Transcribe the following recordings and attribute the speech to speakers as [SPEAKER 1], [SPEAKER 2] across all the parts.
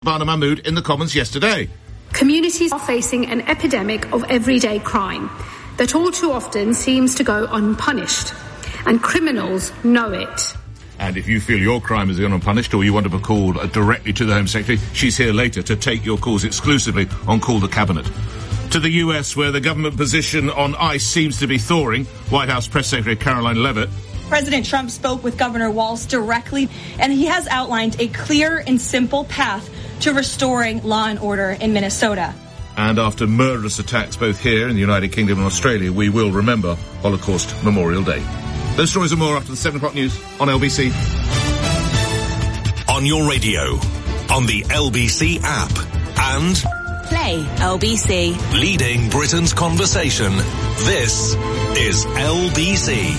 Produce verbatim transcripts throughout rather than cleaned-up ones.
[SPEAKER 1] Shabana Mahmood in the Commons yesterday.
[SPEAKER 2] Communities are facing an epidemic of everyday crime that all too often seems to go unpunished, and criminals know it.
[SPEAKER 1] And if you feel your crime has gone unpunished or you want to be called uh, directly to the Home Secretary, she's here later to take your calls exclusively on Call the Cabinet. To the U S, where the government position on ICE seems to be thawing, White House Press Secretary Caroline Leavitt.
[SPEAKER 3] President Trump spoke with Governor Walz directly, and he has outlined a clear and simple path to restoring law and order in Minnesota.
[SPEAKER 1] And after murderous attacks both here in the United Kingdom and Australia, we will remember Holocaust Memorial Day. Those stories and more after the seven o'clock news on L B C.
[SPEAKER 4] On your radio, on the L B C app, and
[SPEAKER 5] Play L B C.
[SPEAKER 4] Leading Britain's conversation. This is L B C.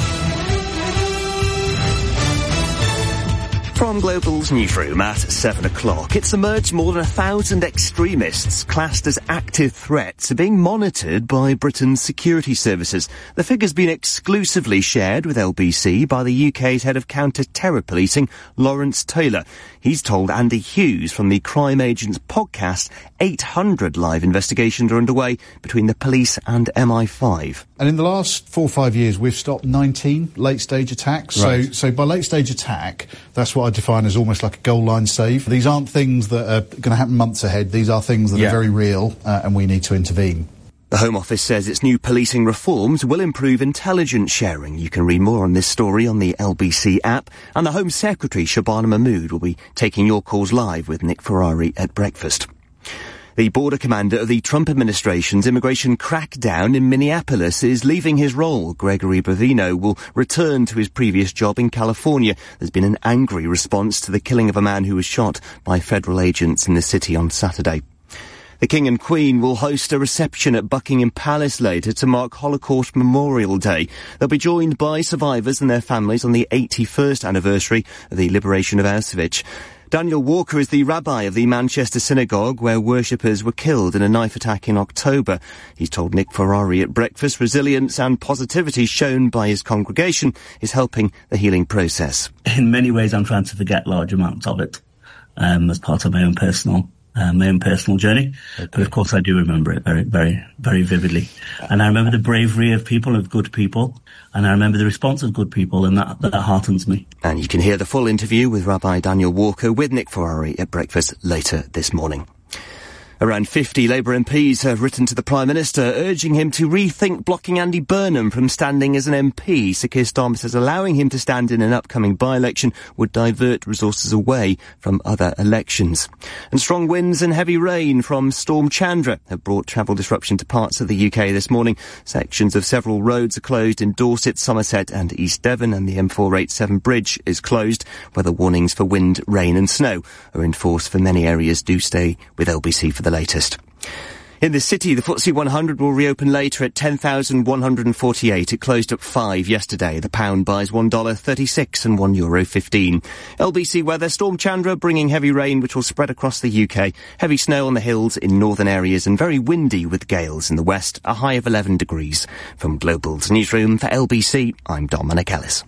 [SPEAKER 6] From Global's newsroom at seven o'clock, it's emerged more than a thousand extremists classed as active threats are being monitored by Britain's security services. The figure's been exclusively shared with L B C by the U K's head of counter-terror policing, Lawrence Taylor. He's told Andy Hughes from the Crime Agents podcast eight hundred live investigations are underway between the police and M I five.
[SPEAKER 7] And in the last four or five years, we've stopped nineteen late-stage attacks. Right. So, so by late-stage attack, that's what I define as almost like a goal line save. These aren't things that are going to happen months ahead. These are things that yeah. are very real, uh, and we need to intervene.
[SPEAKER 6] The Home Office says its new policing reforms will improve intelligence sharing. You can read more on this story on the L B C app. And the Home Secretary, Shabana Mahmood, will be taking your calls live with Nick Ferrari at breakfast. The border commander of the Trump administration's immigration crackdown in Minneapolis is leaving his role. Gregory Bovino will return to his previous job in California. There's been an angry response to the killing of a man who was shot by federal agents in the city on Saturday. The King and Queen will host a reception at Buckingham Palace later to mark Holocaust Memorial Day. They'll be joined by survivors and their families on the eighty-first anniversary of the liberation of Auschwitz. Daniel Walker is the rabbi of the Manchester Synagogue, where worshippers were killed in a knife attack in October. He's told Nick Ferrari at breakfast resilience and positivity shown by his congregation is helping the healing process.
[SPEAKER 8] In many ways, I'm trying to forget large amounts of it um, as part of my own personal Uh, my own personal journey. Okay. But of course I do remember it very, very, very vividly. And I remember the bravery of people, of good people, and I remember the response of good people, and that, that heartens me.
[SPEAKER 6] And you can hear the full interview with Rabbi Daniel Walker with Nick Ferrari at breakfast later this morning. Around fifty Labour M Ps have written to the Prime Minister urging him to rethink blocking Andy Burnham from standing as an M P. Sir Keir Starmer says allowing him to stand in an upcoming by-election would divert resources away from other elections. And strong winds and heavy rain from Storm Chandra have brought travel disruption to parts of the U K this morning. Sections of several roads are closed in Dorset, Somerset and East Devon, and the M four eighty-seven bridge is closed. Weather warnings for wind, rain and snow are in force for many areas. Do stay with L B C for the latest. In the city, the F T S E one hundred will reopen later at ten thousand one hundred forty-eight. It closed at five yesterday. The pound buys one dollar thirty-six and one euro fifteen. L B C weather, Storm Chandra bringing heavy rain which will spread across the U K. Heavy snow on the hills in northern areas and very windy with gales in the west. A high of eleven degrees. From Global's newsroom for L B C, I'm Dominic Ellis.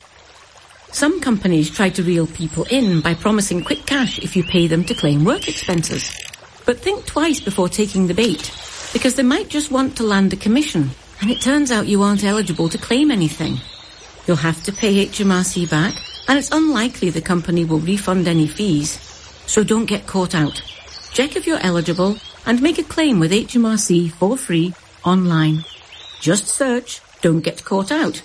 [SPEAKER 9] Some companies try to reel people in by promising quick cash if you pay them to claim work expenses. But think twice before taking the bait, because they might just want to land a commission, and it turns out you aren't eligible to claim anything. You'll have to pay H M R C back, and it's unlikely the company will refund any fees. So don't get caught out. Check if you're eligible and make a claim with H M R C for free online. Just search "Don't Get Caught Out."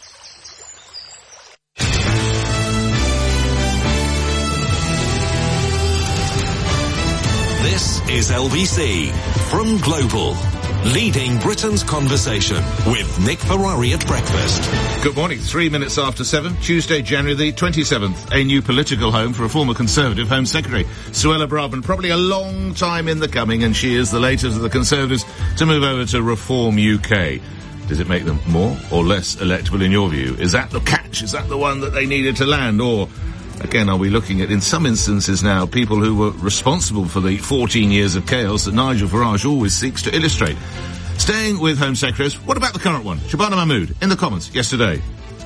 [SPEAKER 4] This is L B C from Global, leading Britain's conversation with Nick Ferrari at breakfast.
[SPEAKER 1] Good morning. Three minutes after seven, Tuesday, January the twenty-seventh. A new political home for a former Conservative Home Secretary, Suella Braverman. Probably a long time in the coming, and she is the latest of the Conservatives to move over to Reform U K. Does it make them more or less electable in your view? Is that the catch? Is that the one that they needed to land? Or, again, are we looking at, in some instances now, people who were responsible for the fourteen years of chaos that Nigel Farage always seeks to illustrate? Staying with Home Secretaries, what about the current one? Shabana Mahmood in the Commons yesterday.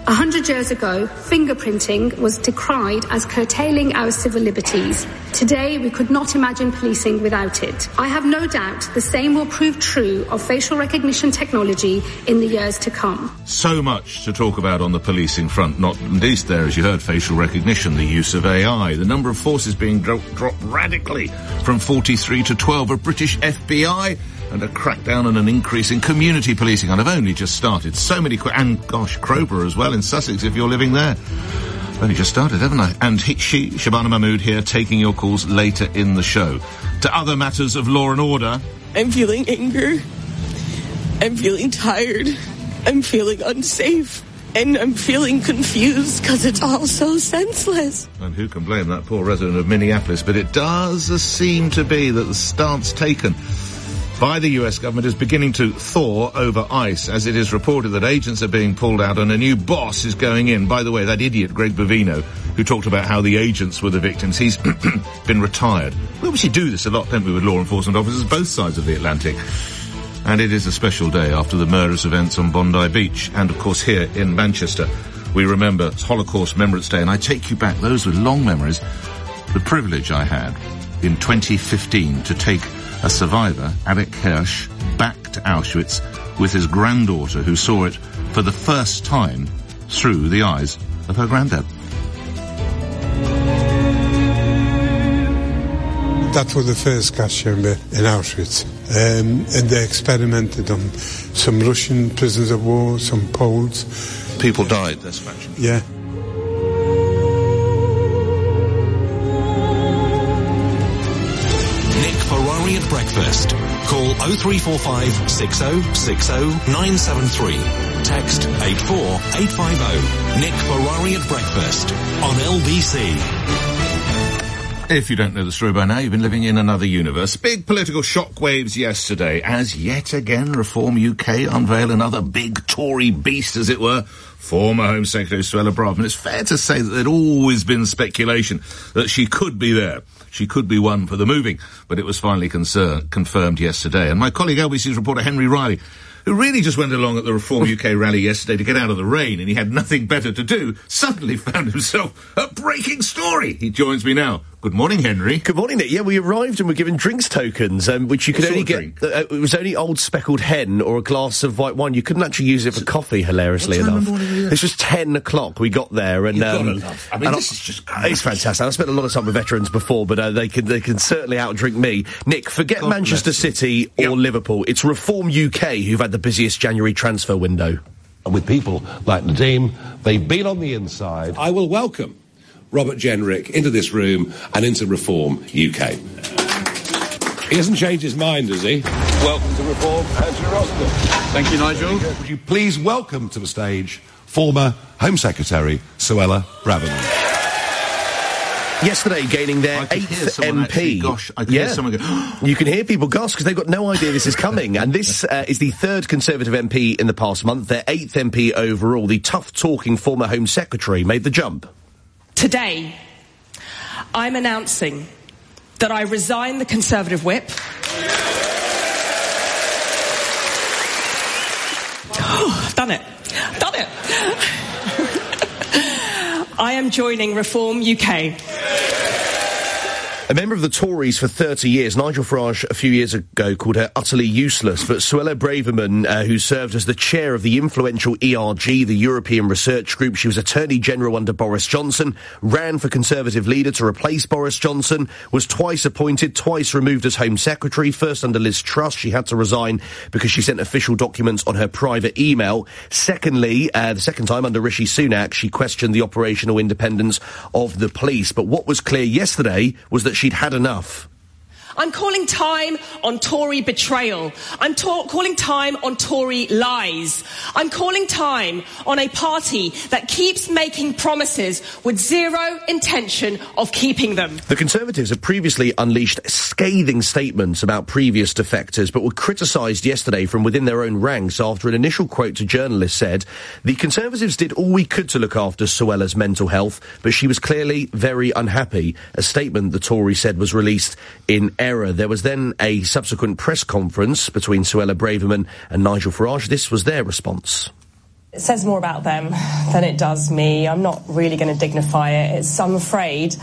[SPEAKER 2] A hundred years ago, fingerprinting was decried as curtailing our civil liberties. Today, we could not imagine policing without it. I have no doubt the same will prove true of facial recognition technology in the years to come.
[SPEAKER 1] So much to talk about on the policing front, not least there, as you heard, facial recognition, the use of A I, the number of forces being dro- dropped radically from forty-three to twelve, a British F B I, and a crackdown and an increase in community policing. And I've only just started. So many... Qu- and, gosh, Crowborough as well in Sussex, if you're living there. Only just started, haven't I? And he, she, Shabana Mahmood here, taking your calls later in the show. To other matters of law and order.
[SPEAKER 10] I'm feeling anger. I'm feeling tired. I'm feeling unsafe. And I'm feeling confused because it's all so senseless.
[SPEAKER 1] And who can blame that poor resident of Minneapolis? But it does seem to be that the stance taken by the U S government is beginning to thaw over ice, as it is reported that agents are being pulled out and a new boss is going in. By the way, that idiot Greg Bovino, who talked about how the agents were the victims, he's been retired. We obviously do this a lot, don't we, with law enforcement officers, both sides of the Atlantic. And it is a special day after the murderous events on Bondi Beach. And, of course, here in Manchester, we remember Holocaust Remembrance Day. And I take you back, those with long memories, the privilege I had in twenty fifteen to take a survivor, Arik Hirsch, back to Auschwitz with his granddaughter, who saw it for the first time through the eyes of her granddad.
[SPEAKER 11] That was the first gas chamber in Auschwitz. Um, and they experimented on some Russian prisoners of war, some Poles.
[SPEAKER 1] People died, that's fact.
[SPEAKER 11] Yeah.
[SPEAKER 4] Ferrari at breakfast. Call oh three four five, six oh six oh, nine seven three. Text eight four eight five oh. Nick Ferrari at breakfast on L B C.
[SPEAKER 1] If you don't know the story by now, you've been living in another universe. Big political shockwaves yesterday as yet again Reform U K unveil another big Tory beast, as it were. Former Home Secretary Suella Braverman. It's fair to say that there'd always been speculation that she could be there. She could be one for the moving, but it was finally concern- confirmed yesterday. And my colleague L B C's reporter Henry Riley, who really just went along at the Reform U K rally yesterday to get out of the rain, and he had nothing better to do, suddenly found himself a breaking story. He joins me now. Good morning, Henry.
[SPEAKER 6] Good morning, Nick. Yeah, we arrived and were given drinks tokens, um, which you could
[SPEAKER 1] What
[SPEAKER 6] only
[SPEAKER 1] sort of
[SPEAKER 6] get... Uh, it was only Old Speckled Hen or a glass of white wine. You couldn't actually use it for coffee, hilariously
[SPEAKER 1] What time
[SPEAKER 6] enough.
[SPEAKER 1] in the morning were you there?
[SPEAKER 6] This was ten o'clock. We got there, and...
[SPEAKER 1] You've
[SPEAKER 6] um,
[SPEAKER 1] gotta love- I mean,
[SPEAKER 6] and
[SPEAKER 1] this is just
[SPEAKER 6] It's fantastic. I've spent a lot of time with veterans before, but uh, they can they can certainly outdrink me. Nick, forget
[SPEAKER 1] God
[SPEAKER 6] Manchester
[SPEAKER 1] bless you.
[SPEAKER 6] City or
[SPEAKER 1] Yep.
[SPEAKER 6] Liverpool. It's Reform U K who've had the busiest January transfer window.
[SPEAKER 12] With people like Nadeem, they've been on the inside.
[SPEAKER 13] I will welcome Robert Jenrick into this room and into Reform U K. He hasn't changed his mind, has he?
[SPEAKER 12] Welcome to Reform, Andrew Roscoe.
[SPEAKER 13] Thank you, Nigel.
[SPEAKER 12] Would you please welcome to the stage former Home Secretary Suella Braverman.
[SPEAKER 6] Yesterday, gaining their
[SPEAKER 1] I could hear
[SPEAKER 6] eighth
[SPEAKER 1] someone
[SPEAKER 6] M P.
[SPEAKER 1] actually, gosh, I could hear someone go,
[SPEAKER 6] You can hear people gasp because they've got no idea this is coming. And this uh, is the third Conservative M P in the past month, their eighth M P overall. The tough-talking former Home Secretary made the jump.
[SPEAKER 10] Today, I'm announcing that I resign the Conservative whip. Oh, I've done it. Done it. I am joining Reform U K.
[SPEAKER 6] A member of the Tories for thirty years, Nigel Farage, a few years ago called her utterly useless, but Suella Braverman, uh, who served as the chair of the influential E R G, the European Research Group, she was Attorney General under Boris Johnson, ran for Conservative leader to replace Boris Johnson, was twice appointed, twice removed as Home Secretary, first under Liz Truss. She had to resign because she sent official documents on her private email. Secondly, uh, the second time under Rishi Sunak, she questioned the operational independence of the police. But what was clear yesterday was that she'd had enough.
[SPEAKER 10] I'm calling time on Tory betrayal. I'm ta- calling time on Tory lies. I'm calling time on a party that keeps making promises with zero intention of keeping them.
[SPEAKER 6] The Conservatives have previously unleashed scathing statements about previous defectors, but were criticised yesterday from within their own ranks after an initial quote to journalists said, "The Conservatives did all we could to look after Suella's mental health, but she was clearly very unhappy." A statement the Tory said was released in error. There was then a subsequent press conference between Suella Braverman and Nigel Farage. This was their response.
[SPEAKER 10] It says more about them than it does me. I'm not really going to dignify it. It's, I'm afraid,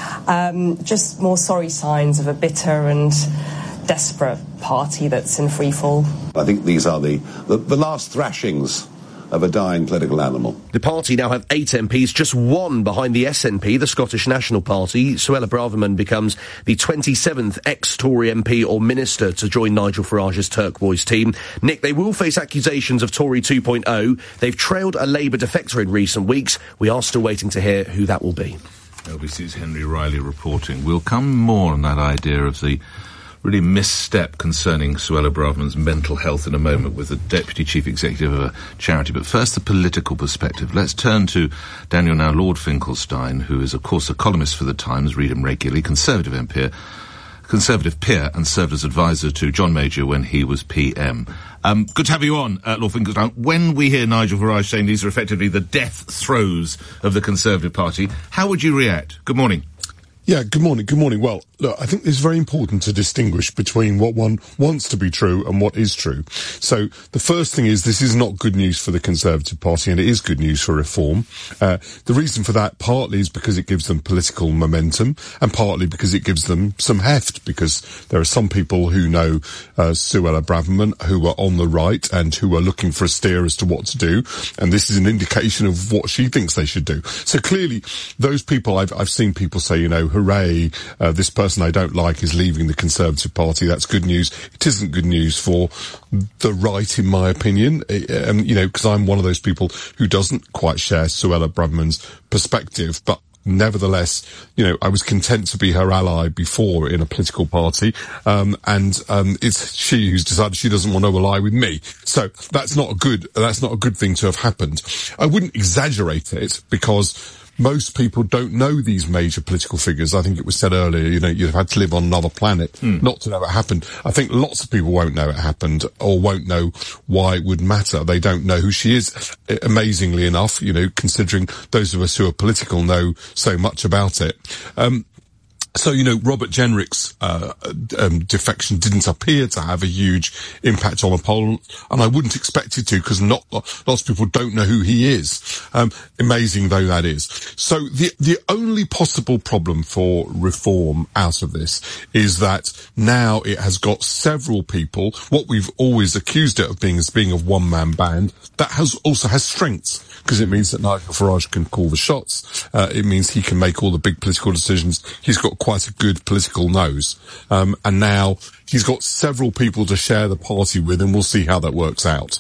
[SPEAKER 10] um, just more sorry signs of a bitter and desperate party that's in freefall.
[SPEAKER 12] I think these are the, the, the last thrashings of a dying political animal.
[SPEAKER 14] The party now have eight M Ps, just one behind the S N P, the Scottish National Party. Suella Braverman becomes the twenty-seventh ex-Tory M P or minister to join Nigel Farage's Turquoise team. Nick, they will face accusations of Tory two point oh. They've trailed a Labour defector in recent weeks. We are still waiting to hear who that will be.
[SPEAKER 1] L B C's Henry Riley reporting. We'll come more on that idea of the really misstep concerning Suella Braverman's mental health in a moment with the Deputy Chief Executive of a charity. But first, the political perspective. Let's turn to Daniel now Lord Finkelstein, who is, of course, a columnist for The Times, read him regularly, Conservative M P, Conservative peer, and served as advisor to John Major when he was P M. Um, good to have you on, uh, Lord Finkelstein. When we hear Nigel Farage saying these are effectively the death throes of the Conservative Party, how would you react? Good morning.
[SPEAKER 15] Yeah, good morning, good morning. Well, look, I think it's very important to distinguish between what one wants to be true and what is true. So, the first thing is this is not good news for the Conservative Party, and it is good news for reform. Uh, the reason for that partly is because it gives them political momentum, and partly because it gives them some heft, because there are some people who know uh, Suella Braverman who are on the right and who are looking for a steer as to what to do, and this is an indication of what she thinks they should do. So clearly, those people, I've, I've seen people say, you know, hooray, uh, this person I don't like is leaving the Conservative Party. That's good news. It isn't good news for the right, in my opinion, um, you know, because I'm one of those people who doesn't quite share Suella Braverman's perspective, but nevertheless, you know, I was content to be her ally before in a political party, um, and um, it's she who's decided she doesn't want to ally with me. So that's not a good, that's not a good thing to have happened. I wouldn't exaggerate it, because most people don't know these major political figures. I think it was said earlier, you know, you've had to live on another planet mm. not to know it happened. I think lots of people won't know it happened or won't know why it would matter. They don't know who she is, amazingly enough, you know, considering those of us who are political know so much about it. Um, So, you know, Robert Jenrick's uh, um, defection didn't appear to have a huge impact on a poll, and I wouldn't expect it to, because not lots of people don't know who he is. Um, amazing though that is. So the the only possible problem for reform out of this is that now it has got several people, what we've always accused it of being as being a one-man band, that has also has strengths, because it means that Nigel Farage can call the shots. Uh, it means he can make all the big political decisions. He's got quite a good political nose. Um, and now he's got several people to share the party with, and we'll see how that works out.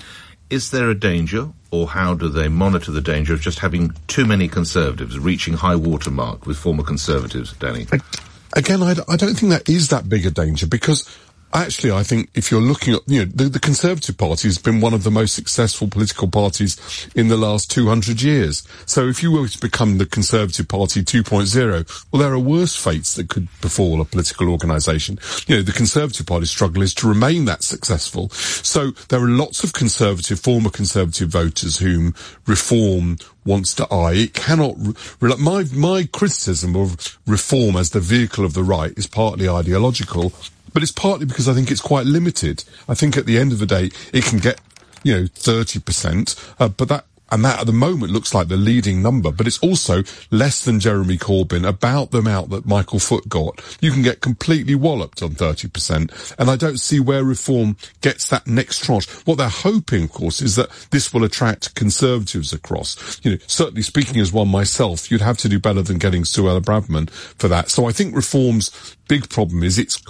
[SPEAKER 1] Is there a danger, or how do they monitor the danger of just having too many Conservatives reaching high water mark with former Conservatives, Danny?
[SPEAKER 15] Again, I, I don't think that is that big a danger, because actually, I think if you're looking at, you know, the, the Conservative Party has been one of the most successful political parties in the last two hundred years. So if you were to become the Conservative Party two point oh, well, there are worse fates that could befall a political organisation. You know, the Conservative Party's struggle is to remain that successful. So there are lots of Conservative, former Conservative voters whom reform wants to eye. It cannot, re- my, my criticism of reform as the vehicle of the right is partly ideological, but it's partly because I think it's quite limited. I think at the end of the day, it can get, you know, thirty percent, uh, but that, and that at the moment looks like the leading number, but it's also less than Jeremy Corbyn, about the amount that Michael Foot got. You can get completely walloped on thirty percent, and I don't see where reform gets that next tranche. What they're hoping, of course, is that this will attract Conservatives across. You know, certainly speaking as one myself, you'd have to do better than getting Suella Braverman for that. So I think reform's big problem is it's,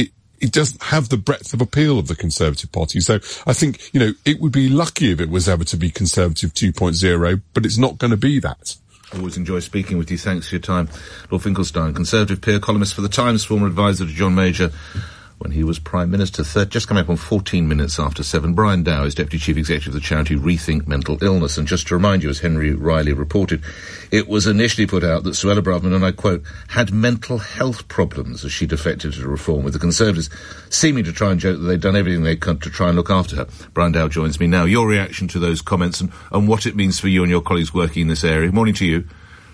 [SPEAKER 15] it doesn't have the breadth of appeal of the Conservative Party. So I think, you know, it would be lucky if it was ever to be Conservative two point oh, but it's not going to be that.
[SPEAKER 1] Always enjoy speaking with you. Thanks for your time. Lord Finkelstein, Conservative peer, columnist for The Times, former advisor to John Major when he was Prime Minister. Third, just coming up on fourteen minutes after seven. Brian Dow is Deputy Chief Executive of the charity Rethink Mental Illness. And just to remind you, as Henry Riley reported, it was initially put out that Suella Braverman, and I quote, had mental health problems as she defected to reform, with the Conservatives seeming to try and joke that they'd done everything they could to try and look after her. Brian Dow joins me now. Your reaction to those comments and, and what it means for you and your colleagues working in this area. Morning to you.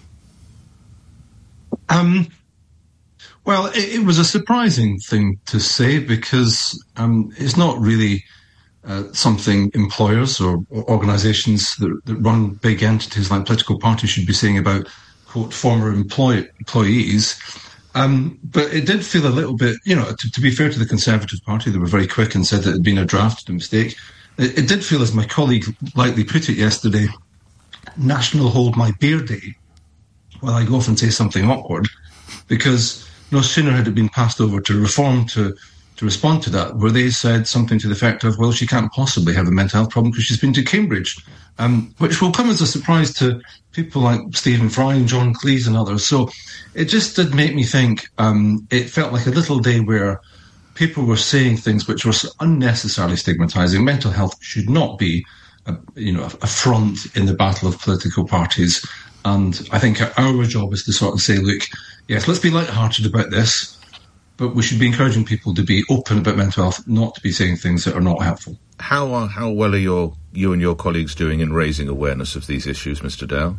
[SPEAKER 16] Um... Well, it, it was a surprising thing to say, because um, it's not really uh, something employers or, or organisations that, that run big entities like political parties should be saying about, quote, former employ- employees. Um, but it did feel a little bit, you know, to, to be fair to the Conservative Party, they were very quick and said that it had been a draft, a mistake. It, it did feel, as my colleague lightly put it yesterday, National Hold My Beer Day, while I go off and say something awkward, because no sooner had it been passed over to Reform to, to respond to that, where they said something to the effect of, well, she can't possibly have a mental health problem because she's been to Cambridge, um, which will come as a surprise to people like Stephen Fry and John Cleese and others. So it just did make me think, um, it felt like a little day where people were saying things which were unnecessarily stigmatising. Mental health should not be a, you know, a front in the battle of political parties. And I think our job is to sort of say, look, yes, let's be light-hearted about this, but we should be encouraging people to be open about mental health, not to be saying things that are not helpful.
[SPEAKER 1] How are, how well are your, you and your colleagues doing in raising awareness of these issues, Mister Dow?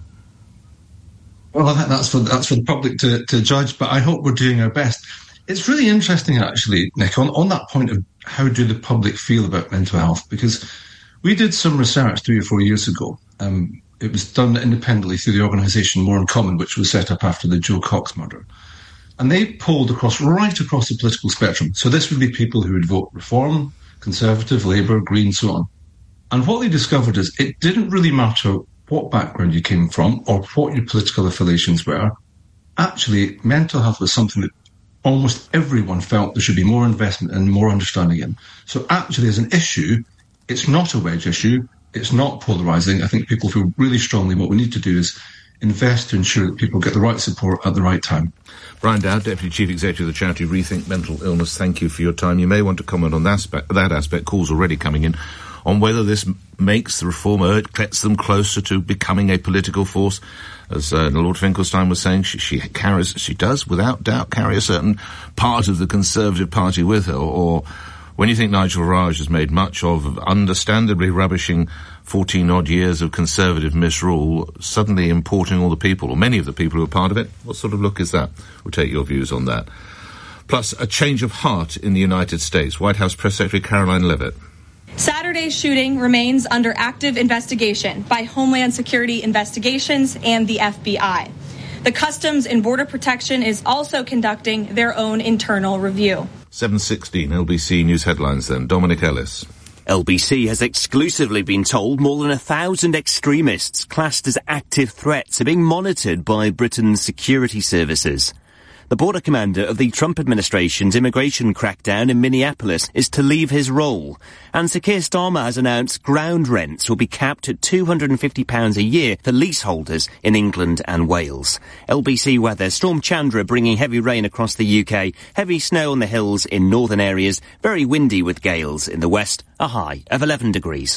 [SPEAKER 16] Well, that, that's for that's for the public to, to judge, but I hope we're doing our best. It's really interesting, actually, Nick, on, on that point of how do the public feel about mental health, because we did some research three or four years ago. Um, it was done independently through the organisation More in Common, which was set up after the Joe Cox murder. And they polled across, right across the political spectrum. So this would be people who would vote Reform, Conservative, Labour, Green, so on. And what they discovered is it didn't really matter what background you came from or what your political affiliations were. Actually, mental health was something that almost everyone felt there should be more investment and more understanding in. So actually, as an issue, it's not a wedge issue. It's not polarising. I think people feel really strongly what we need to do is invest to ensure that people get the right support at the right time.
[SPEAKER 1] Brian Dow, Deputy Chief Executive of the charity Rethink Mental Illness, thank you for your time. You may want to comment on that aspect, that aspect, calls already coming in, on whether this makes the reform, or it gets them closer to becoming a political force. As uh, Lord Finkelstein was saying, she, she carries, she does, without doubt, carry a certain part of the Conservative Party with her. Or, or when you think Nigel Farage has made much of, understandably rubbishing fourteen-odd years of Conservative misrule, suddenly importing all the people, or many of the people who are part of it, what sort of look is that? We'll take your views on that. Plus, a change of heart in the United States. White House Press Secretary Caroline Leavitt.
[SPEAKER 3] Saturday's shooting remains under active investigation by Homeland Security Investigations and the F B I. The Customs and Border Protection is also conducting their own internal review.
[SPEAKER 1] seven sixteen L B C News headlines then. Dominic Ellis.
[SPEAKER 6] L B C has exclusively been told more than a thousand extremists classed as active threats are being monitored by Britain's security services. The border commander of the Trump administration's immigration crackdown in Minneapolis is to leave his role. And Sir Keir Starmer has announced ground rents will be capped at two hundred fifty pounds a year for leaseholders in England and Wales. L B C weather, Storm Chandra bringing heavy rain across the U K, heavy snow on the hills in northern areas, very windy with gales in the west, a high of eleven degrees.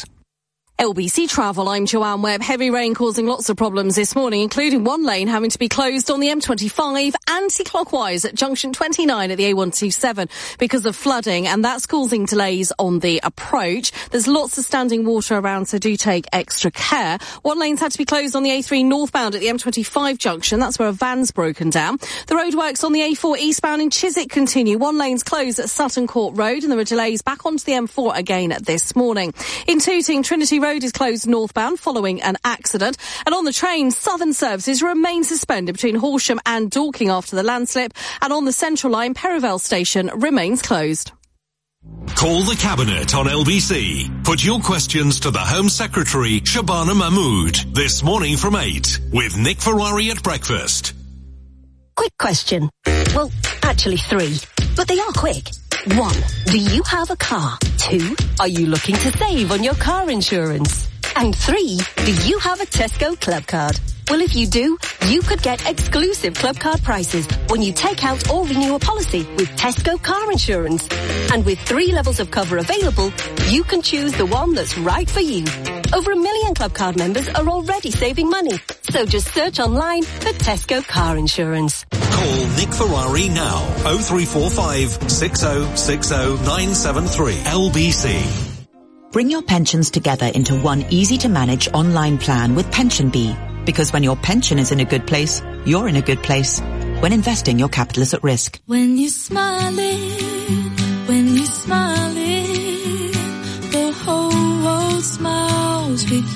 [SPEAKER 17] L B C Travel, I'm Joanne Webb. Heavy rain causing lots of problems this morning, including one lane having to be closed on the M twenty-five anti-clockwise at junction twenty-nine at the A one twenty-seven because of flooding, and that's causing delays on the approach. There's lots of standing water around, so do take extra care. One lane's had to be closed on the A three northbound at the M twenty-five junction. That's where a van's broken down. The roadworks on the A four eastbound in Chiswick continue. One lane's closed at Sutton Court Road, and there are delays back onto the M four again this morning. In Tooting, Trinity Road is closed northbound following an accident. And on the train, Southern services remain suspended between Horsham and Dorking after the landslip. And on the Central Line, Perivale Station remains closed.
[SPEAKER 4] Call the Cabinet on L B C. Put your questions to the Home Secretary, Shabana Mahmood, this morning from eight with Nick Ferrari at breakfast.
[SPEAKER 18] Quick question. Well, actually three, but they are quick. One, do you have a car? Two, are you looking to save on your car insurance? And three, do you have a Tesco Club Card? Well, if you do, you could get exclusive Club Card prices when you take out or renew a policy with Tesco Car Insurance. And with three levels of cover available, you can choose the one that's right for you. Over a million Club Card members are already saving money. So just search online for Tesco Car Insurance.
[SPEAKER 4] Call Nick Ferrari now. oh three four five, six oh six oh, nine seven three. L B C.
[SPEAKER 19] Bring your pensions together into one easy-to-manage online plan with PensionBee. Because when your pension is in a good place, you're in a good place. When investing, your capital is at risk.
[SPEAKER 20] When you're smiling, when you're smiling, the whole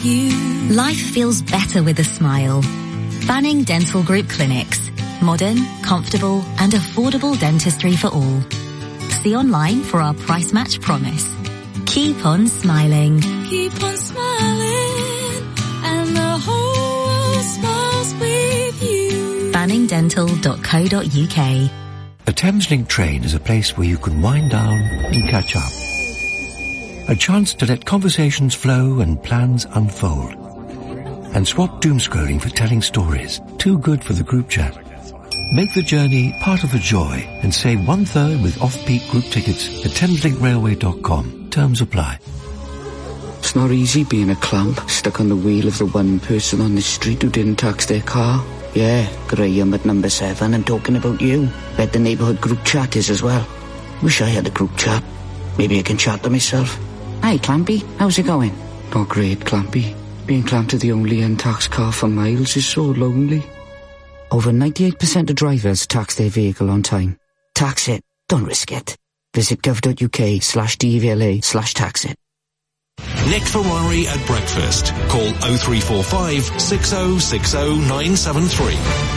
[SPEAKER 20] with you.
[SPEAKER 21] Life feels better with a smile. Banning Dental Group Clinics. Modern, comfortable and affordable dentistry for all. See online for our price match promise. Keep on smiling.
[SPEAKER 20] Keep on smiling, and the whole world smiles with you.
[SPEAKER 21] banning dental dot co dot uk.
[SPEAKER 22] A Thameslink train is a place where you can wind down and catch up. A chance to let conversations flow and plans unfold. And swap doom-scrolling for telling stories. Too good for the group chat. Make the journey part of the joy and save one-third with off-peak group tickets at thameslink railway dot com. Terms apply.
[SPEAKER 23] It's not easy being a clamp, stuck on the wheel of the one person on the street who didn't tax their car. Yeah, Graham at number seven, I'm talking about you. Bet the neighbourhood group chat is as well. Wish I had a group chat. Maybe I can chat to myself. Hi, Clampy, how's it going? Not great, Clampy. Being clamped to the only untaxed car for miles is so lonely. Over ninety-eight percent of drivers tax their vehicle on time. Tax it, don't risk it. Visit gov.uk slash DVLA slash tax it.
[SPEAKER 4] Nick Ferrari at breakfast. Call oh three four five, six oh six oh, nine seven three.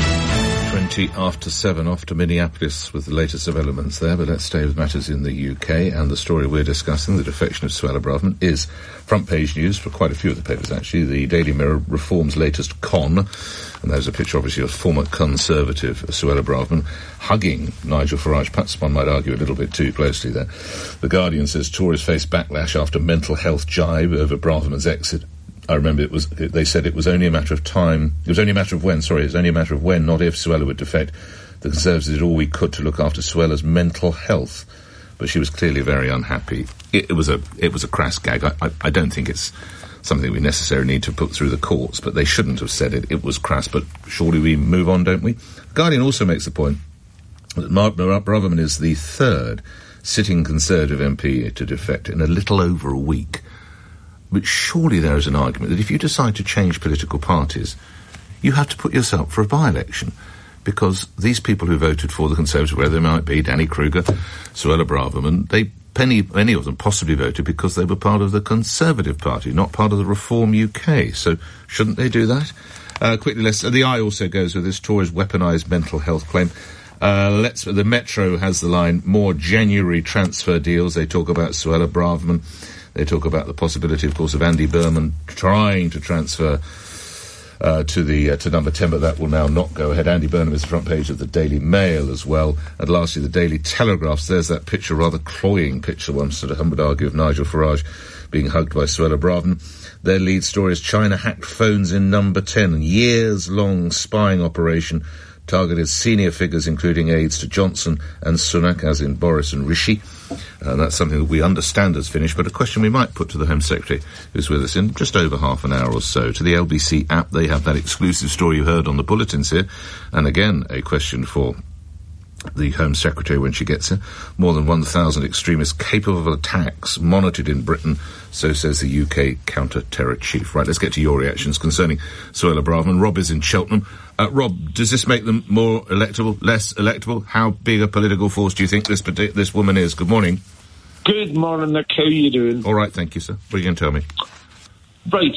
[SPEAKER 1] twenty after seven, off to Minneapolis with the latest developments there, but let's stay with matters in the U K, and the story we're discussing, the defection of Suella Braverman, is front page news for quite a few of the papers actually. The Daily Mirror, Reform's latest con, and there's a picture obviously of former Conservative Suella Braverman hugging Nigel Farage, perhaps one might argue a little bit too closely there. The Guardian says Tories face backlash after mental health jibe over Braverman's exit. I remember it was, they said it was only a matter of time, it was only a matter of when, sorry, it was only a matter of when, not if, Suella would defect. The Conservatives did all we could to look after Suella's mental health, but she was clearly very unhappy. It, it was a, it was a crass gag. I, I, I don't think it's something we necessarily need to put through the courts, but they shouldn't have said it. It was crass, but surely we move on, don't we? The Guardian also makes the point that Mark Braverman is the third sitting Conservative M P to defect in a little over a week. But surely there is an argument that if you decide to change political parties, you have to put yourself for a by-election, because these people who voted for the Conservatives, whether they might be Danny Kruger, Suella Braverman, they many, many of them possibly voted because they were part of the Conservative Party, not part of the Reform U K. So shouldn't they do that? Uh, quickly, let's, uh, the Eye also goes with this Tories weaponised mental health claim. Uh, let's, the Metro has the line, more January transfer deals. They talk about Suella Braverman. They talk about the possibility, of course, of Andy Burnham trying to transfer uh, to the uh, to number ten, but that will now not go ahead. Andy Burnham is the front page of the Daily Mail as well. And lastly, the Daily Telegraph. There's that picture, rather cloying picture, one sort of would argue, of Nigel Farage being hugged by Suella Braverman. Their lead story is China hacked phones in number ten, years-long spying operation targeted senior figures, including aides to Johnson and Sunak, as in Boris and Rishi. And that's something that we understand has finished, but a question we might put to the Home Secretary, who's with us in just over half an hour or so. To the L B C app, they have that exclusive story you heard on the bulletins here. And again, a question for the Home Secretary when she gets here. More than one thousand extremists capable of attacks monitored in Britain, so says the U K counter-terror chief. Right, let's get to your reactions concerning Suella Braverman. Rob is in Cheltenham. Uh, Rob, does this make them more electable, less electable? How big a political force do you think this this woman is? Good morning.
[SPEAKER 24] Good morning, Nick. How are you doing?
[SPEAKER 1] All right, thank you, sir. What are you going to tell me?
[SPEAKER 24] Right.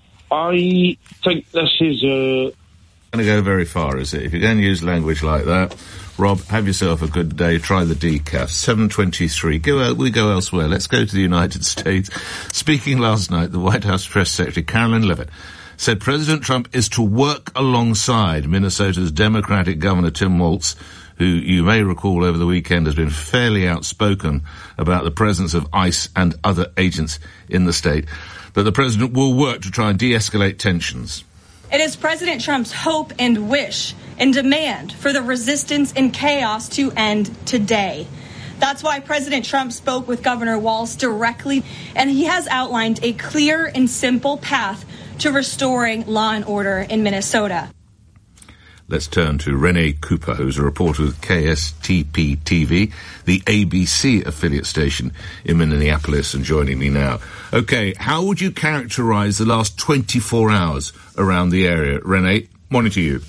[SPEAKER 24] I think this is a...
[SPEAKER 1] going to go very far, is it? If you're going to use language like that, Rob, have yourself a good day. Try the decaf. seven twenty-three. Go out, we go elsewhere. Let's go to the United States. Speaking last night, the White House Press Secretary, Carolyn Levitt, said President Trump is to work alongside Minnesota's Democratic Governor Tim Walz, who you may recall over the weekend has been fairly outspoken about the presence of ICE and other agents in the state. But the president will work to try and de-escalate tensions.
[SPEAKER 3] It is President Trump's hope and wish and demand for the resistance and chaos to end today. That's why President Trump spoke with Governor Walz directly, and he has outlined a clear and simple path to restoring law and order in Minnesota.
[SPEAKER 1] Let's turn to Renee Cooper, who's a reporter with K S T P T V, the A B C affiliate station in Minneapolis, and joining me now. Okay, how would you characterize the last twenty-four hours around the area? Renee, morning to you.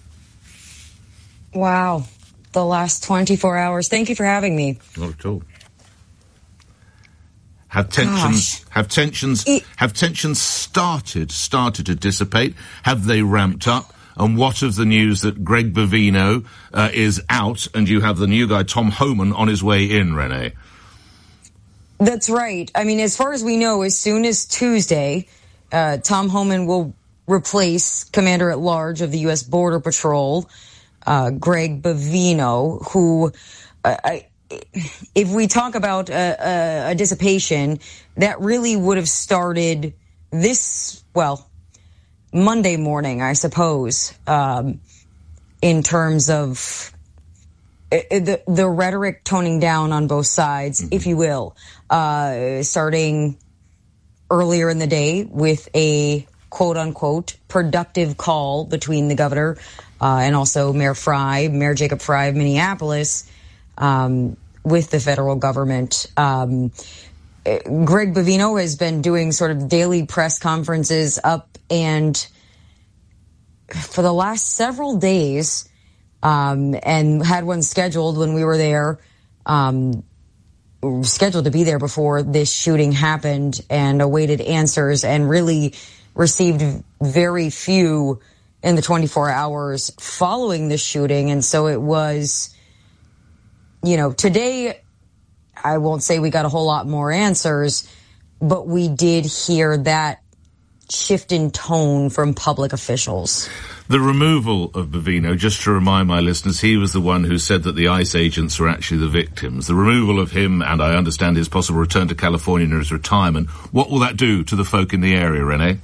[SPEAKER 25] Wow, the last twenty-four hours. Thank you for having me.
[SPEAKER 1] Not at all. Have tensions,
[SPEAKER 5] Gosh.
[SPEAKER 1] have tensions,
[SPEAKER 5] It-
[SPEAKER 1] have tensions started, started to dissipate? Have they ramped up? And what of the news that Greg Bavino uh, is out, and you have the new guy, Tom Homan, on his way in, Renee?
[SPEAKER 5] That's right. I mean, as far as we know, as soon as Tuesday, uh, Tom Homan will replace Commander-at-Large of the U S Border Patrol, uh, Greg Bavino, who, uh, I, if we talk about a, a, a dissipation, that really would have started this, well, Monday morning, I suppose, um, in terms of uh, the the rhetoric toning down on both sides, mm-hmm. if you will, uh, starting earlier in the day with a quote-unquote productive call between the governor uh, and also Mayor Fry, Mayor Jacob Fry of Minneapolis, um, with the federal government. Um, Greg Bavino has been doing sort of daily press conferences up and for the last several days, um, and had one scheduled when we were there, um, scheduled to be there before this shooting happened, and awaited answers and really received very few in the twenty-four hours following the shooting. And so it was, you know, today, I won't say we got a whole lot more answers, but we did hear that shift in tone from public officials.
[SPEAKER 1] The removal of Bavino, just to remind my listeners, he was the one who said that the ICE agents were actually the victims. The removal of him, and I understand his possible return to California in his retirement, what will that do to the folk in the area, Renee?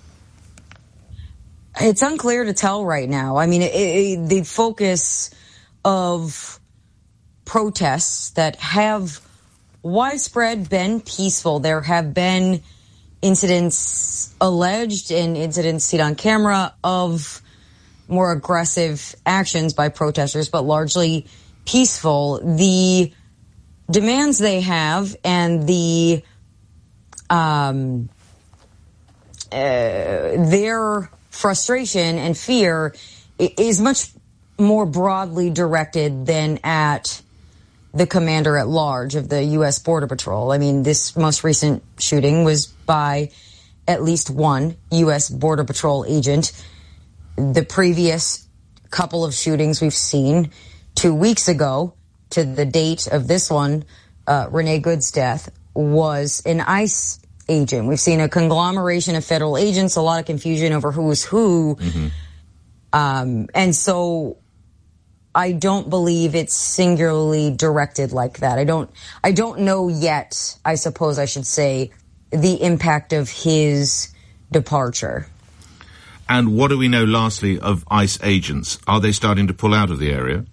[SPEAKER 5] It's unclear to tell right now. I mean, it, it, the focus of protests that have widespread been peaceful. There have been incidents alleged and incidents seen on camera of more aggressive actions by protesters, but largely peaceful. The demands they have and the um, uh, their frustration and fear is much more broadly directed than at the Commander-at-Large of the U S Border Patrol. I mean, this most recent shooting was by at least one U S Border Patrol agent. The previous couple of shootings we've seen two weeks ago to the date of this one, uh, Renee Good's death, was an ICE agent. We've seen a conglomeration of federal agents, a lot of confusion over who's who. Mm-hmm. Um, and so I don't believe it's singularly directed like that. I don't, I don't know yet, I suppose I should say, the impact of his departure.
[SPEAKER 1] And what do we know, lastly, of ICE agents? Are they starting to pull out of the area?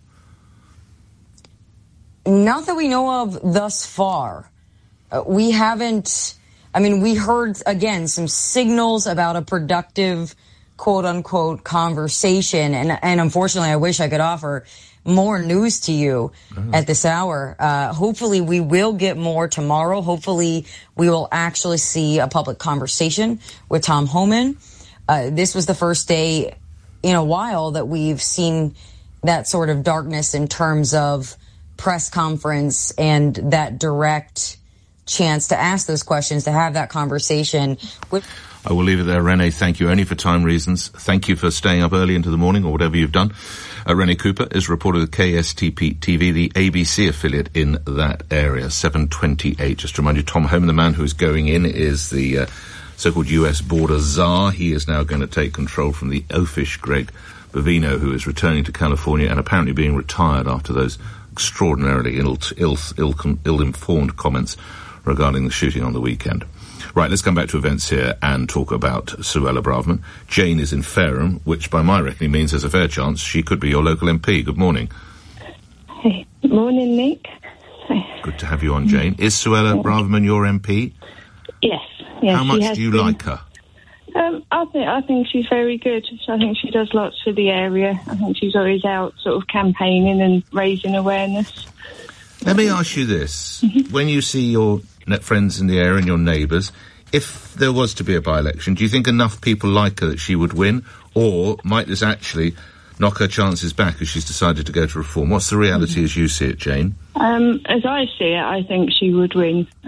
[SPEAKER 5] Not that we know of thus far. Uh, we haven't, I mean, we heard, again, some signals about a productive, quote-unquote, conversation. And, and unfortunately, I wish I could offer more news to you oh. at this hour. Uh, hopefully, we will get more tomorrow. Hopefully, we will actually see a public conversation with Tom Homan. Uh, this was the first day in a while that we've seen that sort of darkness in terms of press conference and that direct chance to ask those questions, to have that conversation with...
[SPEAKER 1] I will leave it there, Renee. Thank you, only for time reasons. Thank you for staying up early into the morning, or whatever you've done. Uh, Renee Cooper is reported at K S T P T V, the A B C affiliate in that area, seven twenty-eight. Just to remind you, Tom Homan, the man who is going in, is the uh, so-called U S border czar. He is now going to take control from the oafish Greg Bavino, who is returning to California and apparently being retired after those extraordinarily ill, ill, ill, ill-informed comments regarding the shooting on the weekend. Right, let's come back to events here and talk about Suella Braverman. Jane is in Fareham, which by my reckoning means there's a fair chance she could be your local M P. Good morning.
[SPEAKER 7] Hey, morning, Nick.
[SPEAKER 1] Good to have you on, Jane. Is Suella Braverman your M P?
[SPEAKER 7] Yes. yes
[SPEAKER 1] How much do you been, like her?
[SPEAKER 7] Um, I think I think she's very good. I think she does lots for the area. I think she's always out sort of campaigning and raising awareness.
[SPEAKER 1] Let me ask you this. Mm-hmm. When you see your net friends in the area and your neighbours, if there was to be a by-election, do you think enough people like her that she would win? Or might this actually knock her chances back as she's decided to go to Reform? What's the reality mm-hmm. as you see it, Jane?
[SPEAKER 7] Um, as I see it, I think she would win.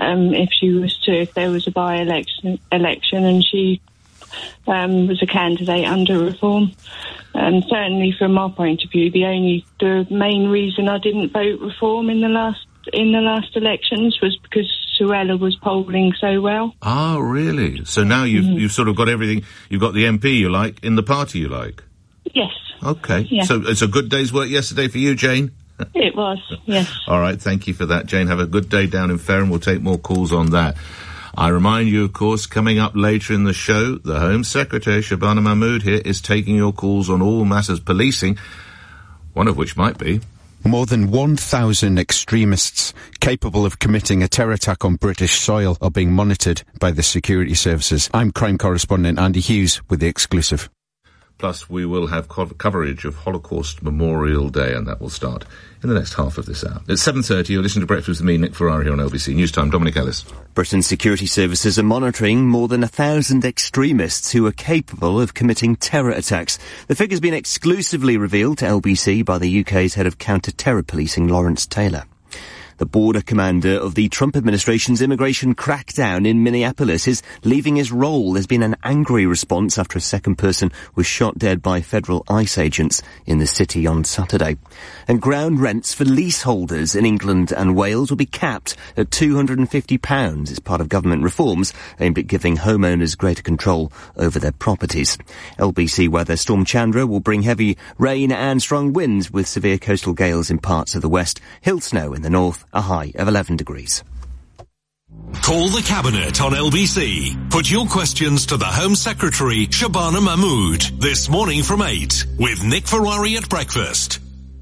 [SPEAKER 7] um, if she was to, if there was a by-election election and she um, was a candidate under reform. And certainly from my point of view, the only, the main reason I didn't vote reform in the last in the last elections was because Suella was polling so well.
[SPEAKER 1] Ah, really? So now you've mm-hmm. you've sort of got everything. You've got the M P you like in the party you like.
[SPEAKER 7] Yes.
[SPEAKER 1] Okay.
[SPEAKER 7] Yeah.
[SPEAKER 1] So it's a good day's work yesterday for you, Jane.
[SPEAKER 7] It was. Yes.
[SPEAKER 1] All right. Thank you for that, Jane. Have a good day down in Ferrum. We'll take more calls on that. I remind you, of course, coming up later in the show, the Home Secretary, Shabana Mahmood, here, is taking your calls on all matters policing, one of which might be...
[SPEAKER 2] More than one thousand extremists capable of committing a terror attack on British soil are being monitored by the security services. I'm crime correspondent Andy Hughes with the exclusive.
[SPEAKER 1] Plus, we will have co- coverage of Holocaust Memorial Day, and that will start in the next half of this hour. At seven thirty, you're listening to Breakfast with me, Nick Ferrari, here on L B C News Time. Dominic Ellis.
[SPEAKER 6] Britain's security services are monitoring more than a thousand extremists who are capable of committing terror attacks. The figure's been exclusively revealed to L B C by the U K's head of counter-terror policing, Lawrence Taylor. The border commander of the Trump administration's immigration crackdown in Minneapolis is leaving his role. There's been an angry response after a second person was shot dead by federal ICE agents in the city on Saturday. And ground rents for leaseholders in England and Wales will be capped at two hundred fifty pounds. It's part of government reforms aimed at giving homeowners greater control over their properties. L B C weather: Storm Chandra will bring heavy rain and strong winds with severe coastal gales in parts of the west. Hill snow in the north. A high of eleven degrees.
[SPEAKER 4] Call the Cabinet on L B C. Put your questions to the Home Secretary, Shabana Mahmood, this morning from eight, with Nick Ferrari at breakfast.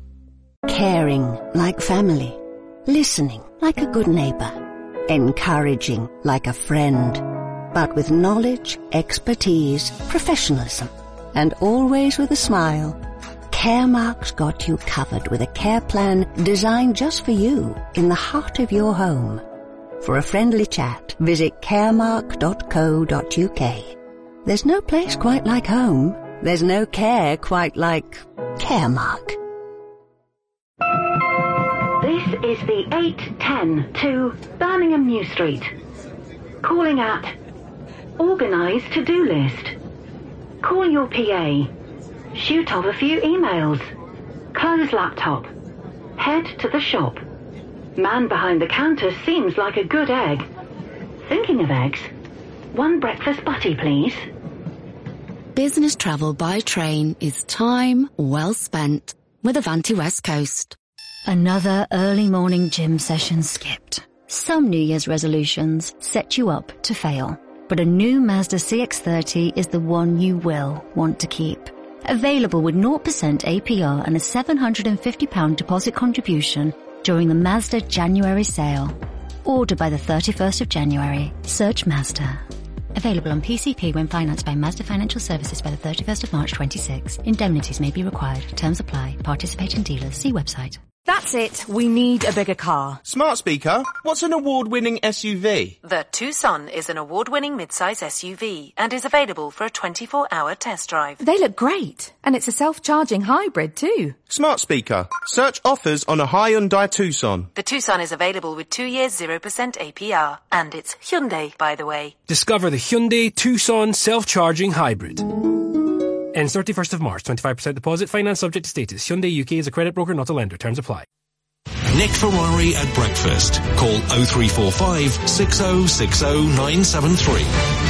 [SPEAKER 8] Caring like family. Listening like a good neighbour. Encouraging like a friend. But with knowledge, expertise, professionalism, and always with a smile. Caremark's got you covered with a care plan designed just for you in the heart of your home. For a friendly chat, visit caremark dot co dot uk. There's no place quite like home. There's no care quite like Caremark.
[SPEAKER 9] This is the eight ten to Birmingham New Street. Calling at Organise to-do list. Call your P A. Shoot off a few emails. Close laptop. Head to the shop. Man behind the counter seems like a good egg. Thinking of eggs? One breakfast butty, please.
[SPEAKER 11] Business travel by train is time well spent with Avanti West Coast. Another early morning gym session skipped. Some New Year's resolutions set you up to fail. But a new Mazda C X thirty is the one you will want to keep. Available with zero percent A P R and a seven hundred fifty pounds deposit contribution during the Mazda January sale. Order by the thirty-first of January. Search Mazda. Available on P C P when financed by Mazda Financial Services by the thirty-first of March twenty-six. Indemnities may be required. Terms apply. Participating dealers. See website.
[SPEAKER 25] That's it. We need a bigger car.
[SPEAKER 26] Smart speaker. What's an award-winning S U V?
[SPEAKER 27] The Tucson is an award-winning midsize S U V and is available for a twenty-four hour test drive.
[SPEAKER 25] They look great. And it's a self-charging hybrid too.
[SPEAKER 26] Smart speaker. Search offers on a Hyundai Tucson.
[SPEAKER 27] The Tucson is available with two years zero percent A P R. And it's Hyundai, by the way.
[SPEAKER 28] Discover the Hyundai Tucson self-charging hybrid. Ends thirty-first of March, twenty-five percent deposit, finance subject to status. Hyundai U K is a credit broker, not a lender. Terms apply.
[SPEAKER 4] Nick Ferrari at breakfast. Call oh three four five, six oh six oh, nine seven three.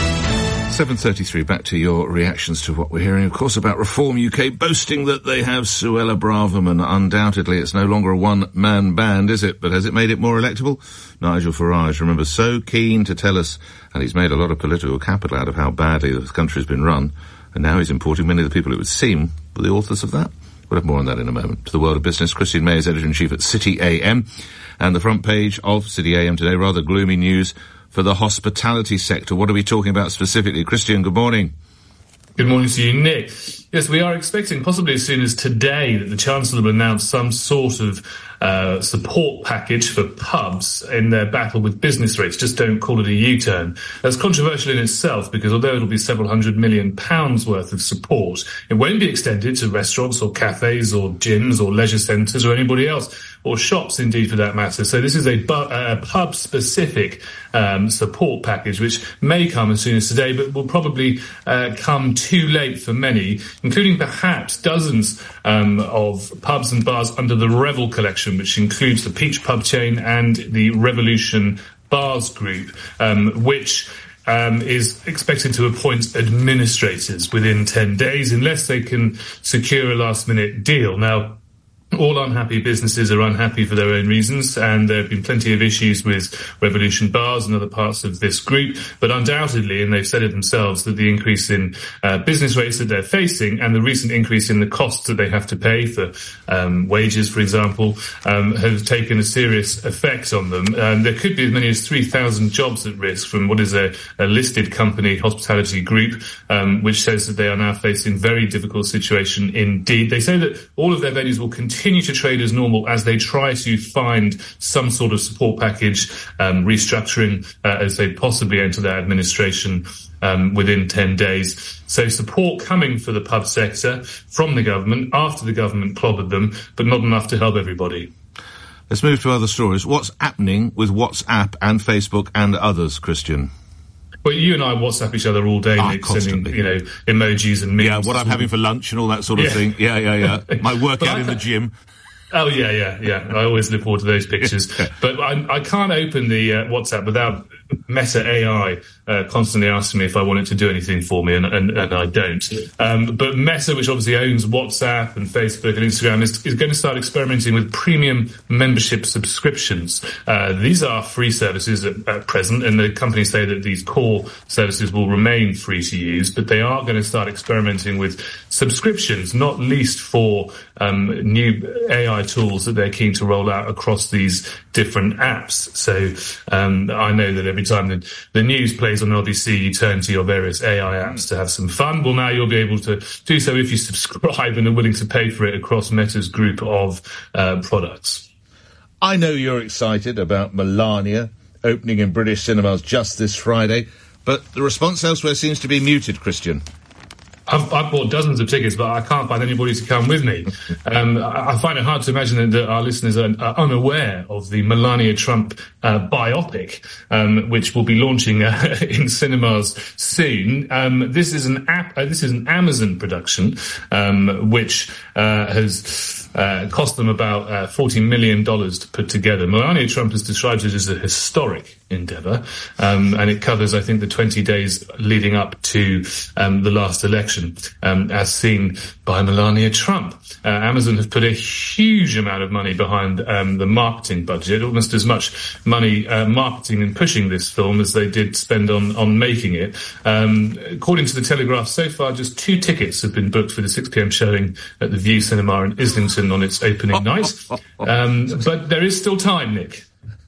[SPEAKER 1] seven thirty-three, back to your reactions to what we're hearing, of course, about Reform U K boasting that they have Suella Braverman. Undoubtedly, it's no longer a one-man band, is it? But has it made it more electable? Nigel Farage, remember, so keen to tell us, and he's made a lot of political capital out of how badly the country's been run. And now he's importing many of the people it would seem were the authors of that. We'll have more on that in a moment. To the world of business, Christian May is editor-in-chief at City A M. And the front page of City A M today, rather gloomy news for the hospitality sector. What are we talking about specifically? Christian, good morning.
[SPEAKER 29] Good morning to you, Nick. Yes, we are expecting, possibly as soon as today, that the Chancellor will announce some sort of uh, support package for pubs in their battle with business rates. Just don't call it a U-turn. That's controversial in itself because although it'll be several hundred million pounds worth of support, it won't be extended to restaurants or cafes or gyms or leisure centres or anybody else. or shops indeed for that matter. So this is a, bu- a pub-specific um, support package, which may come as soon as today, but will probably uh, come too late for many, including perhaps dozens um, of pubs and bars under the Revel collection, which includes the Peach Pub chain and the Revolution Bars Group, um, which um, is expected to appoint administrators within ten days, unless they can secure a last-minute deal. Now, all unhappy businesses are unhappy for their own reasons, and there have been plenty of issues with Revolution Bars and other parts of this group, but undoubtedly, and they've said it themselves, that the increase in uh, business rates that they're facing and the recent increase in the costs that they have to pay for um, wages, for example, um, have taken a serious effect on them. Um, there could be as many as three thousand jobs at risk from what is a, a listed company, Hospitality Group, um, which says that they are now facing very difficult situation indeed. They say that all of their venues will continue continue to trade as normal as they try to find some sort of support package, um, restructuring uh, as they possibly enter their administration um, within ten days. So support coming for the pub sector from the government after the government clobbered them, but not enough to help everybody.
[SPEAKER 1] Let's move to other stories. What's happening with WhatsApp and Facebook and others, Christian?
[SPEAKER 29] Well, you and I WhatsApp each other all day,
[SPEAKER 1] ah,
[SPEAKER 29] Nick, sending, you know, emojis and memes.
[SPEAKER 1] Yeah, what I'm having for lunch and all that sort of
[SPEAKER 29] yeah.
[SPEAKER 1] thing. Yeah, yeah, yeah. My workout in the gym.
[SPEAKER 29] Oh, yeah, yeah, yeah. I always look forward to those pictures. But I, I can't open the uh, WhatsApp without Meta A I uh, constantly asking me if I want it to do anything for me, and, and, and I don't. Um, but Meta, which obviously owns WhatsApp and Facebook and Instagram, is, is going to start experimenting with premium membership subscriptions. Uh, these are free services at, at present, and the companies say that these core services will remain free to use, but they are going to start experimenting with subscriptions, not least for um, new A I tools that they're keen to roll out across these different apps. So um, I know that every time the, the news plays on L B C, you turn to your various A I apps to have some fun. Well, now you'll be able to do so if you subscribe and are willing to pay for it across Meta's group of uh, products.
[SPEAKER 1] I know you're excited about Melania opening in British cinemas just this Friday, but the response elsewhere seems to be muted, Christian.
[SPEAKER 29] I've, I've bought dozens of tickets, but I can't find anybody to come with me. Um, I, I find it hard to imagine that, that our listeners are, are unaware of the Melania Trump uh, biopic, um, which will be launching uh, in cinemas soon. Um, this is an app. Uh, this is an Amazon production, um, which uh, has. Uh, cost them about uh, forty million dollars to put together. Melania Trump has described it as a historic endeavour, um, and it covers, I think, the twenty days leading up to um, the last election, um, as seen by Melania Trump. Uh, Amazon have put a huge amount of money behind um, the marketing budget, almost as much money uh, marketing and pushing this film as they did spend on, on making it. Um, according to The Telegraph, so far just two tickets have been booked for the six p.m. showing at the View Cinema in Islington on its opening night. Um, but there is still time, Nick.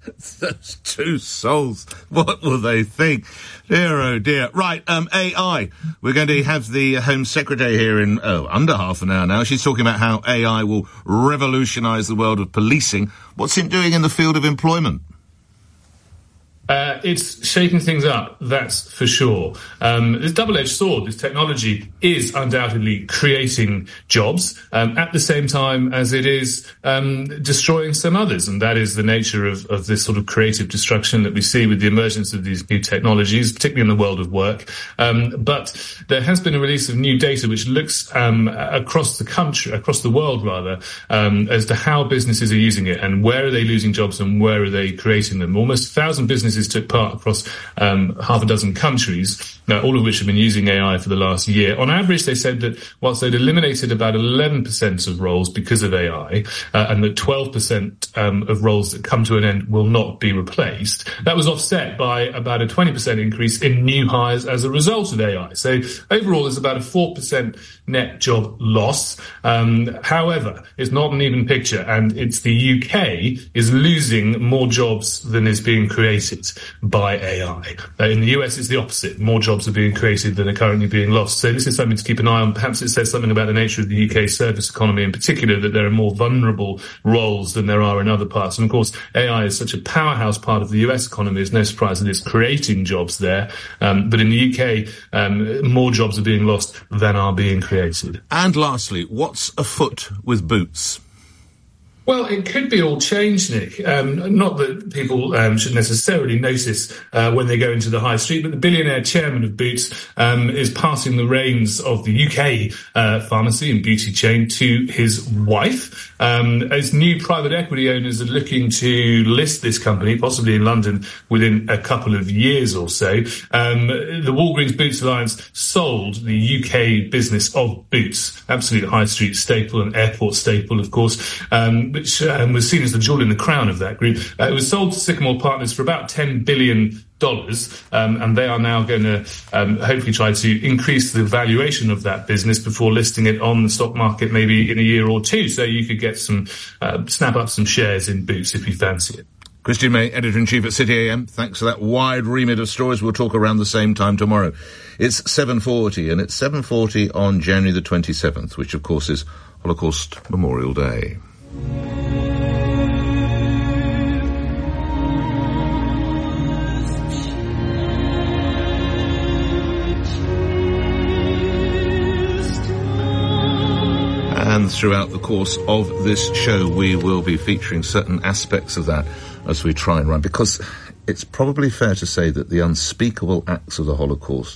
[SPEAKER 1] Those two souls. What will they think? Dear, oh dear. Right, um, A I. We're going to have the Home Secretary here in, oh, under half an hour now. She's talking about how A I will revolutionise the world of policing. What's it doing in the field of employment?
[SPEAKER 29] Uh, it's shaking things up, that's for sure. Um, this double-edged sword, this technology is undoubtedly creating jobs um, at the same time as it is um, destroying some others. And that is the nature of, of this sort of creative destruction that we see with the emergence of these new technologies, particularly in the world of work. Um, but there has been a release of new data which looks um, across the country, across the world rather, um, as to how businesses are using it and where are they losing jobs and where are they creating them. Almost a thousand businesses took part across um, half a dozen countries, uh, all of which have been using A I for the last year. On average, they said that whilst they'd eliminated about eleven percent of roles because of A I, uh, and that twelve percent um, of roles that come to an end will not be replaced, that was offset by about a twenty percent increase in new hires as a result of A I. So overall, there's about a four percent net job loss. Um, however, it's not an even picture, and it's the U K is losing more jobs than is being created by A I. Uh, in the U S, it's the opposite. More jobs are being created than are currently being lost. So this is something to keep an eye on. Perhaps it says something about the nature of the U K service economy in particular, that there are more vulnerable roles than there are in other parts. And of course, A I is such a powerhouse part of the U S economy. It's no surprise that it's creating jobs there. Um, but in the U K, um, more jobs are being lost than are being created.
[SPEAKER 1] And lastly, what's afoot with Boots?
[SPEAKER 29] Well, it could be all changed, Nick. Um, not that people um, should necessarily notice uh, when they go into the high street, but the billionaire chairman of Boots um, is passing the reins of the U K uh, pharmacy and beauty chain to his wife. Um, as new private equity owners are looking to list this company, possibly in London, within a couple of years or so, um, the Walgreens Boots Alliance sold the U K business of Boots, absolute high street staple and airport staple, of course, um, which um, was seen as the jewel in the crown of that group. Uh, it was sold to Sycamore Partners for about ten billion dollars, um, and they are now going to um, hopefully try to increase the valuation of that business before listing it on the stock market maybe in a year or two, so you could get some, uh, snap up some shares in Boots if you fancy it.
[SPEAKER 1] Christian May, Editor-in-Chief at City A M. Thanks for that wide remit of stories. We'll talk around the same time tomorrow. It's seven forty, and it's seven forty on January the twenty-seventh, which, of course, is Holocaust Memorial Day. And throughout the course of this show, we will be featuring certain aspects of that as we try and run, because it's probably fair to say that the unspeakable acts of the Holocaust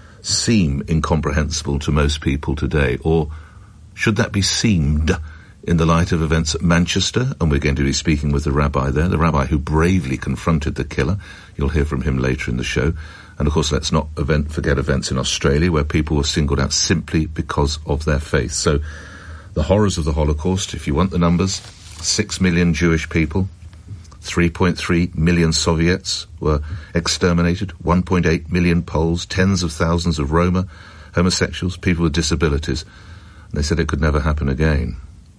[SPEAKER 1] seem incomprehensible to most people today, or should that be seemed in the light of events at Manchester? And we're going to be speaking with the rabbi there, the rabbi who bravely confronted the killer. You'll hear from him later in the show. And of course, let's not event, forget events in Australia where people were singled out simply because of their faith. So the horrors of the Holocaust, if you want the numbers, six million Jewish people, three point three million Soviets were exterminated, one point eight million Poles, tens of thousands of Roma, homosexuals, people with disabilities. And they said it could never happen again.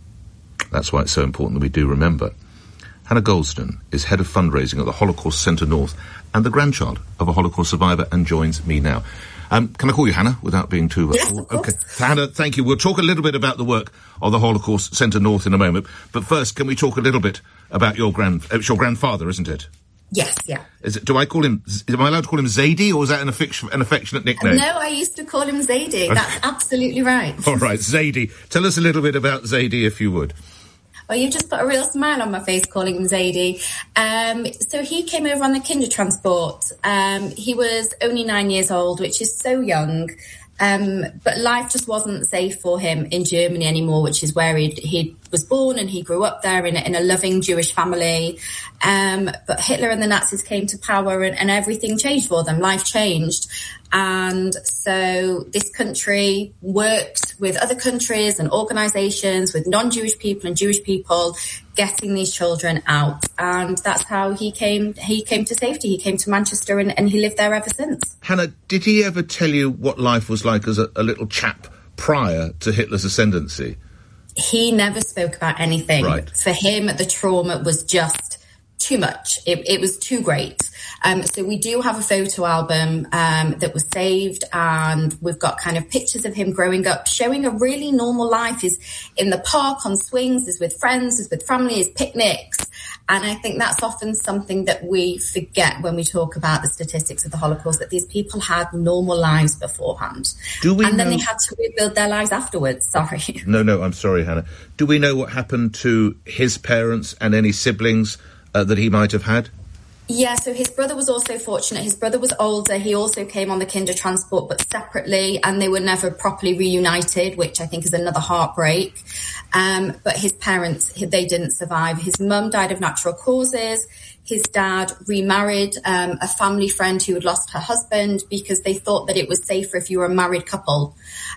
[SPEAKER 1] That's why it's so important that we do remember. Hannah Goldston is head of fundraising at the Holocaust Centre North and the grandchild of a Holocaust survivor, and joins me now. Um, can I call you Hannah without being too...
[SPEAKER 10] Yes, of course.
[SPEAKER 1] Okay. Hannah, thank you. We'll talk a little bit about the work of the Holocaust Centre North in a moment. But first, can we talk a little bit about your grand... It's your grandfather, isn't it?
[SPEAKER 10] Yes, yeah.
[SPEAKER 1] Is it, do I call him... Am I allowed to call him Zadie, or is that an, affic- an affectionate nickname?
[SPEAKER 10] No, I used to call him Zadie. That's absolutely right.
[SPEAKER 1] All right, Zadie. Tell us a little bit about Zadie, if you would.
[SPEAKER 10] Well, you just put a real smile on my face calling him Zadie. Um, so he came over on the Kindertransport. Um, he was only nine years old, which is so young. Um, but life just wasn't safe for him in Germany anymore, which is where he he was born, and he grew up there in a, in a loving Jewish family. Um, but Hitler and the Nazis came to power, and, and everything changed for them. Life changed. And so this country worked with other countries and organisations, with non-Jewish people and Jewish people, getting these children out. And that's how he came he came to safety. He came to Manchester, and, and he lived there ever since.
[SPEAKER 1] Hannah, did he ever tell you what life was like as a, a little chap prior to Hitler's ascendancy?
[SPEAKER 10] He never spoke about anything.
[SPEAKER 1] Right.
[SPEAKER 10] For him, the trauma was just too much. It, it was too great. Um, so we do have a photo album um, that was saved, and we've got kind of pictures of him growing up, showing a really normal life. He's in the park on swings, he's with friends, he's with family, he's picnics. And I think that's often something that we forget when we talk about the statistics of the Holocaust, that these people had normal lives beforehand.
[SPEAKER 1] Do we
[SPEAKER 10] and then
[SPEAKER 1] know...
[SPEAKER 10] they had to rebuild their lives afterwards. Sorry.
[SPEAKER 1] No, no, I'm sorry, Hannah. Do we know what happened to his parents and any siblings uh, that he might have had?
[SPEAKER 10] Yeah, so his brother was also fortunate. His brother was older. He also came on the Kindertransport, but separately, and they were never properly reunited, which I think is another heartbreak. Um, but his parents, they didn't survive. His mum died of natural causes. His dad remarried um, a family friend who had lost her husband, because they thought that it was safer if you were a married couple.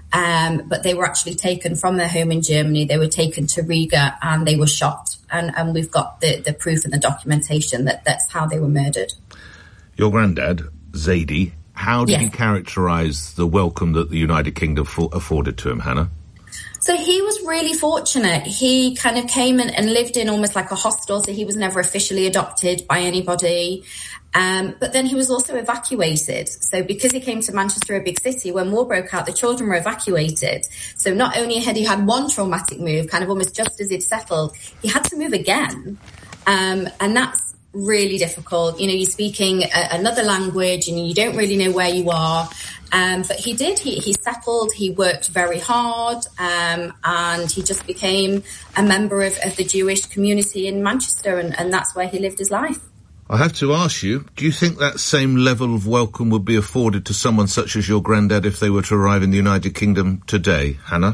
[SPEAKER 10] Um, but they were actually taken from their home in Germany. They were taken to Riga, and they were shot. And, and we've got the, the proof and the documentation that that's how they were murdered.
[SPEAKER 1] Your granddad, Zadie, how did
[SPEAKER 10] Yes.
[SPEAKER 1] he characterise the welcome that the United Kingdom for- afforded to him, Hannah?
[SPEAKER 10] So he was really fortunate. He kind of came in and lived in almost like a hostel, so he was never officially adopted by anybody. Um, but then he was also evacuated. So because he came to Manchester, a big city, when war broke out, the children were evacuated. So not only had he had one traumatic move, kind of almost just as he'd settled, he had to move again. Um, and that's really difficult. You know, you're speaking a, another language and you don't really know where you are. Um, but he did. He, he settled. He worked very hard, um, and he just became a member of, of the Jewish community in Manchester, and, and that's where he lived his life.
[SPEAKER 1] I have to ask you, do you think that same level of welcome would be afforded to someone such as your granddad if they were to arrive in the United Kingdom today, Hannah?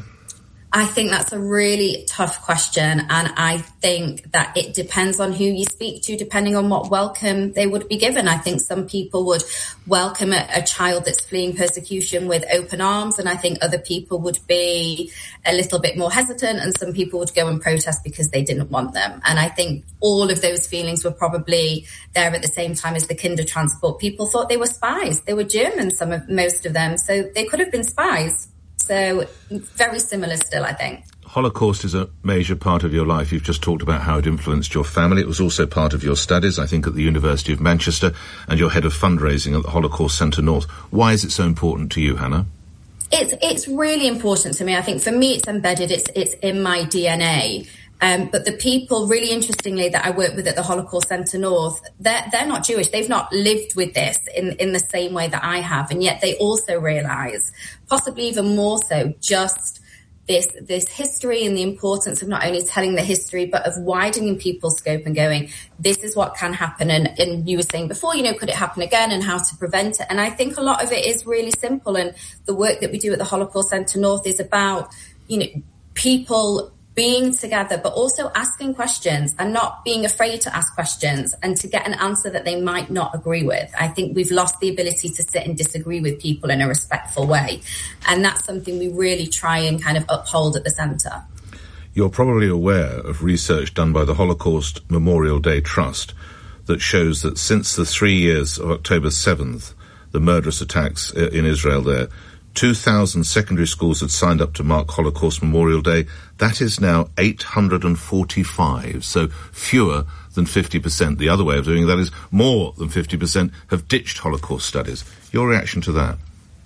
[SPEAKER 10] I think that's a really tough question, and I think that it depends on who you speak to, depending on what welcome they would be given. I think some people would welcome a, a child that's fleeing persecution with open arms, and I think other people would be a little bit more hesitant, and some people would go and protest because they didn't want them. And I think all of those feelings were probably there at the same time as the Kindertransport. People thought they were spies. They were German, some of most of them, so they could have been spies. So very similar still, I think.
[SPEAKER 1] Holocaust is a major part of your life. You've just talked about how it influenced your family. It was also part of your studies, I think, at the University of Manchester, and you're head of fundraising at the Holocaust Centre North. Why is it so important to you, Hannah?
[SPEAKER 10] It's it's really important to me. I think for me it's embedded, it's it's in my D N A. Um, but the people, really interestingly, that I work with at the Holocaust Centre North, they're, they're not Jewish. They've not lived with this in, in the same way that I have. And yet they also realise, possibly even more so, just this this history and the importance of not only telling the history, but of widening people's scope and going, this is what can happen. And, and you were saying before, you know, could it happen again and how to prevent it? And I think a lot of it is really simple. And the work that we do at the Holocaust Centre North is about, you know, people being together, but also asking questions and not being afraid to ask questions and to get an answer that they might not agree with. I think we've lost the ability to sit and disagree with people in a respectful way. And that's something we really try and kind of uphold at the centre.
[SPEAKER 1] You're probably aware of research done by the Holocaust Memorial Day Trust that shows that since the three years of October seventh, the murderous attacks in Israel there, two thousand secondary schools had signed up to mark Holocaust Memorial Day. That is now eight hundred forty-five, so fewer than fifty percent. The other way of doing that is more than fifty percent have ditched Holocaust studies. Your reaction to that?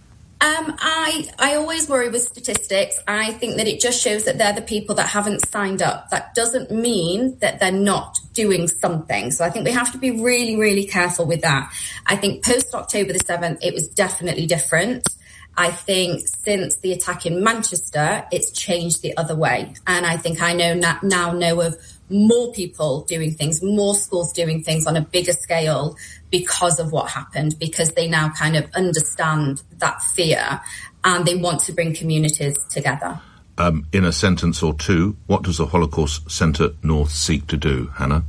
[SPEAKER 10] Um, I I always worry with statistics. I think that it just shows that they're the people that haven't signed up. That doesn't mean that they're not doing something. So I think we have to be really, really careful with that. I think post-October the seventh, it was definitely different. I think since the attack in Manchester, it's changed the other way. And I think I know na- now know of more people doing things, more schools doing things on a bigger scale because of what happened, because they now kind of understand that fear and they want to bring communities together.
[SPEAKER 1] Um, in a sentence or two, what does the Holocaust Centre North seek to do, Hannah?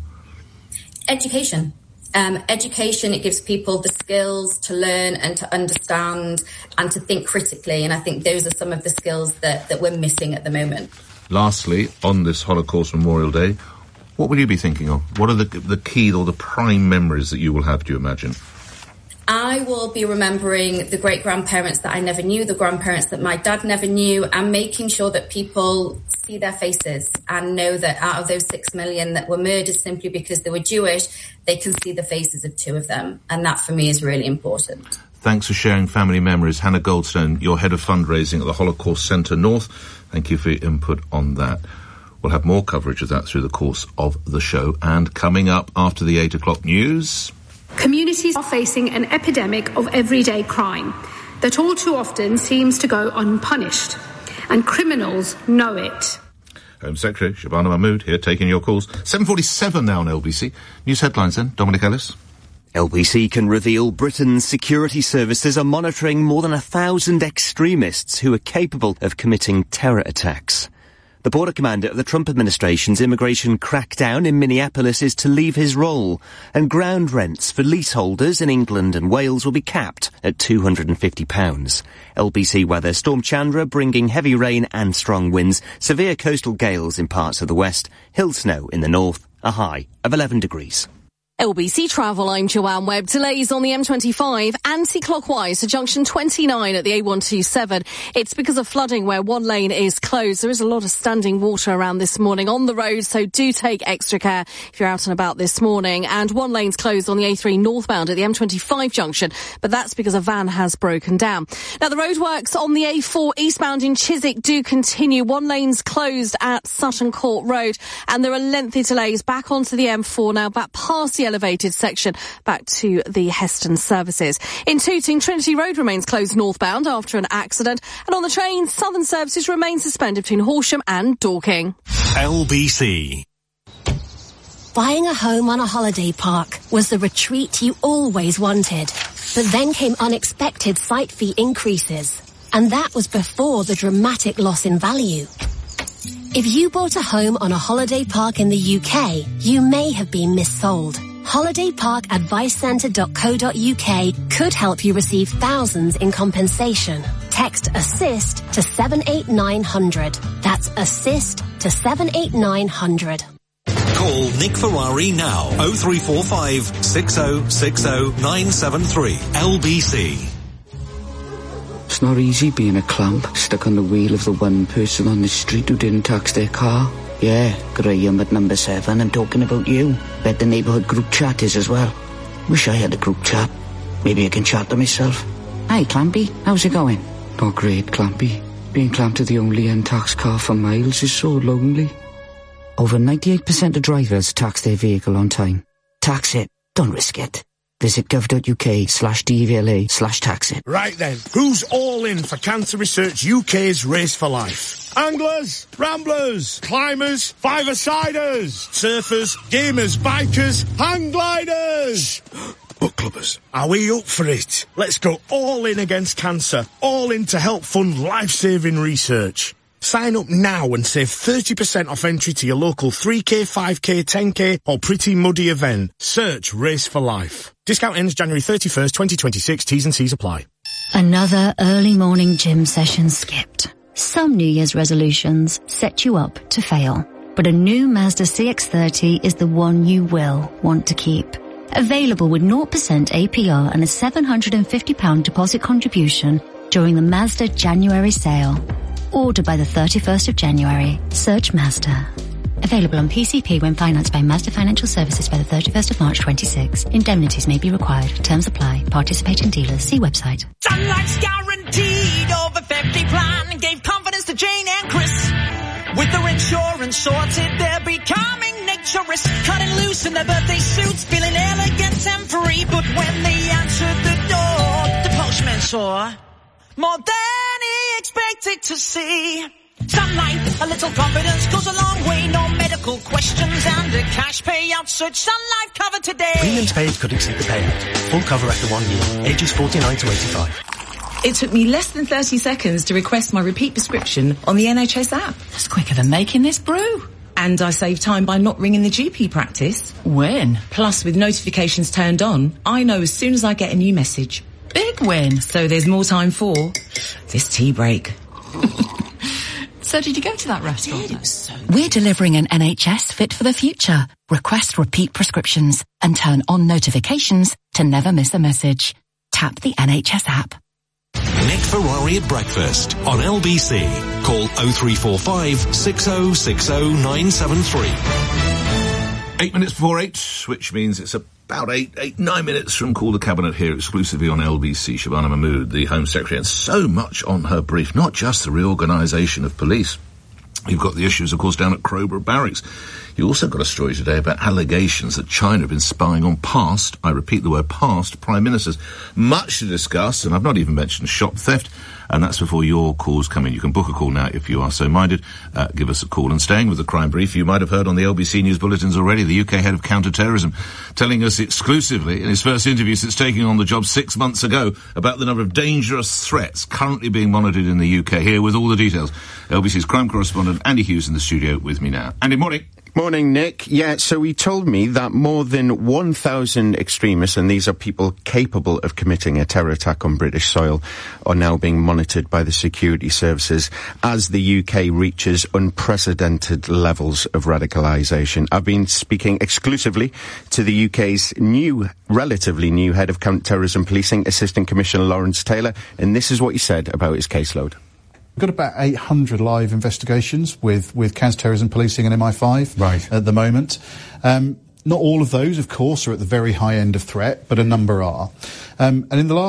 [SPEAKER 10] Education. Um, education, it gives people the skills to learn and to understand and to think critically. And I think those are some of the skills that, that we're missing at the moment.
[SPEAKER 1] Lastly, on this Holocaust Memorial Day, what will you be thinking of? What are the, the key or the prime memories that you will have, do you imagine?
[SPEAKER 10] I will be remembering the great-grandparents that I never knew, the grandparents that my dad never knew, and making sure that people see their faces and know that out of those six million that were murdered simply because they were Jewish, they can see the faces of two of them. And that, for me, is really important.
[SPEAKER 1] Thanks for sharing family memories. Hannah Goldstone, you're head of fundraising at the Holocaust Centre North. Thank you for your input on that. We'll have more coverage of that through the course of the show. And coming up after the eight o'clock news...
[SPEAKER 12] Communities are facing an epidemic of everyday crime that all too often seems to go unpunished, and criminals know it.
[SPEAKER 1] Home Secretary Shabana Mahmood here taking your calls. seven forty-seven now on L B C. News headlines then, Dominic Ellis.
[SPEAKER 6] L B C can reveal Britain's security services are monitoring more than a thousand extremists who are capable of committing terror attacks. The border commander of the Trump administration's immigration crackdown in Minneapolis is to leave his role, and ground rents for leaseholders in England and Wales will be capped at two hundred fifty pounds. L B C weather, Storm Chandra bringing heavy rain and strong winds, severe coastal gales in parts of the west, hill snow in the north, a high of eleven degrees.
[SPEAKER 13] L B C Travel, I'm Joanne Webb. Delays on the M twenty-five anti-clockwise to junction twenty-nine at the A one twenty-seven. It's because of flooding where one lane is closed. There is a lot of standing water around this morning on the road, so do take extra care if you're out and about this morning. And one lane's closed on the A three northbound at the M twenty-five junction, but that's because a van has broken down. Now, the roadworks on the A four eastbound in Chiswick do continue. One lane's closed at Sutton Court Road, and there are lengthy delays back onto the M four now, back past the elevated section back to the Heston services. In Tooting, Trinity Road remains closed northbound after an accident, and on the train, Southern services remain suspended between Horsham and Dorking.
[SPEAKER 4] L B C.
[SPEAKER 14] Buying a home on a holiday park was the retreat you always wanted. But then came unexpected site fee increases. And that was before the dramatic loss in value. If you bought a home on a holiday park in the U K, you may have been missold. holiday park advice centre dot co dot U K could help you receive thousands in compensation. Text ASSIST to seven eight nine hundred. That's ASSIST to seven eight nine hundred.
[SPEAKER 4] Call Nick Ferrari now. oh three four five, six oh six oh, nine seven three. L B C.
[SPEAKER 23] It's not easy being a clamp, stuck on the wheel of the one person on the street who didn't tax their car. Yeah, Graham at number seven, I'm talking about you. Bet the neighbourhood group chat is as well. Wish I had a group chat. Maybe I can chat to myself. Hi, Clampy. How's it going? Not great, Clampy. Being clamped to the only untaxed car for miles is so lonely. Over ninety-eight percent of drivers tax their vehicle on time. Tax it. Don't risk it. Visit gov.uk slash DVLA slash tax it.
[SPEAKER 15] Right then, who's all in for Cancer Research U K's Race for Life? Anglers, ramblers, climbers, five-a-siders, surfers, gamers, bikers, hang gliders, book clubbers. Are we up for it? Let's go all in against cancer, all in to help fund life-saving research. Sign up now and save thirty percent off entry to your local three K, five K, ten K or Pretty Muddy event. Search Race for Life. Discount ends January thirty-first, twenty twenty-six. T's and C's apply.
[SPEAKER 11] Another early morning gym session skipped. Some New Year's resolutions set you up to fail. But a new Mazda C X thirty is the one you will want to keep. Available with zero percent A P R and a seven hundred fifty pounds deposit contribution during the Mazda January sale. Order by the thirty-first of January. Search Mazda. Available on P C P when financed by Mazda Financial Services by the thirty-first of March twenty-six. Indemnities may be required. Terms apply. Participating dealers. See website.
[SPEAKER 16] Sunlight's guaranteed over fifty plan and gave confidence to Jane and Chris. With their insurance sorted, they're becoming naturists. Cutting loose in their birthday suits, feeling elegant and free. But when they answered the door, the postman saw more than he expected to see. Sunlight, a little confidence goes a long way. No medical questions and a cash payout. Search Sun Life cover today.
[SPEAKER 17] Premiums paid could exceed the payout. Full cover after one year. Ages forty-nine to eighty-five.
[SPEAKER 18] It took me less than thirty seconds to request my repeat prescription on the N H S app.
[SPEAKER 19] That's quicker than making this brew.
[SPEAKER 18] And I saved time by not ringing the G P practice.
[SPEAKER 19] When?
[SPEAKER 18] Plus, with notifications turned on, I know as soon as I get a new message.
[SPEAKER 19] Big win.
[SPEAKER 18] So there's more time for this tea break.
[SPEAKER 19] So did you go to that restaurant?
[SPEAKER 18] It was so
[SPEAKER 19] We're delivering an N H S fit for the future. Request repeat prescriptions and turn on notifications to never miss a message. Tap the N H S app.
[SPEAKER 4] Nick Ferrari at breakfast on L B C. Call oh three four five, six oh six oh, nine seven three.
[SPEAKER 1] Eight minutes before eight, which means it's about eight, eight, nine minutes from Call the Cabinet here exclusively on L B C. Shabana Mahmood, the Home Secretary, and so much on her brief, not just the reorganisation of police. You've got the issues, of course, down at Crowborough Barracks. You also got a story today about allegations that China have been spying on past, I repeat the word past, Prime Ministers. Much to discuss, and I've not even mentioned shop theft, and that's before your calls come in. You can book a call now if you are so minded. Uh, give us a call. And staying with the crime brief, you might have heard on the L B C News bulletins already, the U K head of counter-terrorism telling us exclusively in his first interview since taking on the job six months ago about the number of dangerous threats currently being monitored in the U K. Here with all the details, L B C's crime correspondent Andy Hughes in the studio with me now. Andy, morning.
[SPEAKER 2] Morning, Nick. Yeah, so he told me that more than one thousand extremists, and these are people capable of committing a terror attack on British soil, are now being monitored by the security services as the U K reaches unprecedented levels of radicalisation. I've been speaking exclusively to the U K's new, relatively new head of counter-terrorism policing, Assistant Commissioner Lawrence Taylor, and this is what he said about his caseload.
[SPEAKER 20] We've got about eight hundred live investigations with, with counter-terrorism policing and M I five right. at the moment. Um, not all of those, of course, are at the very high end of threat, but a number are. Um, and in the last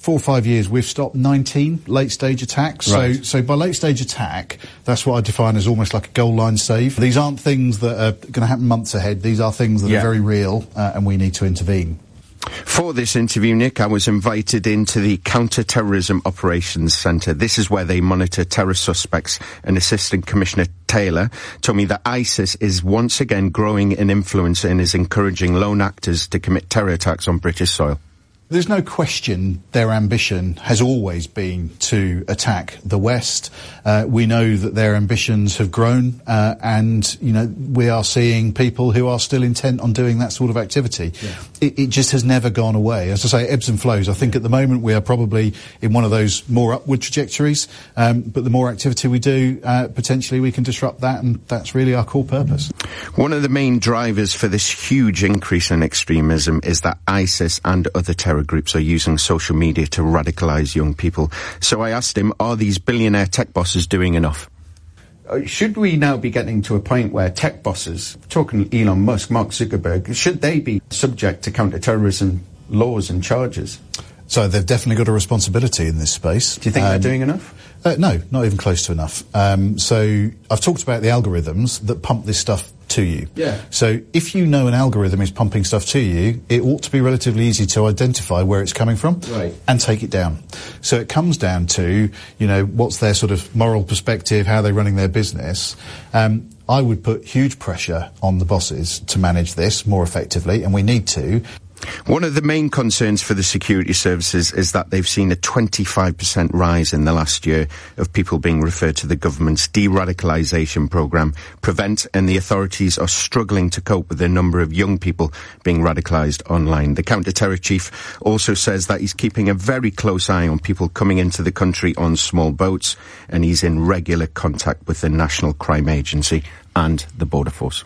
[SPEAKER 20] four or five years, we've stopped nineteen late-stage attacks.
[SPEAKER 1] Right.
[SPEAKER 20] So, so by late-stage attack, that's what I define as almost like a goal line save. These aren't things that are going to happen months ahead. These are things that
[SPEAKER 2] Yeah.
[SPEAKER 20] are very real, uh, and we need to intervene.
[SPEAKER 2] For this interview, Nick, I was invited into the Counter-Terrorism Operations Centre. This is where they monitor terror suspects, and Assistant Commissioner Taylor told me that ISIS is once again growing in influence and is encouraging lone actors to commit terror attacks on British soil.
[SPEAKER 20] There's no question their ambition has always been to attack the West. Uh, we know that their ambitions have grown, uh, and, you know, we are seeing people who are still intent on doing that sort of activity. Yeah. It, it just has never gone away. As I say, ebbs and flows. I think at the moment we are probably in one of those more upward trajectories, um, but the more activity we do, uh, potentially we can disrupt that, and that's really our core purpose.
[SPEAKER 2] One of the main drivers for this huge increase in extremism is that ISIS and other terror groups are using social media to radicalise young people. So I asked him, are these billionaire tech bosses doing enough? Uh, should we now be getting to a point where tech bosses, talking Elon Musk, Mark Zuckerberg, should they be subject to counter-terrorism laws and charges?
[SPEAKER 20] So they've definitely got a responsibility in this space.
[SPEAKER 2] Do you think um, they're doing enough?
[SPEAKER 20] Uh, no, not even close to enough. Um, so I've talked about the algorithms that pump this stuff to you.
[SPEAKER 2] Yeah.
[SPEAKER 20] So if you know an algorithm is pumping stuff to you, it ought to be relatively easy to identify where it's coming from,
[SPEAKER 2] right,
[SPEAKER 20] and take it down. So it comes down to, you know, what's their sort of moral perspective, how they're running their business. Um, I would put huge pressure on the bosses to manage this more effectively, and we need to.
[SPEAKER 2] One of the main concerns for the security services is that they've seen a twenty-five percent rise in the last year of people being referred to the government's de-radicalisation programme, PREVENT, and the authorities are struggling to cope with the number of young people being radicalised online. The counter-terror chief also says that he's keeping a very close eye on people coming into the country on small boats, and he's in regular contact with the National Crime Agency and the Border Force.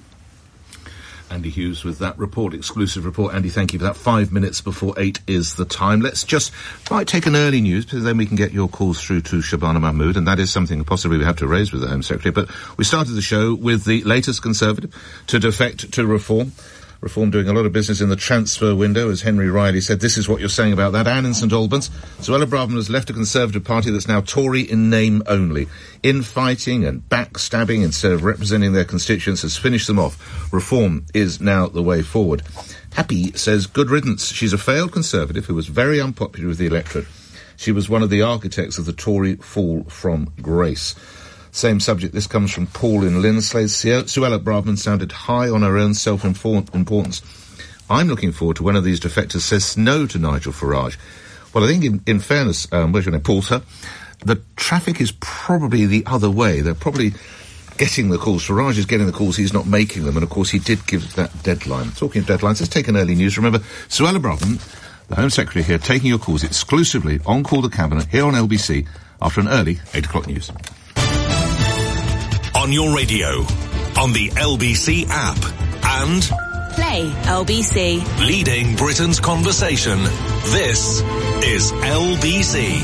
[SPEAKER 1] Andy Hughes with that report, exclusive report. Andy, thank you for that. Five minutes before eight is the time. Let's just might take an early news, because then we can get your calls through to Shabana Mahmood, and that is something possibly we have to raise with the Home Secretary. But we started the show with the latest Conservative to defect to Reform. Reform doing a lot of business in the transfer window, as Henry Riley said. This is what you're saying about that. Anne in St Albans. Suella Braverman has left a Conservative Party that's now Tory in name only. Infighting and backstabbing instead of representing their constituents has finished them off. Reform is now the way forward. Happy says, good riddance. She's a failed Conservative who was very unpopular with the electorate. She was one of the architects of the Tory fall from grace. Same subject, this comes from Paul in Linsley. Suella Braverman sounded high on her own self-importance. I'm looking forward to one of these defectors says no to Nigel Farage. Well, I think in, in fairness, um, where's your name, Paul, sir? The traffic is probably the other way. They're probably getting the calls. Farage is getting the calls, he's not making them. And, of course, he did give that deadline. Talking of deadlines, let's take an early news. Remember, Suella Braverman, the Home Secretary here, taking your calls exclusively on Call the Cabinet here on L B C after an early eight o'clock news.
[SPEAKER 4] On your radio, on the L B C app, and
[SPEAKER 3] Play L B C.
[SPEAKER 4] Leading Britain's conversation, this is L B C.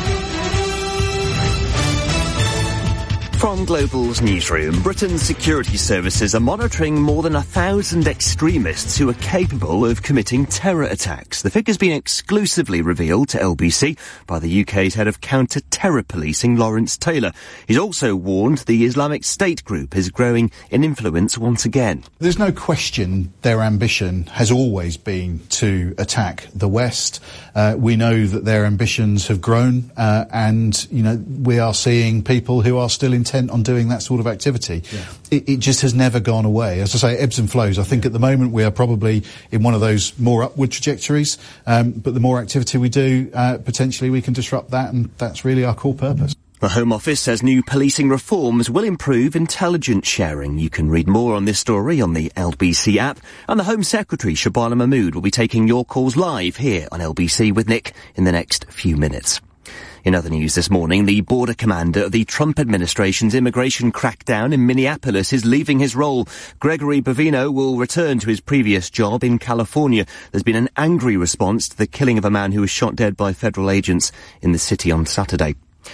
[SPEAKER 6] From Global's newsroom, Britain's security services are monitoring more than a thousand extremists who are capable of committing terror attacks. The figure's been exclusively revealed to L B C by the U K's head of counter-terror policing, Lawrence Taylor. He's also warned the Islamic State group is growing in influence once again.
[SPEAKER 20] There's no question their ambition has always been to attack the West. Uh, we know that their ambitions have grown, uh, and, you know, we are seeing people who are still intent on doing that sort of activity. Yeah. It, it just has never gone away. As I say, ebbs and flows. I think at the moment we are probably in one of those more upward trajectories, um, but the more activity we do, uh, potentially we can disrupt that, and that's really our core purpose.
[SPEAKER 6] The Home Office says new policing reforms will improve intelligence sharing. You can read more on this story on the L B C app. And the Home Secretary, Shabana Mahmood, will be taking your calls live here on L B C with Nick in the next few minutes. In other news this morning, the border commander of the Trump administration's immigration crackdown in Minneapolis is leaving his role. Gregory Bovino will return to his previous job in California. There's been an angry response to the killing of a man who was shot dead by federal agents in the city on Saturday.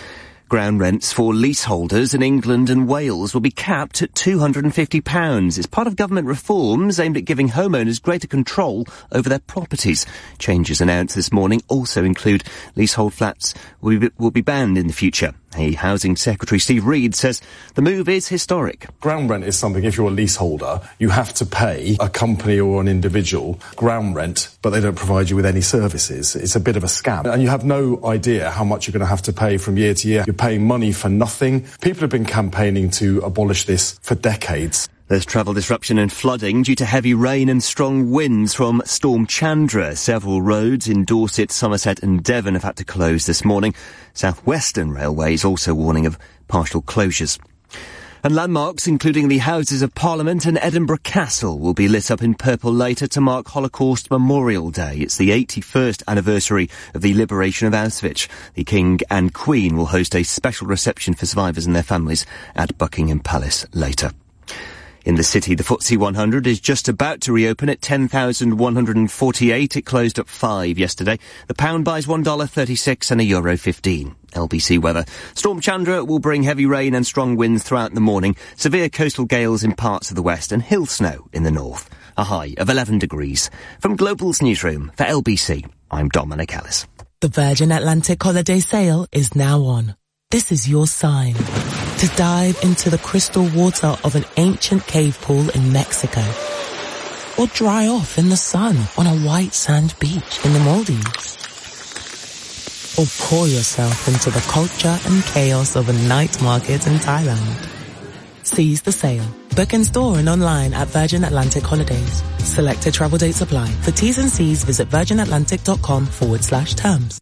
[SPEAKER 6] Ground rents for leaseholders in England and Wales will be capped at two hundred fifty pounds. It's part of government reforms aimed at giving homeowners greater control over their properties. Changes announced this morning also include leasehold flats will be, will be banned in the future. A Housing Secretary, Steve Reed, says the move is historic.
[SPEAKER 5] Ground rent is something, if you're a leaseholder, you have to pay a company or an individual ground rent, but they don't provide you with any services. It's a bit of a scam. And you have no idea how much you're going to have to pay from year to year. You're paying money for nothing. People have been campaigning to abolish this for decades.
[SPEAKER 6] There's travel disruption and flooding due to heavy rain and strong winds from Storm Chandra. Several roads in Dorset, Somerset and Devon have had to close this morning. South Western Railway is also warning of partial closures. And landmarks, including the Houses of Parliament and Edinburgh Castle, will be lit up in purple later to mark Holocaust Memorial Day. It's the eighty-first anniversary of the liberation of Auschwitz. The King and Queen will host a special reception for survivors and their families at Buckingham Palace later. In the city, the F T S E one hundred is just about to reopen at ten thousand one hundred forty-eight. It closed at five yesterday. The pound buys one dollar thirty-six and a euro fifteen. L B C weather. Storm Chandra will bring heavy rain and strong winds throughout the morning. Severe coastal gales in parts of the west and hill snow in the north. A high of eleven degrees. From Global's newsroom for L B C, I'm Dominic Ellis.
[SPEAKER 7] The Virgin Atlantic holiday sale is now on. This is your sign to dive into the crystal water of an ancient cave pool in Mexico, or dry off in the sun on a white sand beach in the Maldives, or pour yourself into the culture and chaos of a night market in Thailand. Seize the sale. Book in store and online at Virgin Atlantic Holidays. Selected travel dates apply. For T's and C's, visit virginatlantic.com forward slash terms.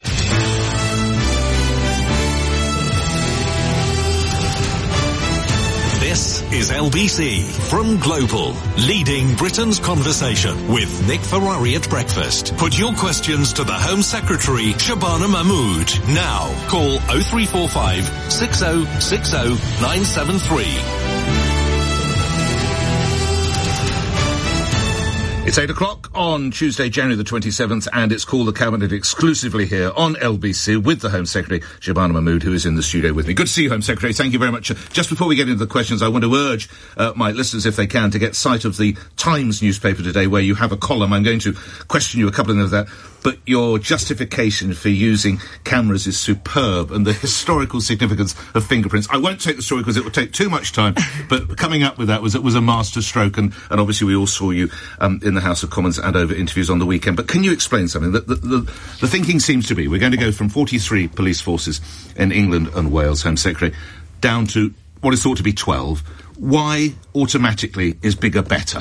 [SPEAKER 4] This is L B C from Global, leading Britain's conversation with Nick Ferrari at breakfast. Put your questions to the Home Secretary, Shabana Mahmood. Now, call oh three four five, six oh six oh, nine seven three.
[SPEAKER 1] It's eight o'clock on Tuesday, January the twenty-seventh, and it's Call the Cabinet exclusively here on L B C with the Home Secretary, Shabana Mahmood, who is in the studio with me. Good to see you, Home Secretary. Thank you very much. Just before we get into the questions, I want to urge uh, my listeners, if they can, to get sight of the Times newspaper today, where you have a column. I'm going to question you a couple of that, but your justification for using cameras is superb, and the historical significance of fingerprints. I won't take the story because it will take too much time, but coming up with that was it was a master stroke, and, and obviously we all saw you um, in the House of Commons and over interviews on the weekend. But can you explain something? The, the, the, the thinking seems to be we're going to go from forty-three police forces in England and Wales, Home Secretary, down to what is thought to be twelve. Why automatically is bigger better?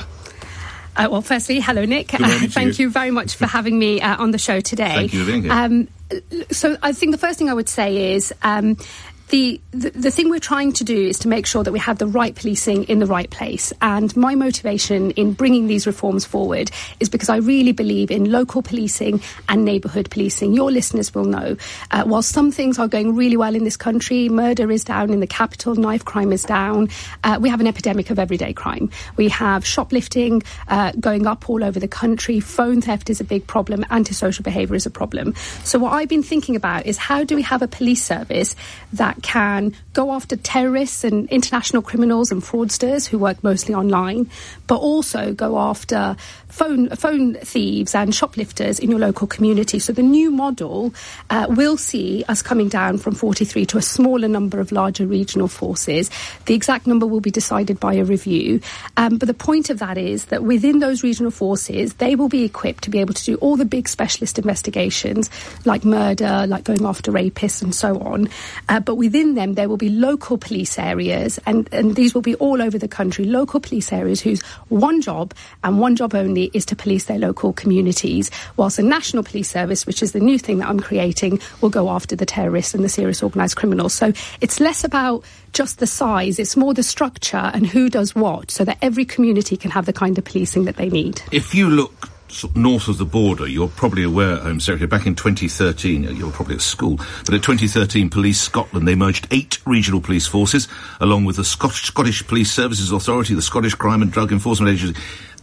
[SPEAKER 12] Uh, well, firstly, hello, Nick.
[SPEAKER 1] Good morning
[SPEAKER 12] Uh, thank
[SPEAKER 1] you.
[SPEAKER 12] you very much for having me uh, on the show today.
[SPEAKER 1] Thank you for being here.
[SPEAKER 12] Um, so I think the first thing I would say is um, the, the the thing we're trying to do is to make sure that we have the right policing in the right place. And my motivation in bringing these reforms forward is because I really believe in local policing and neighbourhood policing. Your listeners will know, uh, while some things are going really well in this country, murder is down in the capital, knife crime is down, uh, we have an epidemic of everyday crime. We have shoplifting uh, going up all over the country, phone theft is a big problem, antisocial behaviour is a problem. So what I've been thinking about is how do we have a police service that can go after terrorists and international criminals and fraudsters who work mostly online, but also go after phone phone thieves and shoplifters in your local community. So the new model uh, will see us coming down from forty-three to a smaller number of larger regional forces. The exact number will be decided by a review. Um, but the point of that is that within those regional forces, they will be equipped to be able to do all the big specialist investigations, like murder, like going after rapists and so on. Uh, but within them, there will be local police areas, and, and these will be all over the country, local police areas whose one job and one job only is to police their local communities, whilst the National Police Service, which is the new thing that I'm creating, will go after the terrorists and the serious organised criminals. So it's less about just the size, it's more the structure and who does what, so that every community can have the kind of policing that they need.
[SPEAKER 1] If you look sort of north of the border, you're probably aware, Home Secretary, back in twenty thirteen, you're probably at school, but in twenty thirteen, Police Scotland, they merged eight regional police forces, along with the Scottish, Scottish Police Services Authority, the Scottish Crime and Drug Enforcement Agency.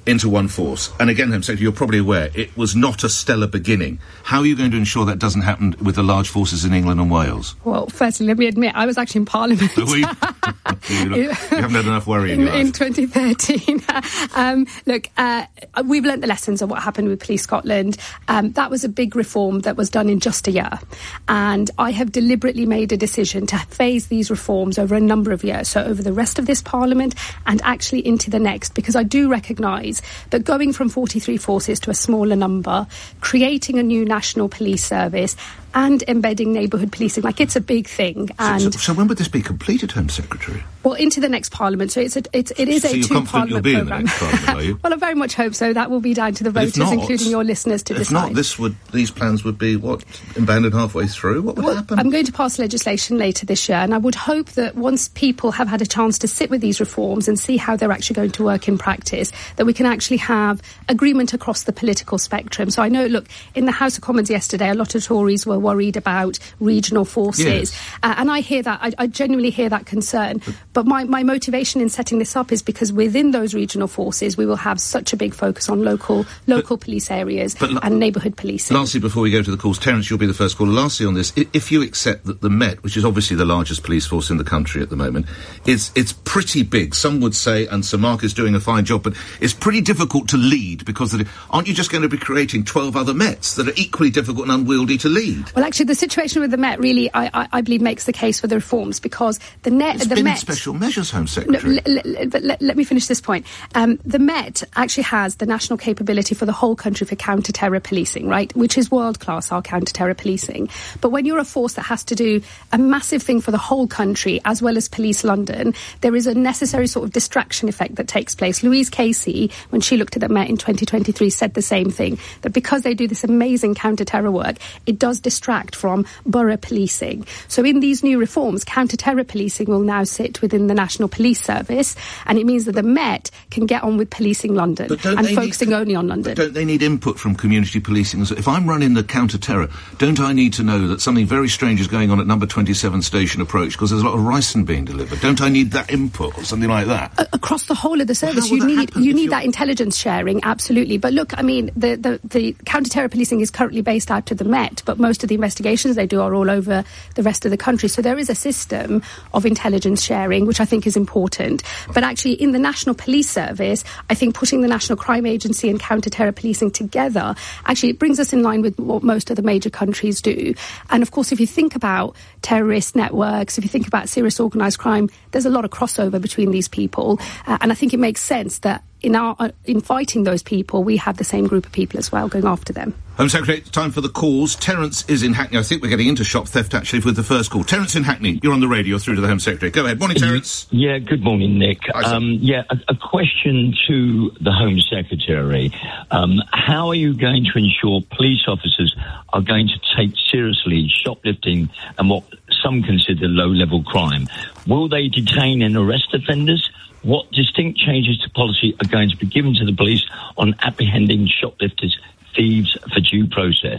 [SPEAKER 1] into one force. And again, Home Secretary, you're probably aware, it was not a stellar beginning. How are you going to ensure that doesn't happen with the large forces in England and Wales?
[SPEAKER 12] Well, firstly, let me admit, I was actually in Parliament.
[SPEAKER 1] Oh, you, you, look, you haven't had enough worry in,
[SPEAKER 12] in,
[SPEAKER 1] your life.
[SPEAKER 12] in twenty thirteen. um, look, uh, we've learnt the lessons of what happened with Police Scotland. Um, that was a big reform that was done in just a year. And I have deliberately made a decision to phase these reforms over a number of years, so over the rest of this Parliament and actually into the next, because I do recognise that going from forty-three forces to a smaller number, creating a new national police service and embedding neighbourhood policing, like, it's a big thing. And
[SPEAKER 1] so, so, so when would this be completed, Home Secretary?
[SPEAKER 12] Well, into the next Parliament. So it's a, it's, it is
[SPEAKER 1] so
[SPEAKER 12] a
[SPEAKER 1] you're
[SPEAKER 12] two-Parliament
[SPEAKER 1] you'll be
[SPEAKER 12] programme.
[SPEAKER 1] In the next Parliament, are you?
[SPEAKER 12] Well, I very much hope so. That will be down to the
[SPEAKER 1] But if
[SPEAKER 12] voters,
[SPEAKER 1] not,
[SPEAKER 12] including your listeners, to
[SPEAKER 1] if
[SPEAKER 12] decide.
[SPEAKER 1] If not, this would, these plans would be, what, abandoned halfway through? What would
[SPEAKER 12] well,
[SPEAKER 1] happen?
[SPEAKER 12] I'm going to pass legislation later this year, and I would hope that once people have had a chance to sit with these reforms and see how they're actually going to work in practice, that we can actually have agreement across the political spectrum. So I know, look, in the House of Commons yesterday, a lot of Tories were worried about regional forces.
[SPEAKER 1] Yes.
[SPEAKER 12] Uh, and I hear that, I, I genuinely hear that concern. But, but my, my motivation in setting this up is because within those regional forces, we will have such a big focus on local local but, police areas but, and neighbourhood policing.
[SPEAKER 1] Lastly, before we go to the calls, Terence, you'll be the first caller. Lastly on this, if you accept that the Met, which is obviously the largest police force in the country at the moment, is it's pretty big. Some would say, and Sir Mark is doing a fine job, but it's pretty difficult to lead because of, aren't you just going to be creating twelve other Mets that are equally difficult and unwieldy to lead?
[SPEAKER 12] Well, actually, the situation with the Met really, I, I, I believe, makes the case for the reforms, because the Net...
[SPEAKER 1] It's
[SPEAKER 12] the
[SPEAKER 1] been
[SPEAKER 12] Met,
[SPEAKER 1] in special measures, Home Secretary.
[SPEAKER 12] No, l- l- but let, let me finish this point. Um, the Met actually has the national capability for the whole country for counter-terror policing, right, which is world-class, our counter-terror policing. But when you're a force that has to do a massive thing for the whole country, as well as Police London, there is a necessary sort of distraction effect that takes place. Louise Casey, when she looked at the Met in twenty twenty-three, said the same thing, that because they do this amazing counter-terror work, it does distract from borough policing. So in these new reforms, counter-terror policing will now sit within the National Police Service, and it means that the Met can get on with policing London and focusing
[SPEAKER 1] need,
[SPEAKER 12] only on London.
[SPEAKER 1] Don't they need input from community policing? So if I'm running the counter-terror, don't I need to know that something very strange is going on at number twenty-seven Station Approach because there's a lot of ricin being delivered? Don't I need that input or something like that?
[SPEAKER 12] A- across the whole of the service,
[SPEAKER 1] well,
[SPEAKER 12] you need you need
[SPEAKER 1] you're...
[SPEAKER 12] that intelligence sharing, absolutely. But look, I mean, the, the, the counter-terror policing is currently based out of the Met, but most of the investigations they do are all over the rest of the country. So there is a system of intelligence sharing, which I think is important. But actually, in the National Police Service, I think putting the National Crime Agency and counter-terror policing together, actually, it brings us in line with what most of the major countries do. And of course, if you think about terrorist networks, if you think about serious organised crime, there's a lot of crossover between these people. Uh, and I think it makes sense that in our uh, in fighting those people, we have the same group of people as well going after them.
[SPEAKER 1] Home Secretary, it's time for the calls. Terence is in Hackney. I think we're getting into shop theft, actually, with the first call. Terence in Hackney, you're on the radio through to the Home Secretary. Go ahead. Morning, Terence.
[SPEAKER 8] Yeah, good morning, Nick. Um, yeah, a, a question to the Home Secretary. Um, how are you going to ensure police officers are going to take seriously shoplifting and what some consider low-level crime? Will they detain and arrest offenders? What distinct changes to policy are going to be given to the police on apprehending shoplifters, thieves for due process?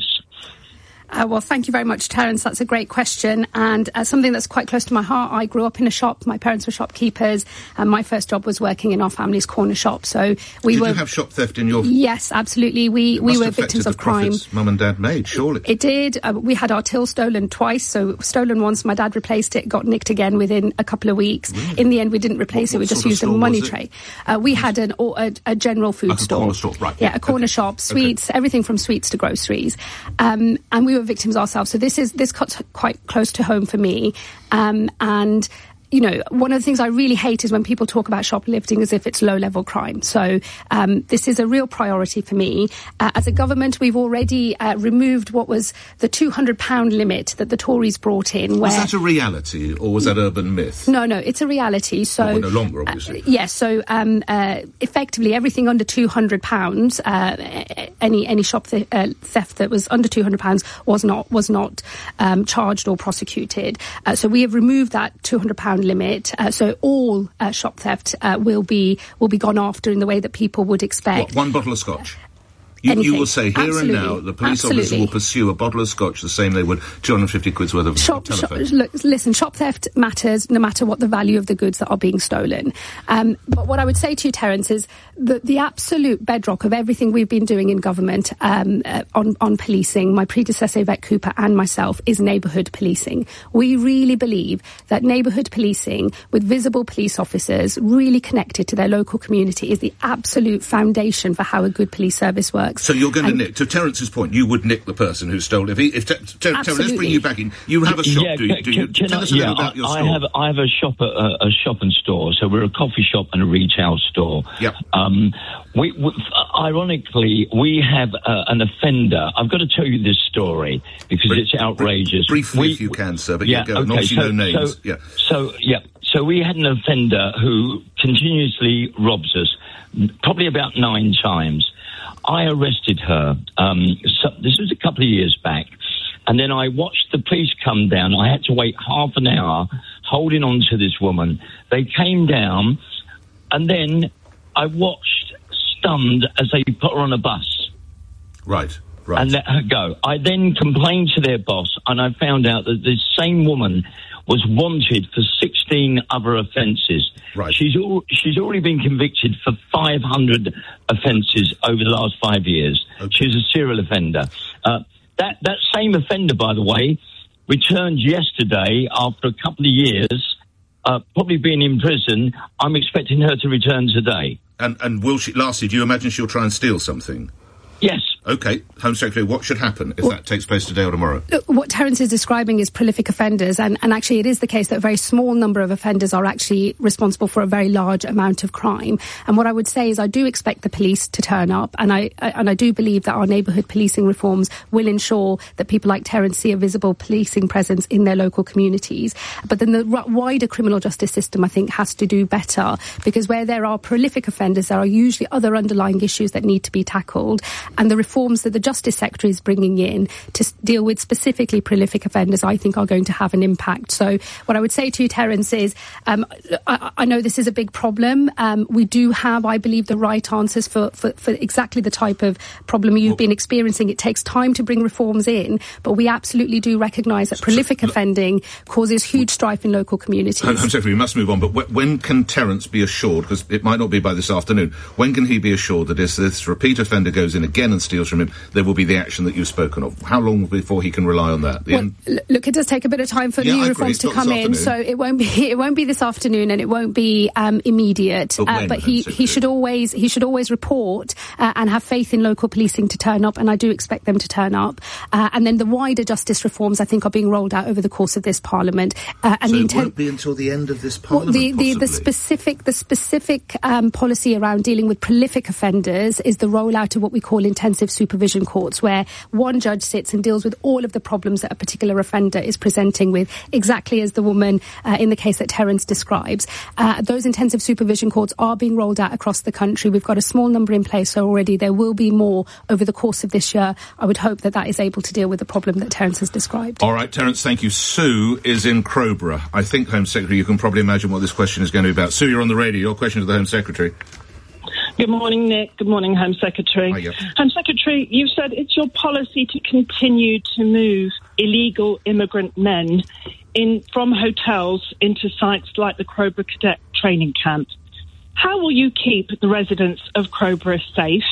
[SPEAKER 12] Uh, well, thank you very much, Terence. That's a great question, and uh, something that's quite close to my heart. I grew up in a shop. My parents were shopkeepers, and my first job was working in our family's corner shop. So we
[SPEAKER 1] Did
[SPEAKER 12] were.
[SPEAKER 1] you have shop theft in your?
[SPEAKER 12] Yes, absolutely. We
[SPEAKER 1] it
[SPEAKER 12] we
[SPEAKER 1] must
[SPEAKER 12] were
[SPEAKER 1] have
[SPEAKER 12] victims of
[SPEAKER 1] the
[SPEAKER 12] crime.
[SPEAKER 1] Mum and Dad made, surely.
[SPEAKER 12] It did. Uh, we had our till stolen twice. So stolen once, my dad replaced it. Got nicked again within a couple of weeks.
[SPEAKER 1] Really?
[SPEAKER 12] In the end, we didn't replace
[SPEAKER 1] what,
[SPEAKER 12] it. We
[SPEAKER 1] what
[SPEAKER 12] just
[SPEAKER 1] sort of
[SPEAKER 12] used a
[SPEAKER 1] store
[SPEAKER 12] money
[SPEAKER 1] was it?
[SPEAKER 12] tray. Uh, we had an or, a, a general food
[SPEAKER 1] like
[SPEAKER 12] store.
[SPEAKER 1] A corner store, right?
[SPEAKER 12] Yeah, a corner
[SPEAKER 1] okay.
[SPEAKER 12] shop, sweets, okay. Everything from sweets to groceries, um, and we were victims ourselves. So this is this cuts quite close to home for me, um, and. You know, one of the things I really hate is when people talk about shoplifting as if it's low-level crime. So um, this is a real priority for me. Uh, as a government, we've already uh, removed what was the two hundred pound limit that the Tories brought in. Where
[SPEAKER 1] was that a reality, or was that urban myth?
[SPEAKER 12] No, no, it's a reality. So
[SPEAKER 1] well, no longer, obviously.
[SPEAKER 12] Uh, yes, yeah, so um, uh, effectively everything under two hundred pounds, uh, any any shop th- uh, theft that was under two hundred pounds was not was not um, charged or prosecuted. Uh, so we have removed that two hundred pound limit, uh, so all uh, shop theft uh, will be will be gone after in the way that people would expect.
[SPEAKER 1] What, one bottle of scotch? You,
[SPEAKER 12] anything.
[SPEAKER 1] you will say here
[SPEAKER 12] Absolutely.
[SPEAKER 1] and now the police
[SPEAKER 12] Absolutely.
[SPEAKER 1] officer will pursue a bottle of scotch the same they would two hundred fifty quid's worth of
[SPEAKER 12] Shop, shop,
[SPEAKER 1] telephone.
[SPEAKER 12] look, listen, shop theft matters no matter what the value of the goods that are being stolen. Um, but what I would say to you, Terence, is that the absolute bedrock of everything we've been doing in government um, uh, on, on policing, my predecessor Yvette Cooper and myself, is neighbourhood policing. We really believe that neighbourhood policing with visible police officers really connected to their local community is the absolute foundation for how a good police service works.
[SPEAKER 1] So you're going to
[SPEAKER 12] And-
[SPEAKER 1] nick, to Terence's point, you would nick the person who stole. If he, if Ter- Ter- Terence, let's
[SPEAKER 12] Absolutely.
[SPEAKER 1] bring you back in. You have a shop,
[SPEAKER 8] yeah,
[SPEAKER 1] do you?
[SPEAKER 8] can-
[SPEAKER 1] Do you?
[SPEAKER 8] can- can
[SPEAKER 1] Tell
[SPEAKER 8] I-
[SPEAKER 1] us a
[SPEAKER 8] yeah,
[SPEAKER 1] little about your
[SPEAKER 8] I,
[SPEAKER 1] store.
[SPEAKER 8] I have I have a shop, a, a shop and store. So we're a coffee shop and a retail store.
[SPEAKER 1] Yep.
[SPEAKER 8] Um, we, we, ironically, we have uh, an offender. I've got to tell you this story because
[SPEAKER 1] Bri-
[SPEAKER 8] it's outrageous.
[SPEAKER 1] Briefly,
[SPEAKER 8] We-
[SPEAKER 1] if you can, sir, but
[SPEAKER 8] yeah,
[SPEAKER 1] you go.
[SPEAKER 8] okay,
[SPEAKER 1] And obviously
[SPEAKER 8] so,
[SPEAKER 1] no names.
[SPEAKER 8] So,
[SPEAKER 1] yeah.
[SPEAKER 8] So yeah, so we had an offender who continuously robs us, probably about nine times. I arrested her. Um, so this was a couple of years back. And then I watched the police come down. I had to wait half an hour holding on to this woman. They came down, and then I watched, stunned, as they put her on a bus.
[SPEAKER 1] Right, right.
[SPEAKER 8] And let her go. I then complained to their boss, and I found out that this same woman was wanted for sixteen other offences.
[SPEAKER 1] Right.
[SPEAKER 8] She's al- she's already been convicted for five hundred offences over the last five years.
[SPEAKER 1] Okay.
[SPEAKER 8] She's a serial offender. Uh, that that same offender, by the way, returned yesterday after a couple of years, uh, probably being in prison. I'm expecting her to return today.
[SPEAKER 1] And and will she? Lastly, do you imagine she'll try and steal something?
[SPEAKER 8] Yes.
[SPEAKER 1] Okay, Home Secretary, what should happen if that takes place today or tomorrow?
[SPEAKER 12] Look, what Terence is describing is prolific offenders, and, and actually it is the case that a very small number of offenders are actually responsible for a very large amount of crime. And what I would say is I do expect the police to turn up, and I, I and I do believe that our neighbourhood policing reforms will ensure that people like Terence see a visible policing presence in their local communities. But then the r- wider criminal justice system, I think, has to do better, because where there are prolific offenders, there are usually other underlying issues that need to be tackled, and the reforms that the Justice Secretary is bringing in to s- deal with specifically prolific offenders, I think, are going to have an impact. So what I would say to you, Terence, is um, I, I know this is a big problem. Um, we do have, I believe, the right answers for, for, for exactly the type of problem you've been experiencing. It takes time to bring reforms in, but we absolutely do recognise that prolific offending causes huge strife in local communities.
[SPEAKER 1] Home Secretary, we must move on, but wh- when can Terence be assured, because it might not be by this afternoon, when can he be assured that if this repeat offender goes in again and steals from him, there will be the action that you've spoken of? How long before he can rely on that? The
[SPEAKER 12] Well,
[SPEAKER 1] end-
[SPEAKER 12] l- look, it does take a bit of time for
[SPEAKER 1] Yeah, I
[SPEAKER 12] new
[SPEAKER 1] agree.
[SPEAKER 12] reforms
[SPEAKER 1] It's
[SPEAKER 12] to
[SPEAKER 1] not
[SPEAKER 12] come
[SPEAKER 1] this
[SPEAKER 12] in, so
[SPEAKER 1] afternoon.
[SPEAKER 12] it won't be it won't be this afternoon, and it won't be um, immediate.
[SPEAKER 1] But when,
[SPEAKER 12] but he,
[SPEAKER 1] Home
[SPEAKER 12] he should always he should always report uh, and have faith in local policing to turn up, and I do expect them to turn up. Uh, and then the wider justice reforms, I think, are being rolled out over the course of this Parliament. Uh, and
[SPEAKER 1] so
[SPEAKER 12] the
[SPEAKER 1] it
[SPEAKER 12] intent.
[SPEAKER 1] won't be until the end of this
[SPEAKER 12] Well,
[SPEAKER 1] Parliament,
[SPEAKER 12] the, the, the
[SPEAKER 1] possibly.
[SPEAKER 12] specific the specific um, policy around dealing with prolific offenders is the rollout of what we call intensive supervision courts, where one judge sits and deals with all of the problems that a particular offender is presenting with, exactly as the woman uh, in the case that Terence describes. Uh, those intensive supervision courts are being rolled out across the country. We've got a small number in place already. There will be more over the course of this year. I would hope that that is able to deal with the problem that Terence has described.
[SPEAKER 1] All right, Terence, thank you. Sue is in Crowborough. I think, Home Secretary, you can probably imagine what this question is going to be about. Sue, you're on the radio. Your question to the Home Secretary.
[SPEAKER 9] Good morning, Nick. Good morning, Home Secretary.
[SPEAKER 1] Hiya.
[SPEAKER 9] Home Secretary, you said it's your policy to continue to move illegal immigrant men in from hotels into sites like the Crowborough Cadet Training Camp. How will you keep the residents of Crowborough safe?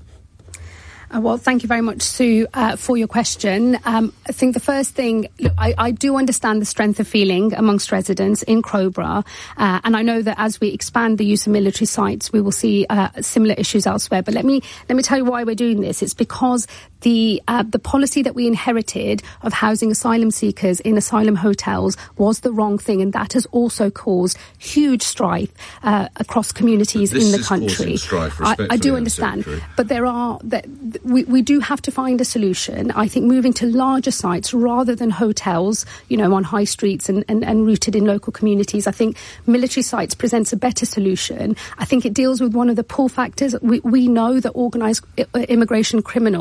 [SPEAKER 12] Uh, well, thank you very much, Sue, uh, for your question. Um, I think the first thing, look, I, I do understand the strength of feeling amongst residents in Crowborough, uh, and I know that as we expand the use of military sites, we will see uh, similar issues elsewhere. But let me let me tell you why we're doing this. It's because the uh, the policy that we inherited of housing asylum seekers in asylum hotels was the wrong thing, and that has also caused huge strife uh, across communities
[SPEAKER 1] This
[SPEAKER 12] in the
[SPEAKER 1] is
[SPEAKER 12] country.
[SPEAKER 1] causing strife,
[SPEAKER 12] I, I
[SPEAKER 1] respectfully,
[SPEAKER 12] do
[SPEAKER 1] Home
[SPEAKER 12] understand,
[SPEAKER 1] Secretary.
[SPEAKER 12] but there are that we, we do have to find a solution. I think moving to larger sites rather than hotels, you know, on high streets and, and, and rooted in local communities, I think military sites presents a better solution. I think it deals with one of the pull factors. We, we know that organised immigration criminals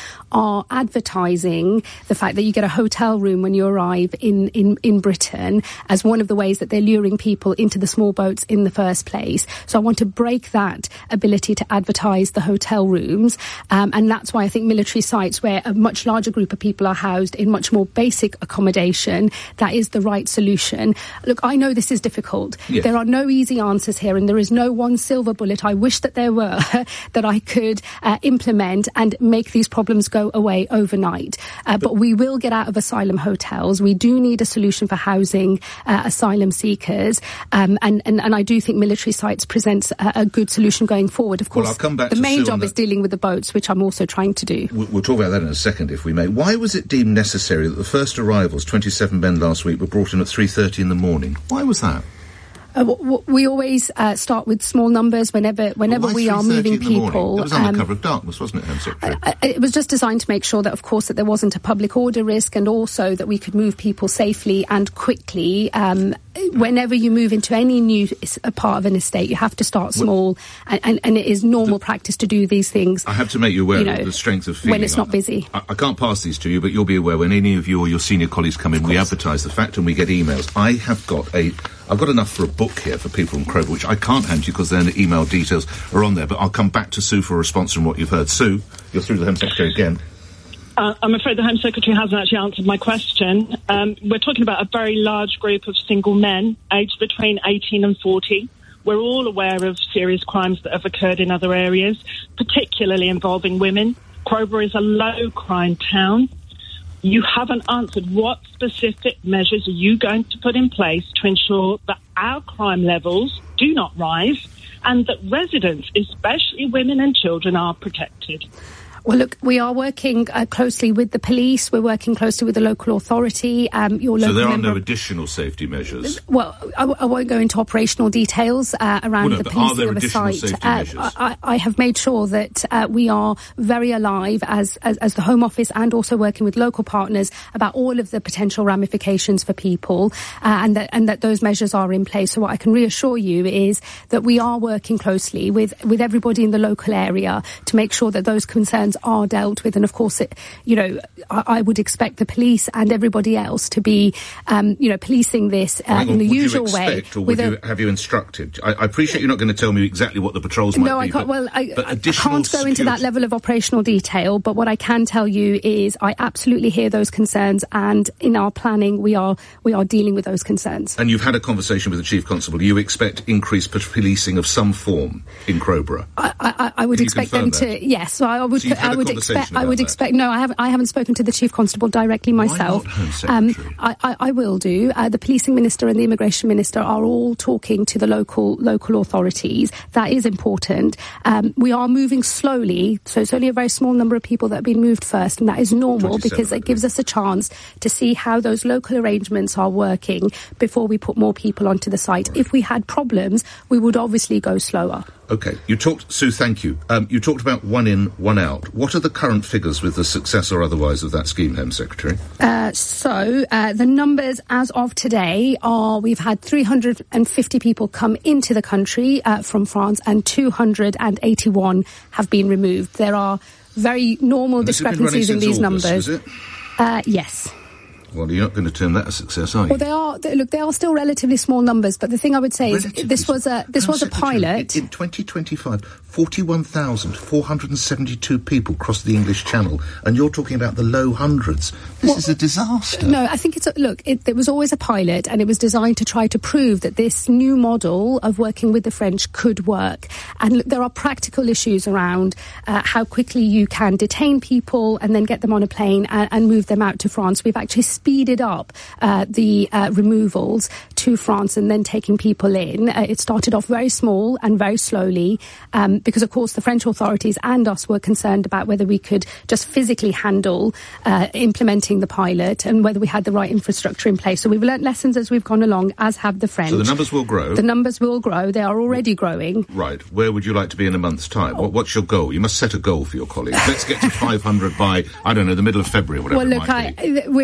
[SPEAKER 12] are advertising the fact that you get a hotel room when you arrive in, in, in Britain as one of the ways that they're luring people into the small boats in the first place. So I want to break that ability to advertise the hotel rooms. Um, and that's why I think military sites where a much larger group of people are housed in much more basic accommodation, that is the right solution. Look, I know this is difficult.
[SPEAKER 1] Yeah.
[SPEAKER 12] There are no easy answers here, and there is no one silver bullet. I wish that there were, that I could uh, implement and make these problems go away overnight. Uh, but, but we will get out of asylum hotels. We do need a solution for housing uh, asylum seekers. Um, and, and, and I do think military sites presents a, a good solution going forward. Of course,
[SPEAKER 1] well, I'll come back
[SPEAKER 12] the
[SPEAKER 1] to
[SPEAKER 12] main
[SPEAKER 1] Sue
[SPEAKER 12] job
[SPEAKER 1] is
[SPEAKER 12] dealing with the boats, which I'm also trying to do.
[SPEAKER 1] We'll talk about that in a second, if we may. Why was it deemed necessary that the first arrivals, twenty-seven men last week, were brought in at three thirty in the morning? Why was that?
[SPEAKER 12] Uh, w- w- we always uh, start with small numbers whenever whenever we are moving people.
[SPEAKER 1] It was under
[SPEAKER 12] um,
[SPEAKER 1] cover of darkness, wasn't it, Home Secretary?
[SPEAKER 12] Uh, it was just designed to make sure that, of course, that there wasn't a public order risk, and also that we could move people safely and quickly. Um, whenever you move into any new uh, part of an estate, you have to start small, and, and, and it is normal the, practice to do these things.
[SPEAKER 1] I have to make you aware
[SPEAKER 12] you know,
[SPEAKER 1] of the strength of feeling.
[SPEAKER 12] When it's not busy.
[SPEAKER 1] I, I can't pass these to you, but you'll be aware when any of you or your senior colleagues come in, we advertise the fact and we get emails. I have got a... I've got enough for a book here for people from Crowborough, which I can't hand you because their email details are on there, but I'll come back to Sue for a response from what you've heard. Sue, you're through the Home Secretary again.
[SPEAKER 9] Uh, I'm afraid the Home Secretary hasn't actually answered my question. Um, we're talking about a very large group of single men aged between eighteen and forty. We're all aware of serious crimes that have occurred in other areas, particularly involving women. Crowborough is a low-crime town. You haven't answered what specific measures are you going to put in place to ensure that our crime levels do not rise and that residents, especially women and children, are protected.
[SPEAKER 12] Well, look, we are working uh, closely with the police. We're working closely with the local authority. Um, your local
[SPEAKER 1] so there are
[SPEAKER 12] member...
[SPEAKER 1] no additional safety measures?
[SPEAKER 12] Well, I, w- I won't go into operational details uh, around
[SPEAKER 1] well, no,
[SPEAKER 12] the policing
[SPEAKER 1] of
[SPEAKER 12] a site.
[SPEAKER 1] Uh,
[SPEAKER 12] I, I have made sure that uh, we are very alive as, as, as the Home Office, and also working with local partners about all of the potential ramifications for people, uh, and that and that those measures are in place. So what I can reassure you is that we are working closely with, with everybody in the local area to make sure that those concerns are dealt with. And of course, it, you know, I, I would expect the police and everybody else to be, um, you know, policing this uh,
[SPEAKER 1] on,
[SPEAKER 12] in the
[SPEAKER 1] would
[SPEAKER 12] usual
[SPEAKER 1] you expect,
[SPEAKER 12] way.
[SPEAKER 1] Or would
[SPEAKER 12] a,
[SPEAKER 1] you, have you instructed? I, I appreciate you're not going to tell me exactly what the patrols might
[SPEAKER 12] no,
[SPEAKER 1] be.
[SPEAKER 12] I can't.
[SPEAKER 1] But,
[SPEAKER 12] well, I,
[SPEAKER 1] but
[SPEAKER 12] I can't go
[SPEAKER 1] security.
[SPEAKER 12] into that level of operational detail. But what I can tell you is, I absolutely hear those concerns, and in our planning, we are we are dealing with those concerns.
[SPEAKER 1] And you've had a conversation with the Chief Constable. You expect increased policing of some form in Crowborough?
[SPEAKER 12] I, I, I would
[SPEAKER 1] Can
[SPEAKER 12] expect them
[SPEAKER 1] that?
[SPEAKER 12] to. Yes, so I would.
[SPEAKER 1] So you've had
[SPEAKER 12] I
[SPEAKER 1] a
[SPEAKER 12] would
[SPEAKER 1] conversation
[SPEAKER 12] expect. I would
[SPEAKER 1] about
[SPEAKER 12] expect. No, I haven't. I haven't spoken to the Chief Constable directly myself.
[SPEAKER 1] Why not, Home Secretary?
[SPEAKER 12] Um, I, I, I will do. Uh, the Policing Minister and the Immigration Minister are all talking to the local local authorities. That is important. Um, we are moving slowly, so it's only a very small number of people that have been moved first, and that is normal because it gives us a chance to see how those local arrangements are working before we put more people onto the site. Right. If we had problems, we would obviously go slower.
[SPEAKER 1] OK. You talked, Sue, thank you. Um, you talked about one in, one out. What are the current figures with the success or otherwise of that scheme, Home Secretary?
[SPEAKER 12] Uh, so, uh, the numbers as of today are, we've had three hundred fifty people come into the country uh, from France, and two hundred eighty-one have been removed. There are very normal
[SPEAKER 1] and
[SPEAKER 12] discrepancies in these
[SPEAKER 1] August,
[SPEAKER 12] numbers.
[SPEAKER 1] Is it?
[SPEAKER 12] Uh, yes.
[SPEAKER 1] Well, you're not going to term that a success, are you?
[SPEAKER 12] Well, they are. They, look, they are still relatively small numbers, but the thing I would say relatively is this was a this was a pilot.
[SPEAKER 1] In, in twenty twenty-five, forty-one thousand four hundred seventy-two people crossed the English Channel, and you're talking about the low hundreds. This well, is a disaster.
[SPEAKER 12] No, I think it's a, look. It, it was always a pilot, and it was designed to try to prove that this new model of working with the French could work. And look, there are practical issues around uh, how quickly you can detain people and then get them on a plane and, and move them out to France. We've actually speeded up uh, the uh, removals to France and then taking people in. Uh, it started off very small and very slowly um, because, of course, the French authorities and us were concerned about whether we could just physically handle uh, implementing the pilot and whether we had the right infrastructure in place. So we've learnt lessons as we've gone along, as have the French.
[SPEAKER 1] So the numbers will grow?
[SPEAKER 12] The numbers will grow. They are already growing.
[SPEAKER 1] Right. Where would you like to be in a month's time? What, what's your goal? You must set a goal for your colleagues. Let's get to five hundred by, I don't know, the middle of February or whatever
[SPEAKER 12] well, look,
[SPEAKER 1] it might
[SPEAKER 12] I,
[SPEAKER 1] be.
[SPEAKER 12] We're, we're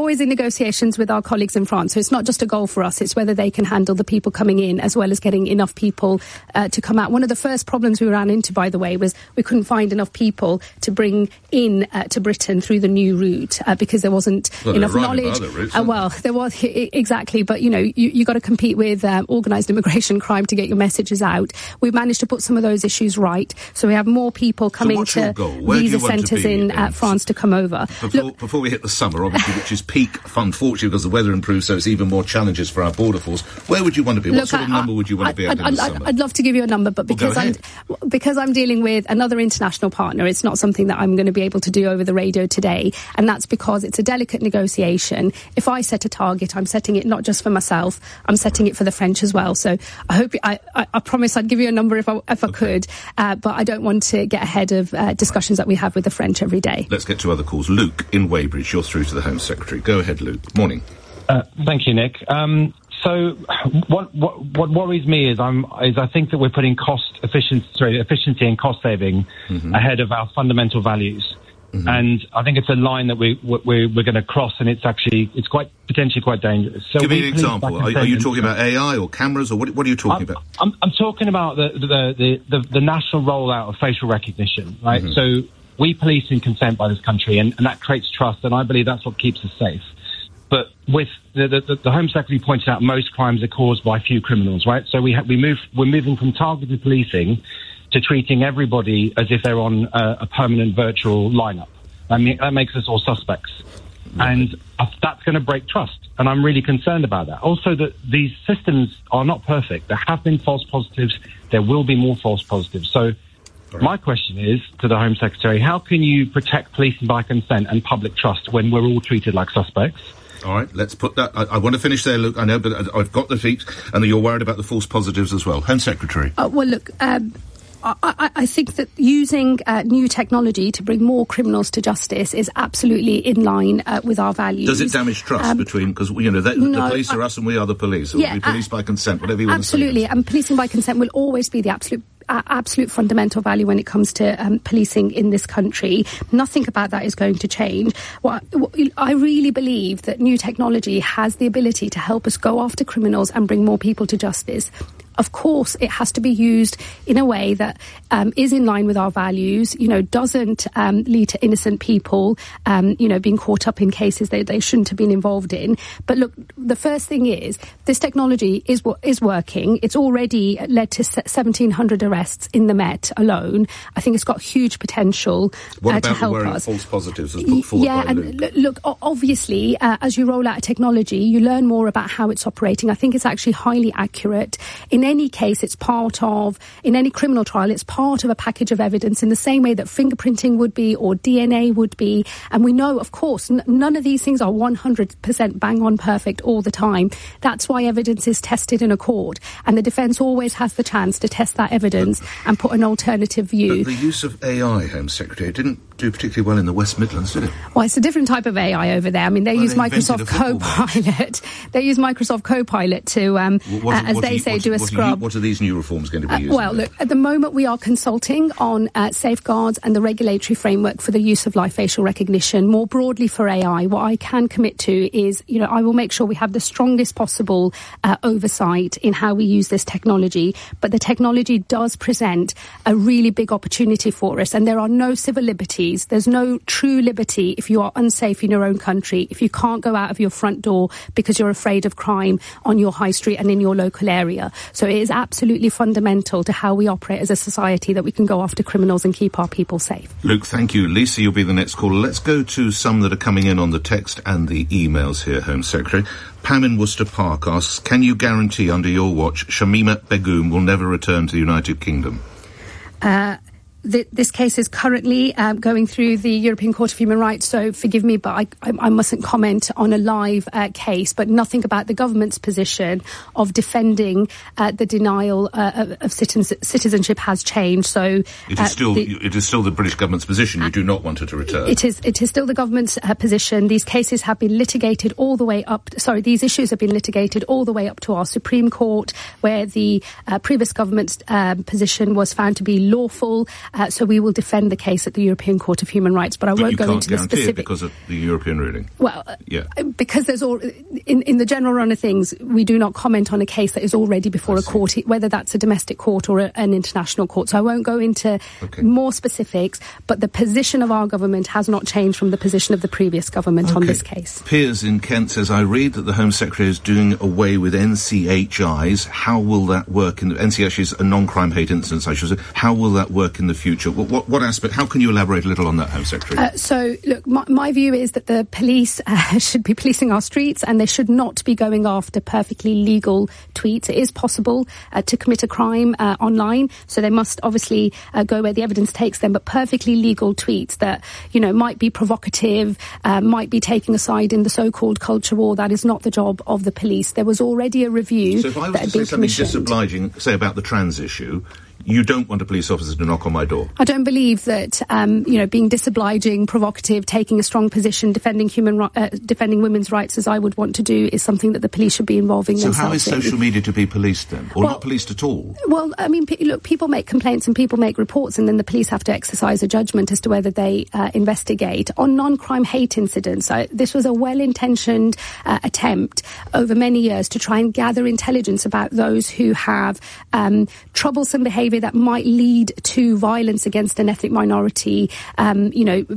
[SPEAKER 12] always in negotiations with our colleagues in France, so it's not just a goal for us, it's whether they can handle the people coming in as well as getting enough people uh, to come out. One of the first problems we ran into, by the way, was we couldn't find enough people to bring in uh, to Britain through the new route uh, because there wasn't
[SPEAKER 1] well,
[SPEAKER 12] enough
[SPEAKER 1] right
[SPEAKER 12] knowledge.
[SPEAKER 1] Routes,
[SPEAKER 12] uh, well, there was, exactly, but, you know, you, you got to compete with um, organised immigration crime to get your messages out. We've managed to put some of those issues right, so we have more people coming
[SPEAKER 1] so
[SPEAKER 12] to
[SPEAKER 1] visa
[SPEAKER 12] centres in uh, France to come over.
[SPEAKER 1] Before, Look, before we hit the summer, obviously, which is peak, unfortunately, because the weather improves, so it's even more challenges for our border force. Where would you want to be? What
[SPEAKER 12] Look,
[SPEAKER 1] sort of
[SPEAKER 12] I,
[SPEAKER 1] number would you want
[SPEAKER 12] I,
[SPEAKER 1] to be at
[SPEAKER 12] I'd,
[SPEAKER 1] in the
[SPEAKER 12] I'd,
[SPEAKER 1] summer?
[SPEAKER 12] I'd love to give you a number, but because
[SPEAKER 1] well,
[SPEAKER 12] I'm because I'm dealing with another international partner, it's not something that I'm going to be able to do over the radio today, and that's because it's a delicate negotiation. If I set a target, I'm setting it not just for myself, I'm setting it for the French as well. So I hope I, I, I promise I'd give you a number if I, if I could, uh, but I don't want to get ahead of uh, discussions that we have with the French every day.
[SPEAKER 1] Let's get to other calls. Luke in Weybridge, you're through to the Home Secretary. Go ahead, Luke. Morning.
[SPEAKER 10] Uh, thank you, Nick. Um, so, what, what what worries me is I'm is I think that we're putting cost efficiency, sorry, efficiency and cost saving mm-hmm. ahead of our fundamental values, mm-hmm. and I think it's a line that we we're, we're going to cross, and it's actually it's quite potentially quite dangerous. So
[SPEAKER 1] give me an example. Are, are you talking about A I or cameras, or what? What are you talking
[SPEAKER 10] I'm,
[SPEAKER 1] about?
[SPEAKER 10] I'm, I'm talking about the the, the the the national rollout of facial recognition, right? Mm-hmm. So we police in consent by this country, and, and that creates trust, and I believe that's what keeps us safe. But with the, the, the Home Secretary pointed out, most crimes are caused by few criminals, right? So we ha- we move we're moving from targeted policing to treating everybody as if they're on a, a permanent virtual lineup. I mean, that makes us all suspects, right. And uh, that's going to break trust. And I'm really concerned about that. Also, that these systems are not perfect. There have been false positives. There will be more false positives. So. Right. My question is to the Home Secretary: how can you protect policing by consent and public trust when we're all treated like suspects?
[SPEAKER 1] All right, let's put that. I, I want to finish there, Luke. I know, but I've got the feet, and you're worried about the false positives as well. Home Secretary.
[SPEAKER 12] Uh, well, look. Um I, I, I think that using uh, new technology to bring more criminals to justice is absolutely in line uh, with our values.
[SPEAKER 1] Does it damage trust um, between, because, you know, they,
[SPEAKER 12] no,
[SPEAKER 1] the police are
[SPEAKER 12] I,
[SPEAKER 1] us and we are the police, or
[SPEAKER 12] yeah,
[SPEAKER 1] we police uh, by consent, whatever you
[SPEAKER 12] absolutely,
[SPEAKER 1] want to say.
[SPEAKER 12] And policing by consent will always be the absolute Uh, absolute fundamental value when it comes to um, policing in this country. Nothing about that is going to change. What, what, I really believe that new technology has the ability to help us go after criminals and bring more people to justice. Of course, it has to be used in a way that um, is in line with our values, you know, doesn't um, lead to innocent people, um, you know, being caught up in cases they, they shouldn't have been involved in. But look, the first thing is, this technology is is working. It's already led to seventeen hundred arrests in the Met alone. I think it's got huge potential
[SPEAKER 1] what
[SPEAKER 12] uh,
[SPEAKER 1] about
[SPEAKER 12] to help
[SPEAKER 1] the
[SPEAKER 12] us.
[SPEAKER 1] False positives as put forward
[SPEAKER 12] yeah,
[SPEAKER 1] by
[SPEAKER 12] and
[SPEAKER 1] Luke?
[SPEAKER 12] look, obviously, uh, as you roll out a technology, you learn more about how it's operating. I think it's actually highly accurate. In any case, it's part of, in any criminal trial, it's part of a package of evidence in the same way that fingerprinting would be or D N A would be. And we know, of course, n- none of these things are one hundred percent bang on perfect all the time. That's why evidence is tested in a court. And the defence always has the chance to test that evidence but, and put an alternative view.
[SPEAKER 1] But the use of A I, Home Secretary, didn't do particularly well in the West Midlands, did it?
[SPEAKER 12] Well, it's a different type of A I over there. I mean, they well, use they Microsoft Copilot. They use Microsoft Copilot to, um,
[SPEAKER 1] what,
[SPEAKER 12] uh, as
[SPEAKER 1] what
[SPEAKER 12] they
[SPEAKER 1] you,
[SPEAKER 12] say,
[SPEAKER 1] what,
[SPEAKER 12] do a
[SPEAKER 1] what
[SPEAKER 12] scrub.
[SPEAKER 1] You, what are these new reforms going to be
[SPEAKER 12] uh,
[SPEAKER 1] used?
[SPEAKER 12] Well, look, at the moment we are consulting on uh, safeguards and the regulatory framework for the use of live facial recognition. More broadly for A I, what I can commit to is, you know, I will make sure we have the strongest possible uh, oversight in how we use this technology. But the technology does present a really big opportunity for us. And there are no civil liberties. There's no true liberty if you are unsafe in your own country, if you can't go out of your front door because you're afraid of crime on your high street and in your local area. So it is absolutely fundamental to how we operate as a society that we can go after criminals and keep our people safe.
[SPEAKER 1] Luke, thank you. Lisa, you'll be the next caller. Let's go to some that are coming in on the text and the emails here, Home Secretary. Pam in Worcester Park asks, can you guarantee under your watch Shamima Begum will never return to the United Kingdom?
[SPEAKER 12] Uh... The, this case is currently um, going through the European Court of Human Rights, so forgive me, but I, I, I mustn't comment on a live uh, case, but nothing about the government's position of defending uh, the denial uh, of, of citizens, citizenship has changed. So
[SPEAKER 1] it is
[SPEAKER 12] uh,
[SPEAKER 1] still
[SPEAKER 12] the,
[SPEAKER 1] it is still the British government's position. You do not want her to return.
[SPEAKER 12] It is it is still the government's uh, position. These cases have been litigated all the way up. Sorry, these issues have been litigated all the way up to our Supreme Court, where the uh, previous government's uh, position was found to be lawful. Uh, so we will defend the case at the European Court of Human Rights, but I
[SPEAKER 1] but
[SPEAKER 12] won't
[SPEAKER 1] you
[SPEAKER 12] go
[SPEAKER 1] can't
[SPEAKER 12] into the
[SPEAKER 1] guarantee
[SPEAKER 12] specific.
[SPEAKER 1] it because of the European ruling.
[SPEAKER 12] Well,
[SPEAKER 1] yeah,
[SPEAKER 12] because there's all in, in the general run of things, we do not comment on a case that is already before a court, whether that's a domestic court or a, an international court. So I won't go into okay. more specifics, but the position of our government has not changed from the position of the previous government
[SPEAKER 1] okay.
[SPEAKER 12] on this case.
[SPEAKER 1] Piers in Kent says, I read that the Home Secretary is doing away with N C H Is. How will that work? In the, N C H is a non-crime hate incidents, I should say. How will that work in the future? What, what, what aspect? How can you elaborate a little on that, Home Secretary?
[SPEAKER 12] Uh, so, look, my, my view is that the police uh, should be policing our streets, and they should not be going after perfectly legal tweets. It is possible uh, to commit a crime uh, online, so they must obviously uh, go where the evidence takes them, but perfectly legal tweets that, you know, might be provocative, uh, might be taking a side in the so-called culture war, that is not the job of the police. There was already a review
[SPEAKER 1] so if I was
[SPEAKER 12] that
[SPEAKER 1] to
[SPEAKER 12] had
[SPEAKER 1] say
[SPEAKER 12] been
[SPEAKER 1] something
[SPEAKER 12] commissioned.
[SPEAKER 1] disobliging, say about the trans issue, you don't want a police officer to knock on my door?
[SPEAKER 12] I don't believe that, um, you know, being disobliging, provocative, taking a strong position, defending human, uh, defending women's rights, as I would want to do, is something that the police should be involving
[SPEAKER 1] so
[SPEAKER 12] themselves
[SPEAKER 1] So how is social
[SPEAKER 12] in.
[SPEAKER 1] media to be policed then, or
[SPEAKER 12] well,
[SPEAKER 1] not policed at all?
[SPEAKER 12] Well, I mean, p- look, people make complaints and people make reports, and then the police have to exercise a judgment as to whether they uh, investigate. On non-crime hate incidents, uh, this was a well-intentioned uh, attempt over many years to try and gather intelligence about those who have um, troublesome behaviour that might lead to violence against an ethnic minority. Um, you know,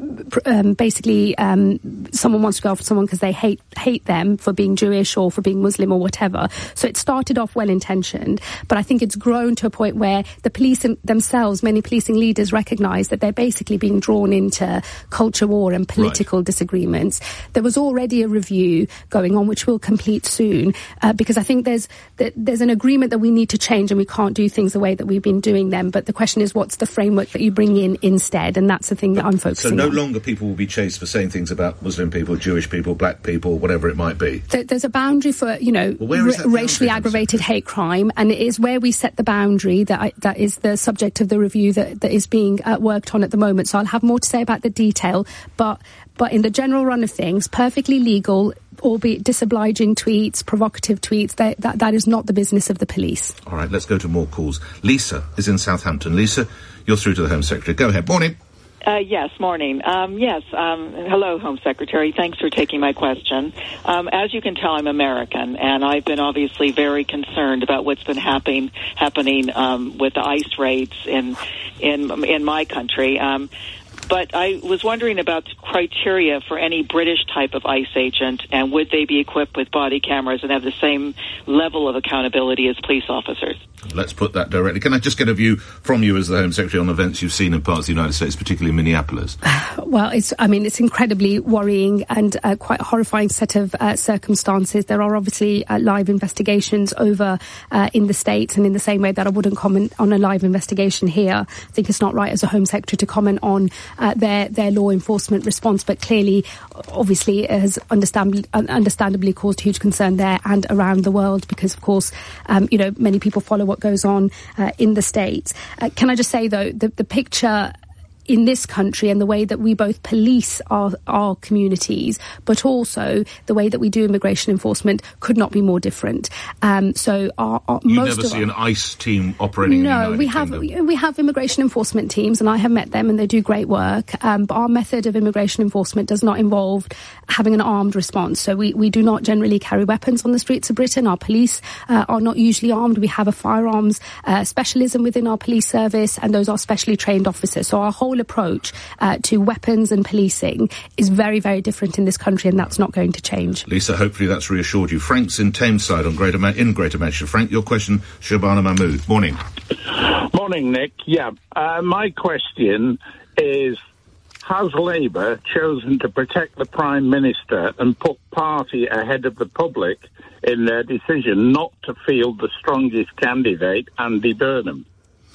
[SPEAKER 12] um, basically, um, someone wants to go after someone because they hate hate them for being Jewish or for being Muslim or whatever. So it started off well-intentioned, but I think it's grown to a point where the police themselves, many policing leaders, recognise that they're basically being drawn into culture war and political right. disagreements. There was already a review going on, which will complete soon, uh, because I think there's there's an agreement that we need to change and we can't do things the way that we've been doing them. But the question is, what's the framework that you bring in instead? And that's the thing that I'm focusing on.
[SPEAKER 1] So no on. longer people will be chased for saying things about Muslim people, Jewish people, black people, whatever it might be.
[SPEAKER 12] There, there's a boundary for, you know,
[SPEAKER 1] well,
[SPEAKER 12] ra- racially aggravated hate crime, and it is where we set the boundary that I, that is the subject of the review that, that is being uh, worked on at the moment. So I'll have more to say about the detail, but but in the general run of things, perfectly legal, albeit disobliging tweets, provocative tweets, that, that, that is not the business of the police.
[SPEAKER 1] All right, let's go to more calls. Lisa is in Southampton. Lisa, you're through to the Home Secretary. Go ahead. Morning.
[SPEAKER 13] Uh, yes, morning. Um, yes, um, hello, Home Secretary. Thanks for taking my question. Um, as you can tell, I'm American, and I've been obviously very concerned about what's been happening happening um, with the ICE raids in in in my country. Um, But I was wondering about the criteria for any British type of ICE agent, and would they be equipped with body cameras and have the same level of accountability as police officers?
[SPEAKER 1] Let's put that directly. Can I just get a view from you as the Home Secretary on events you've seen in parts of the United States, particularly Minneapolis?
[SPEAKER 12] Well, it's, I mean, it's incredibly worrying and uh, quite a horrifying set of uh, circumstances. There are obviously uh, live investigations over uh, in the States, and in the same way that I wouldn't comment on a live investigation here, I think it's not right as a Home Secretary to comment on Uh, their their law enforcement response, but clearly, obviously, it has understandably, understandably caused huge concern there and around the world, because, of course, um, you know, many people follow what goes on uh, in the States. Uh, can I just say, though, the, the picture in this country and the way that we both police our, our communities, but also the way that we do immigration enforcement could not be more different. Um, so our, our,
[SPEAKER 1] you
[SPEAKER 12] most
[SPEAKER 1] never
[SPEAKER 12] of
[SPEAKER 1] see
[SPEAKER 12] our,
[SPEAKER 1] an ICE team operating
[SPEAKER 12] no,
[SPEAKER 1] in the United
[SPEAKER 12] we have
[SPEAKER 1] Kingdom.
[SPEAKER 12] we have immigration enforcement teams, and I have met them, and they do great work. Um, but our method of immigration enforcement does not involve having an armed response. So we, we do not generally carry weapons on the streets of Britain. Our police uh, are not usually armed. We have a firearms uh, specialism within our police service, and those are specially trained officers. So our whole approach uh, to weapons and policing is very, very different in this country, and that's not going to change.
[SPEAKER 1] Lisa, hopefully that's reassured you. Frank's in Tameside on Greater Ma- in Greater Manchester. Frank, your question, Shabana Mahmood. Morning.
[SPEAKER 21] Morning, Nick. Yeah, uh, my question is, has Labour chosen to protect the Prime Minister and put party ahead of the public in their decision not to field the strongest candidate, Andy Burnham?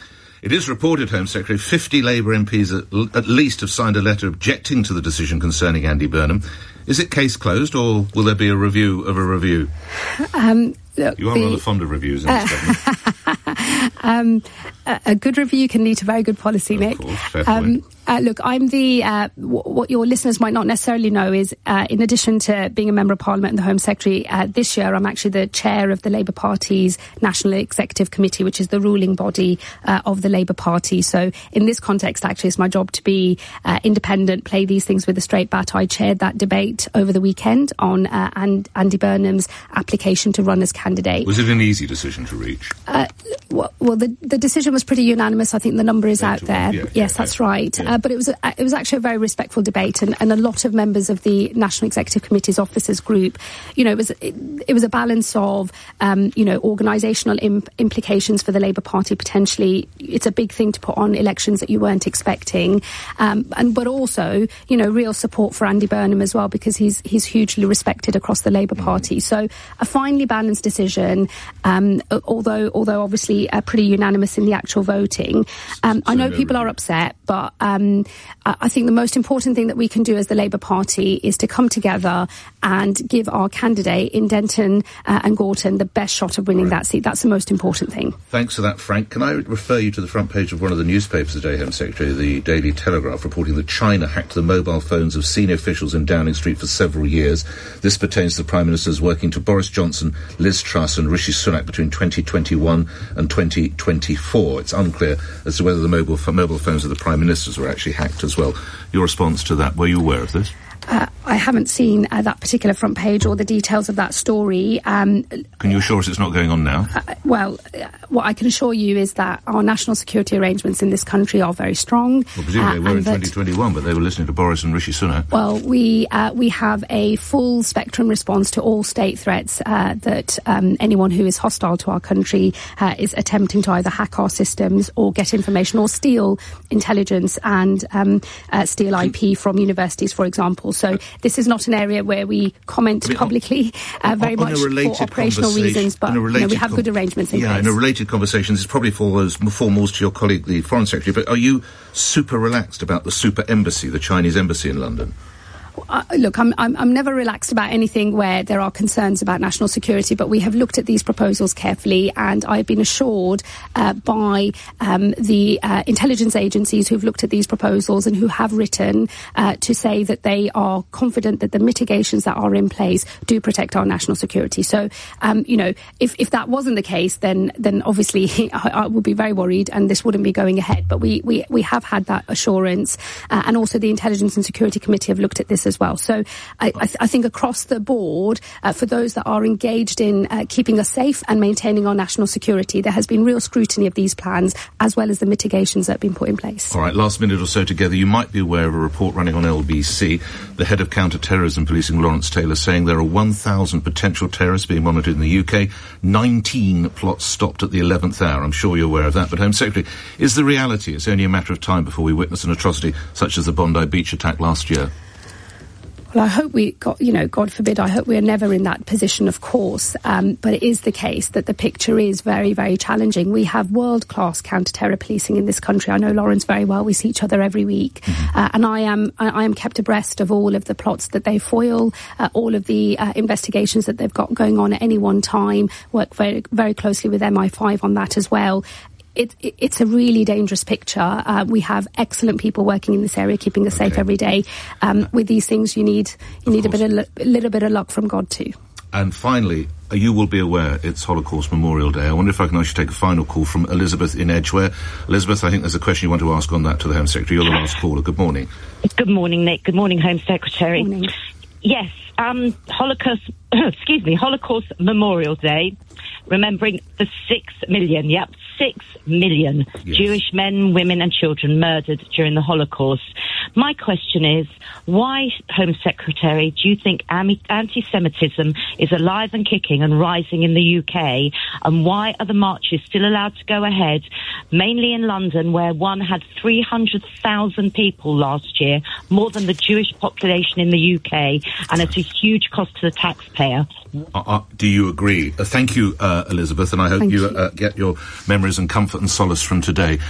[SPEAKER 1] It is reported, Home Secretary, fifty Labour M Ps at, l- at least have signed a letter objecting to the decision concerning Andy Burnham. Is it case closed, or will there be a review of a review?
[SPEAKER 12] Um, look,
[SPEAKER 1] you are
[SPEAKER 12] the,
[SPEAKER 1] rather fond of reviews in this government.
[SPEAKER 12] um, a, a good review can lead to very good policy, Nick.
[SPEAKER 1] Of course, fair
[SPEAKER 12] Um,
[SPEAKER 1] point.
[SPEAKER 12] Uh, look, I'm the, uh, w- what your listeners might not necessarily know is, uh, in addition to being a Member of Parliament and the Home Secretary, uh, this year I'm actually the chair of the Labour Party's National Executive Committee, which is the ruling body uh, of the Labour Party. So in this context, actually, it's my job to be uh, independent, play these things with a straight bat. I chaired that debate over the weekend on uh, and Andy Burnham's application to run as candidate.
[SPEAKER 1] Was it an easy decision to reach?
[SPEAKER 12] Uh, well, well the, the decision was pretty unanimous. I think the number is out there.
[SPEAKER 1] yeah,
[SPEAKER 12] yes,
[SPEAKER 1] yeah,
[SPEAKER 12] that's
[SPEAKER 1] yeah.
[SPEAKER 12] right.
[SPEAKER 1] Yeah.
[SPEAKER 12] Uh, but it was a, it was actually a very respectful debate, and, and a lot of members of the National Executive Committee's officers group, you know, it was it, it was a balance of um, you know, organisational imp- implications for the Labour Party. Potentially, it's a big thing to put on elections that you weren't expecting, um, and but also, you know, real support for Andy Burnham as well, because he's he's hugely respected across the Labour Party. So a finely balanced decision, um, although although obviously uh, pretty unanimous in the actual voting. Um, I know people are upset, but um, I think the most important thing that we can do as the Labour Party is to come together and give our candidate in Denton uh, and Gorton the best shot of winning that seat. That's the most important thing.
[SPEAKER 1] Thanks for that, Frank. Can I refer you to the front page of one of the newspapers today, Home Secretary, the Daily Telegraph, reporting that China hacked the mobile phones of senior officials in Downing Street for several years. This pertains to the Prime Minister's working to Boris Johnson, Liz Truss and Rishi Sunak between twenty twenty-one and twenty twenty-four. It's unclear as to whether the mobile, f- mobile phones of the Prime Ministers were actually hacked as well. Your response to that, were you aware of this?
[SPEAKER 12] Uh, I haven't seen uh, that particular front page or the details of that story. Um,
[SPEAKER 1] Can you assure us it's not going on now?
[SPEAKER 12] Uh, well, uh, what I can assure you is that our national security arrangements in this country are very strong.
[SPEAKER 1] Well, presumably
[SPEAKER 12] uh,
[SPEAKER 1] they were
[SPEAKER 12] and
[SPEAKER 1] in
[SPEAKER 12] that-
[SPEAKER 1] twenty twenty-one, but they were listening to Boris and Rishi Sunak.
[SPEAKER 12] Well, we uh, we have a full spectrum response to all state threats uh, that um, anyone who is hostile to our country uh, is attempting to either hack our systems or get information or steal intelligence and um, uh, steal I P from universities, for example. So this is not an area where we comment
[SPEAKER 1] I mean,
[SPEAKER 12] publicly uh, very
[SPEAKER 1] on a
[SPEAKER 12] much for
[SPEAKER 1] related
[SPEAKER 12] operational
[SPEAKER 1] conversation-
[SPEAKER 12] reasons, but
[SPEAKER 1] in a
[SPEAKER 12] you know,
[SPEAKER 1] related
[SPEAKER 12] we have
[SPEAKER 1] com-
[SPEAKER 12] good arrangements in
[SPEAKER 1] Yeah,
[SPEAKER 12] place.
[SPEAKER 1] in a related conversation, this probably follows falls to your colleague, the Foreign Secretary, but are you super relaxed about the super embassy, the Chinese embassy in London?
[SPEAKER 12] Uh, look, I'm, I'm, I'm never relaxed about anything where there are concerns about national security, but we have looked at these proposals carefully, and I've been assured uh, by um, the uh, intelligence agencies who've looked at these proposals and who have written uh, to say that they are confident that the mitigations that are in place do protect our national security. So, um, you know, if, if that wasn't the case, then then obviously I, I would be very worried and this wouldn't be going ahead. But we, we, we have had that assurance, uh, and also the Intelligence and Security Committee have looked at this as well. So I, I, th- I think across the board, uh, for those that are engaged in uh, keeping us safe and maintaining our national security, there has been real scrutiny of these plans as well as the mitigations that have been put in place.
[SPEAKER 1] All right, last minute or so together, you might be aware of a report running on L B C. The head of counter-terrorism policing, Lawrence Taylor, saying there are one thousand potential terrorists being monitored in the U K, nineteen plots stopped at the eleventh hour. I'm sure you're aware of that. But, Home Secretary, is the reality it's only a matter of time before we witness an atrocity such as the Bondi Beach attack last year?
[SPEAKER 12] Well, I hope we, got, you know, God forbid, I hope we are never in that position, of course. Um, but it is the case that the picture is very, very challenging. We have world-class counter-terror policing in this country. I know Lawrence very well. We see each other every week. Mm-hmm. Uh, and I am I, I am kept abreast of all of the plots that they foil, uh, all of the uh, investigations that they've got going on at any one time. Work very, very closely with M I five on that as well. It, it, it's a really dangerous picture. Uh, we have excellent people working in this area, keeping us
[SPEAKER 1] Okay.
[SPEAKER 12] safe every day. Um, with these things, you need you
[SPEAKER 1] Of
[SPEAKER 12] need a
[SPEAKER 1] course.
[SPEAKER 12] bit of lu- a little bit of luck from God too.
[SPEAKER 1] And finally, uh, you will be aware it's Holocaust Memorial Day. I wonder if I can actually take a final call from Elizabeth in Edgware. Elizabeth, I think there's a question you want to ask on that to the Home Secretary. You're the last caller. Good morning.
[SPEAKER 14] Good morning, Nick. Good morning, Home Secretary.
[SPEAKER 12] Morning.
[SPEAKER 14] Yes, um, Holocaust, excuse me, Holocaust Memorial Day, remembering the six million, yep, six million
[SPEAKER 1] Yes.
[SPEAKER 14] Jewish men, women and children murdered during the Holocaust. My question is, why, Home Secretary, do you think ami- anti-Semitism is alive and kicking and rising in the U K? And why are the marches still allowed to go ahead, mainly in London, where one had three hundred thousand people last year, more than the Jewish population in the U K, and it's a huge cost to the taxpayer?
[SPEAKER 1] Uh, uh, do you agree? Uh, thank you, uh, Elizabeth, and I hope
[SPEAKER 14] Thank
[SPEAKER 1] you,
[SPEAKER 14] you.
[SPEAKER 1] Uh, get your memories and comfort and solace from today.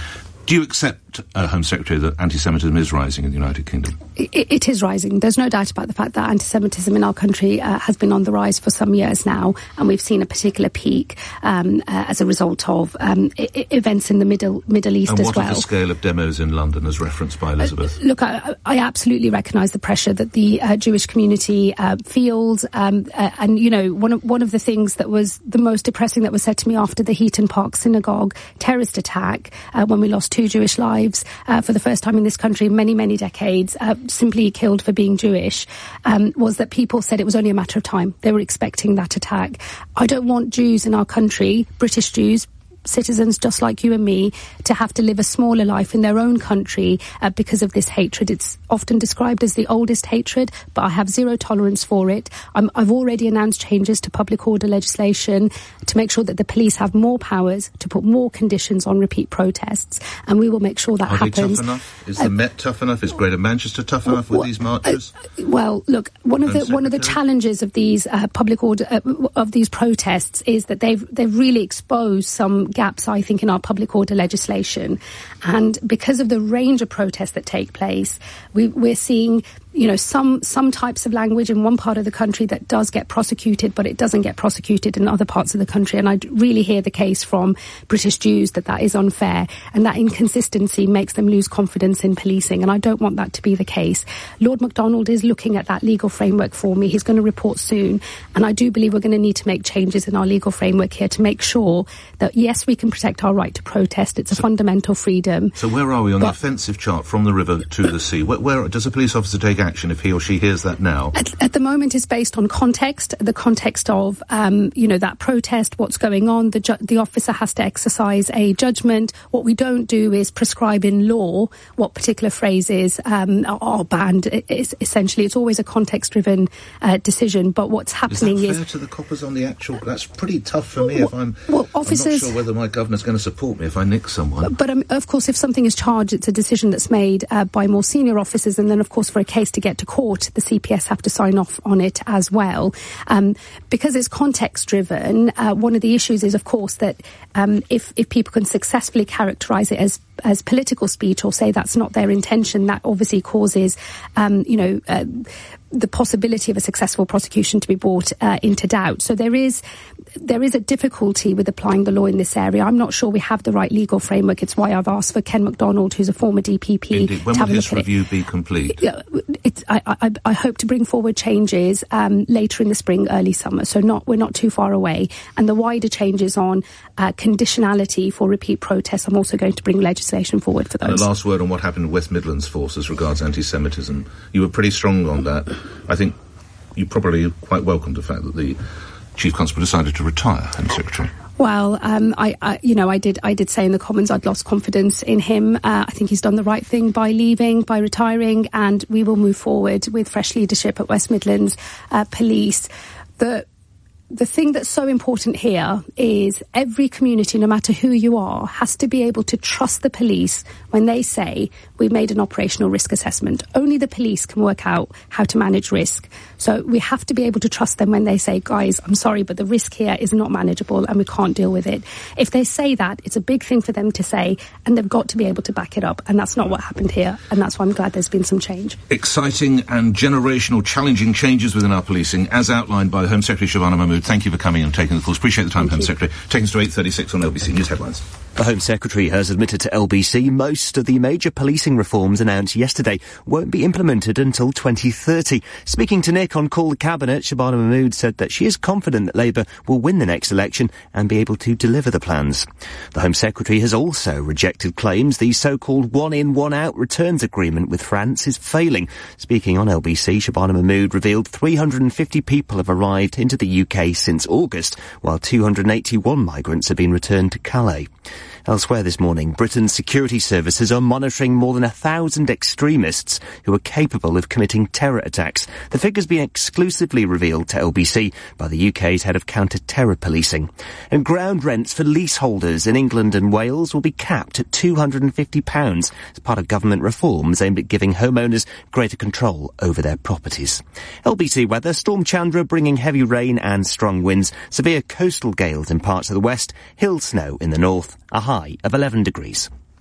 [SPEAKER 1] Do you accept, uh, Home Secretary, that anti-Semitism is rising in the United Kingdom?
[SPEAKER 12] It, it is rising. There's no doubt about the fact that anti-Semitism in our country uh, has been on the rise for some years now, and we've seen a particular peak um, uh, as a result of um, I- events in the Middle Middle East
[SPEAKER 1] and
[SPEAKER 12] as
[SPEAKER 1] what
[SPEAKER 12] well.
[SPEAKER 1] of the scale of demos in London, as referenced by Elizabeth?
[SPEAKER 12] Uh, look, I, I absolutely recognise the pressure that the uh, Jewish community uh, feels, um, uh, and you know, one of one of the things that was the most depressing that was said to me after the Heaton Park synagogue terrorist attack, uh, when we lost two Jewish lives uh, for the first time in this country in many, many decades, uh, simply killed for being Jewish, um, was that people said it was only a matter of time. They were expecting that attack. I don't want Jews in our country, British Jews, citizens just like you and me, to have to live a smaller life in their own country uh, because of this hatred. It's often described as the oldest hatred, but I have zero tolerance for it. I'm, I've already announced changes to public order legislation to make sure that the police have more powers to put more conditions on repeat protests, and we will make sure that
[SPEAKER 1] Are
[SPEAKER 12] happens.
[SPEAKER 1] they tough enough? Is the uh, Met tough enough? Is Greater Manchester tough enough with
[SPEAKER 12] well,
[SPEAKER 1] these marches?
[SPEAKER 12] Uh, well, look, one of the one of the challenges of these uh, public order uh, of these protests is that they've they've really exposed some gaps, I think, in our public order legislation. And because of the range of protests that take place, we, we're seeing, you know, some some types of language in one part of the country that does get prosecuted, but it doesn't get prosecuted in other parts of the country. And I really hear the case from British Jews that that is unfair, and that inconsistency makes them lose confidence in policing. And I don't want that to be the case. Lord MacDonald is looking at that legal framework for me. He's going to report soon. And I do believe we're going to need to make changes in our legal framework here to make sure that, yes, we can protect our right to protest. It's a so, fundamental freedom.
[SPEAKER 1] So where are we on
[SPEAKER 12] but,
[SPEAKER 1] the offensive chart from the river to the sea? Where, where does a police officer take action if he or she hears that now?
[SPEAKER 12] At, at the moment, it's based on context, the context of, um, you know, that protest, what's going on. The, ju- the officer has to exercise a judgment. What we don't do is prescribe in law what particular phrases um, are, are banned. It, it's, essentially, it's always a context-driven uh, decision. But what's happening is...
[SPEAKER 1] Is that fair is, to the coppers on the actual... That's pretty tough for me well, if I'm...
[SPEAKER 12] Well, officers,
[SPEAKER 1] I'm not sure whether my governor's going to support me if I nick someone.
[SPEAKER 12] But, but um, of course, if something is charged, it's a decision that's made uh, by more senior officers, and then, of course, for a case to get to court, the C P S have to sign off on it as well. Um, because it's context-driven, uh, one of the issues is, of course, that um, if, if people can successfully characterise it as as political speech or say that's not their intention, that obviously causes, um, you know, uh, the possibility of a successful prosecution to be brought uh, into doubt. So there is there is a difficulty with applying the law in this area. I'm not sure we have the right legal framework. It's why I've asked for Ken MacDonald, who's a former D P P,
[SPEAKER 1] Indeed. When
[SPEAKER 12] to have
[SPEAKER 1] will
[SPEAKER 12] a
[SPEAKER 1] his
[SPEAKER 12] look at
[SPEAKER 1] review
[SPEAKER 12] it.
[SPEAKER 1] be complete?
[SPEAKER 12] It's, I, I, I hope to bring forward changes um, later in the spring, early summer. So not we're not too far away. And the wider changes on uh, conditionality for repeat protests, I'm also going to bring legislation forward for those.
[SPEAKER 1] And a last word on what happened in West Midlands Force as regards anti-Semitism. You were pretty strong on that. I think you probably quite welcomed the fact that the Chief Constable decided to retire, Home Secretary.
[SPEAKER 12] Well, um, I, I, you know, I did, I did say in the Commons I'd lost confidence in him. Uh, I think he's done the right thing by leaving, by retiring, and we will move forward with fresh leadership at West Midlands uh, Police. The The thing that's so important here is every community, no matter who you are, has to be able to trust the police when they say, we've made an operational risk assessment. Only the police can work out how to manage risk. So we have to be able to trust them when they say, guys, I'm sorry, but the risk here is not manageable and we can't deal with it. If they say that, it's a big thing for them to say, and they've got to be able to back it up. And that's not what happened here. And that's why I'm glad there's been some change.
[SPEAKER 1] Exciting and generational challenging changes within our policing, as outlined by Home Secretary Shabana Mahmood. Thank you for coming and taking the calls. Appreciate the time, Thank Home you. Secretary. Taking us to eight thirty-six on L B C News Headlines.
[SPEAKER 6] The Home Secretary has admitted to L B C most of the major policing reforms announced yesterday won't be implemented until twenty thirty. Speaking to Nick on Call the Cabinet, Shabana Mahmood said that she is confident that Labour will win the next election and be able to deliver the plans. The Home Secretary has also rejected claims the so-called one-in, one-out returns agreement with France is failing. Speaking on L B C, Shabana Mahmood revealed three hundred fifty people have arrived into the U K since August, while two hundred eighty-one migrants have been returned to Calais. Elsewhere this morning, Britain's security services are monitoring more than a thousand extremists who are capable of committing terror attacks. The figure's been exclusively revealed to L B C by the U K's head of counter-terror policing. And ground rents for leaseholders in England and Wales will be capped at two hundred fifty pounds as part of government reforms aimed at giving homeowners greater control over their properties. L B C weather, Storm Chandra bringing heavy rain and strong winds, severe coastal gales in parts of the west, hill snow in the north, a high of eleven degrees.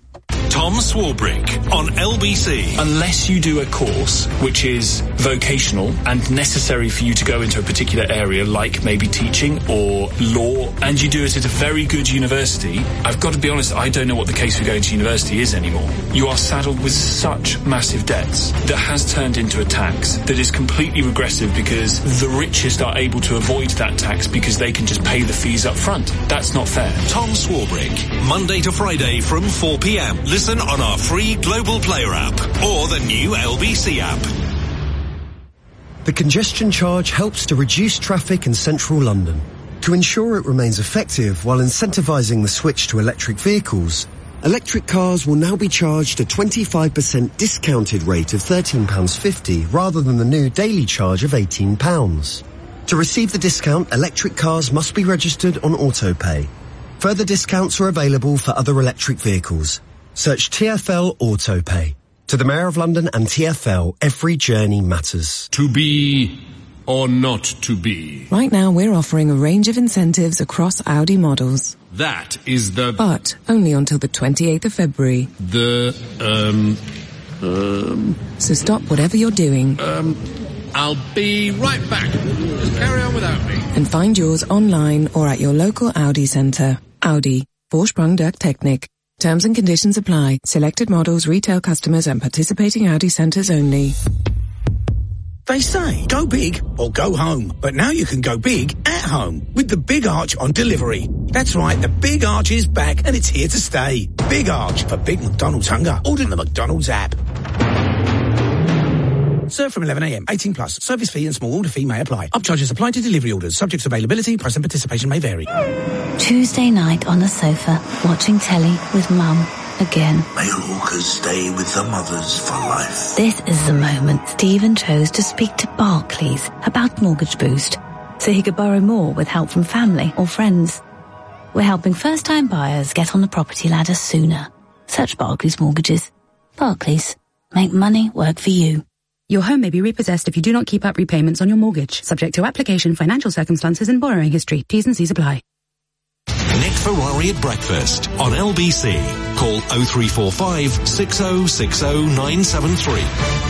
[SPEAKER 4] Tom Swarbrick on L B C.
[SPEAKER 15] Unless you do a course which is vocational and necessary for you to go into a particular area, like maybe teaching or law, and you do it at a very good university, I've got to be honest, I don't know what the case for going to university is anymore. You are saddled with such massive debts that has turned into a tax that is completely regressive because the richest are able to avoid that tax because they can just pay the fees up front. That's not fair.
[SPEAKER 4] Tom Swarbrick, Monday to Friday from four p.m. Listen on our free Global Player app or the new L B C app.
[SPEAKER 22] The congestion charge helps to reduce traffic in central London. To ensure it remains effective while incentivising the switch to electric vehicles, electric cars will now be charged a twenty-five percent discounted rate of thirteen pounds fifty rather than the new daily charge of eighteen pounds. To receive the discount, electric cars must be registered on AutoPay. Further discounts are available for other electric vehicles. Search T F L AutoPay. To the Mayor of London and T F L, every journey matters.
[SPEAKER 23] To be or not to be.
[SPEAKER 24] Right now we're offering a range of incentives across Audi models.
[SPEAKER 23] That is the...
[SPEAKER 24] But only until the twenty-eighth of February.
[SPEAKER 23] The, um... Um...
[SPEAKER 24] So stop whatever you're doing.
[SPEAKER 23] Um... I'll be right back. Just carry on without me.
[SPEAKER 24] And find yours online or at your local Audi centre. Audi. Vorsprung durch Technik. Terms and conditions apply. Selected models, retail customers and participating Audi centres only.
[SPEAKER 25] They say, go big or go home. But now you can go big at home with the Big Arch on delivery. That's right, the Big Arch is back and it's here to stay. Big Arch for big McDonald's hunger. Order the McDonald's app. Serve from eleven a.m. eighteen plus. Service fee and small order fee may apply. Upcharges apply to delivery orders. Subject to availability. Price and participation may vary.
[SPEAKER 11] Tuesday night on the sofa, watching telly with Mum again.
[SPEAKER 26] May hawkers stay with the mothers for life.
[SPEAKER 11] This is the moment Stephen chose to speak to Barclays about Mortgage Boost, so he could borrow more with help from family or friends. We're helping first-time buyers get on the property ladder sooner. Search Barclays Mortgages. Barclays. Make money work for you.
[SPEAKER 27] Your home may be repossessed if you do not keep up repayments on your mortgage. Subject to application, financial circumstances and borrowing history. T's and C's apply.
[SPEAKER 4] Nick Ferrari at breakfast on L B C. Call oh three four five, six oh six oh, nine seven three.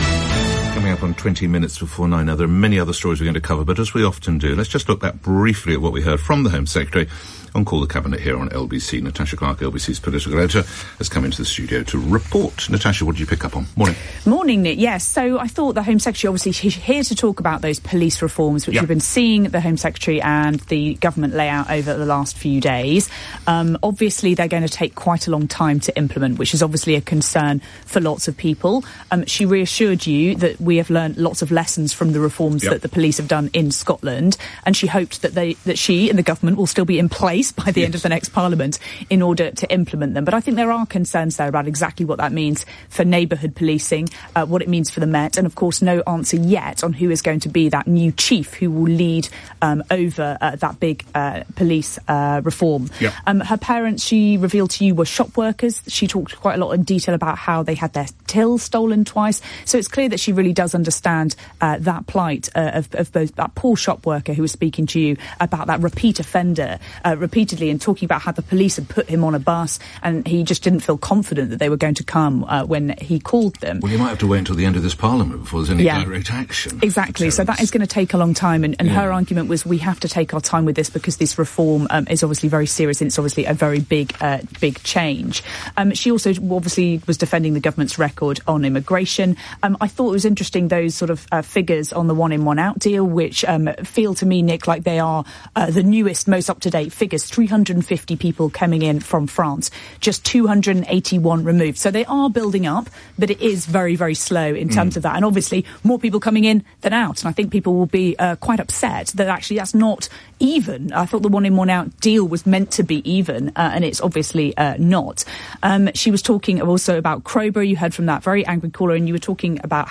[SPEAKER 1] Coming up on twenty minutes before nine. Now, there are many other stories we're going to cover, but as we often do, let's just look back briefly at what we heard from the Home Secretary on Call the Cabinet here on L B C. Natasha Clark, L B C's political editor, has come into the studio to report. Natasha, what did you pick up on? Morning.
[SPEAKER 28] Morning, Nick. Yes, so I thought the Home Secretary, obviously, she's here to talk about those police reforms, which yep. we've been seeing the Home Secretary and the government lay out over the last few days. Um, obviously, they're going to take quite a long time to implement, which is obviously a concern for lots of people. Um, she reassured you that we have learned lots of lessons from the reforms yep. that the police have done in Scotland, and she hoped that they that she and the government will still be in place by the yes. end of the next Parliament in order to implement them. But I think there are concerns there about exactly what that means for neighbourhood policing, uh, what it means for the Met, and of course no answer yet on who is going to be that new chief who will lead um, over uh, that big uh, police uh, reform. Yep. Um, her parents, she revealed to you, were shop workers. She talked quite a lot in detail about how they had their till stolen twice. So it's clear that she really does understand uh, that plight uh, of, of both that poor shop worker who was speaking to you about that repeat offender uh, repeatedly, and talking about how the police had put him on a bus and he just didn't feel confident that they were going to come uh, when he called them.
[SPEAKER 1] Well, you might have to wait until the end of this Parliament before there's any
[SPEAKER 28] yeah.
[SPEAKER 1] direct action.
[SPEAKER 28] Exactly. So that is going to take a long time, and, and yeah. her argument was we have to take our time with this because this reform um, is obviously very serious and it's obviously a very big, uh, big change. Um, she also obviously was defending the government's record on immigration. Um, I thought it was interesting, those sort of uh, figures on the one in, one out deal, which um, feel to me, Nick, like they are uh, the newest, most up-to-date figures. three hundred fifty people coming in from France, just two hundred eighty-one removed. So they are building up, but it is very, very slow in terms mm. of that. And obviously, more people coming in than out. And I think people will be uh, quite upset that actually that's not even. I thought the one in, one out deal was meant to be even, uh, and it's obviously uh, not. Um, she was talking also about Crowborough. You heard from that very angry caller, and you were talking about how you've got a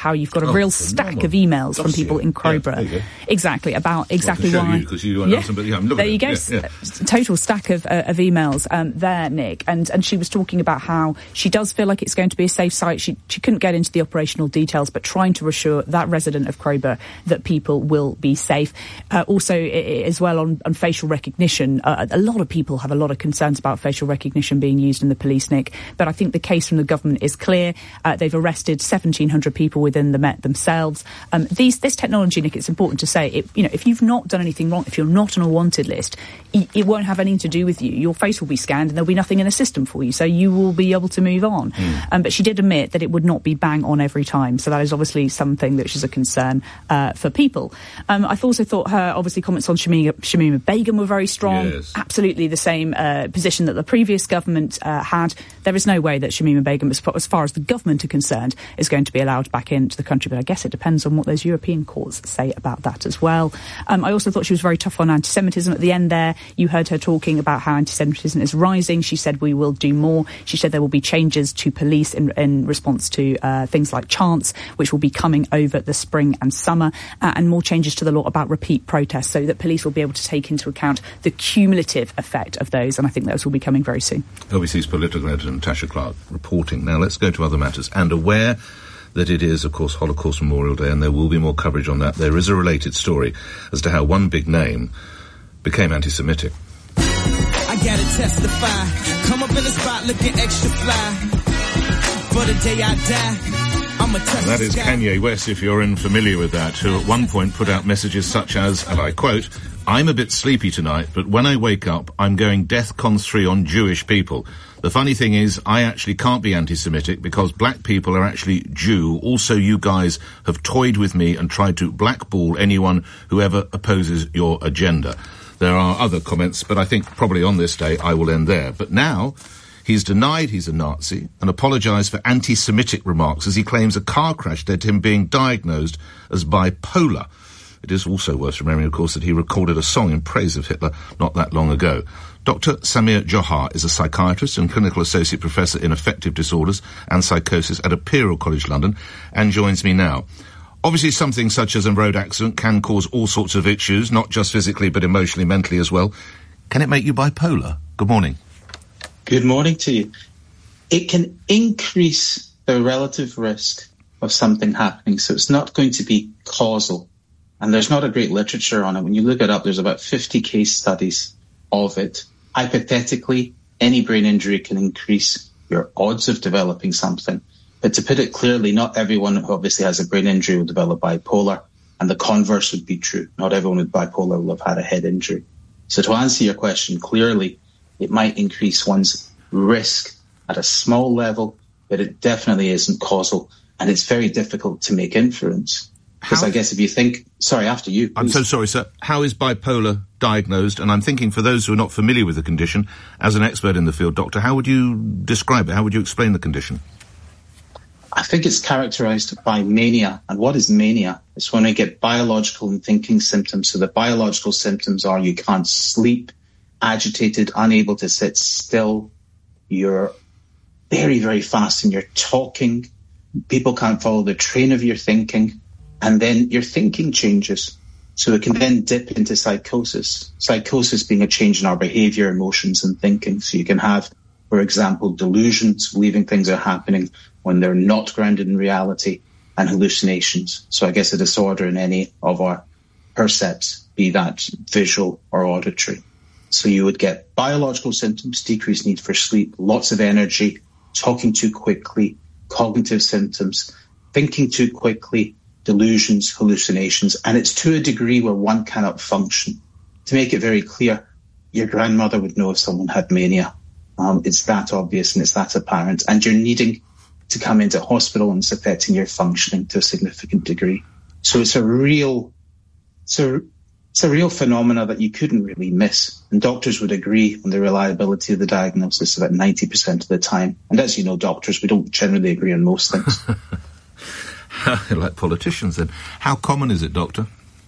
[SPEAKER 28] a
[SPEAKER 1] oh,
[SPEAKER 28] real stack of emails Dossier. from people in Crowborough.
[SPEAKER 1] Yeah,
[SPEAKER 28] exactly, about exactly
[SPEAKER 1] well,
[SPEAKER 28] why.
[SPEAKER 1] Because you, you
[SPEAKER 28] yeah.
[SPEAKER 1] somebody, yeah, I'm looking
[SPEAKER 28] there
[SPEAKER 1] at
[SPEAKER 28] you
[SPEAKER 1] it.
[SPEAKER 28] go.
[SPEAKER 1] Yeah, yeah.
[SPEAKER 28] Total stack of, uh, of emails um, there, Nick. And, and she was talking about how she does feel like it's going to be a safe site. She, she couldn't get into the operational details, but trying to reassure that resident of Crowborough that people will be safe. Uh, also, I- I, as well, on, on facial recognition, uh, a lot of people have a lot of concerns about facial recognition being used in the police, Nick. But I think the case from the government is clear. Uh, they've arrested seventeen hundred people within the Met themselves. Um, these, this technology, Nick, it's important to say, it, you know, if you've not done anything wrong, if you're not on a wanted list, it, it won't have anything to do with you. Your face will be scanned and there'll be nothing in the system for you, so you will be able to move on. Mm. Um, but she did admit that it would not be bang on every time, so that is obviously something which is a concern uh, for people. Um, I also thought her, obviously, comments on Shamima, Shamima Begum were very strong.
[SPEAKER 1] Yes.
[SPEAKER 28] Absolutely the same uh, position that the previous government uh, had. There is no way that Shamima Begum, as far, as far as the government are concerned, is going to be allowed back into the country, but I guess it depends on what those European courts say about that as well. Um, I also thought she was very tough on anti-Semitism at the end there. You heard her talking about how anti-Semitism is rising. She said we will do more. She said there will be changes to police in, in response to uh, things like chants, which will be coming over the spring and summer, uh, and more changes to the law about repeat protests, so that police will be able to take into account the cumulative effect of those, and I think those will be coming very soon.
[SPEAKER 1] O B C's political editor Natasha Clark reporting. Now let's go to other matters. And aware that it is, of course, Holocaust Memorial Day, and there will be more coverage on that, there is a related story as to how one big name became anti-Semitic.
[SPEAKER 2] I gotta testify. Come up in the spot looking extra fly. For the day I die, I'm a test.
[SPEAKER 1] That is Kanye West, if you're unfamiliar with that, who at one point put out messages such as, and I quote, "I'm a bit sleepy tonight, but when I wake up, I'm going DEFCON three on Jewish people. The funny thing is, I actually can't be anti-Semitic because black people are actually Jew. Also, you guys have toyed with me and tried to blackball anyone who ever opposes your agenda." There are other comments, but I think probably on this day I will end there. But now he's denied he's a Nazi and apologised for anti-Semitic remarks as he claims a car crash led to him being diagnosed as bipolar. It is also worth remembering, of course, that he recorded a song in praise of Hitler not that long ago. Doctor Samir Johar is a psychiatrist and clinical associate professor in affective disorders and psychosis at Imperial College London and joins me now. Obviously, something such as a road accident can cause all sorts of issues, not just physically, but emotionally, mentally as well. Can it make you bipolar? Good morning.
[SPEAKER 3] Good morning to you. It can increase the relative risk of something happening, so it's not going to be causal. And there's not a great literature on it. When you look it up, there's about fifty case studies of it. Hypothetically, any brain injury can increase your odds of developing something. But to put it clearly, not everyone who obviously has a brain injury will develop bipolar, and the converse would be true. Not everyone with bipolar will have had a head injury. So to answer your question clearly, it might increase one's risk at a small level, but it definitely isn't causal, and it's very difficult to make inference. Because I guess if you think... Sorry, after you. Please.
[SPEAKER 1] I'm so sorry, sir. How is bipolar diagnosed? And I'm thinking for those who are not familiar with the condition, as an expert in the field, doctor, how would you describe it? How would you explain the condition?
[SPEAKER 3] I think it's characterized by mania. And what is mania? It's when we get biological and thinking symptoms. So the biological symptoms are you can't sleep, agitated, unable to sit still. You're very, very fast and you're talking. People can't follow the train of your thinking. And then your thinking changes. So it can then dip into psychosis. Psychosis being a change in our behavior, emotions, and thinking. So you can have, for example, delusions, believing things are happening when they're not grounded in reality, and hallucinations. So I guess a disorder in any of our percepts, be that visual or auditory. So you would get biological symptoms, decreased need for sleep, lots of energy, talking too quickly, cognitive symptoms, thinking too quickly, delusions, hallucinations, and it's to a degree where one cannot function. To make it very clear, your grandmother would know if someone had mania. Um, it's that obvious and it's that apparent, and you're needing to come into hospital and it's affecting your functioning to a significant degree. So it's a real, it's a, it's a real phenomena that you couldn't really miss. And doctors would agree on the reliability of the diagnosis about ninety percent of the time. And as you know, doctors, we don't generally agree on most things.
[SPEAKER 1] Like politicians then. How common is it, doctor?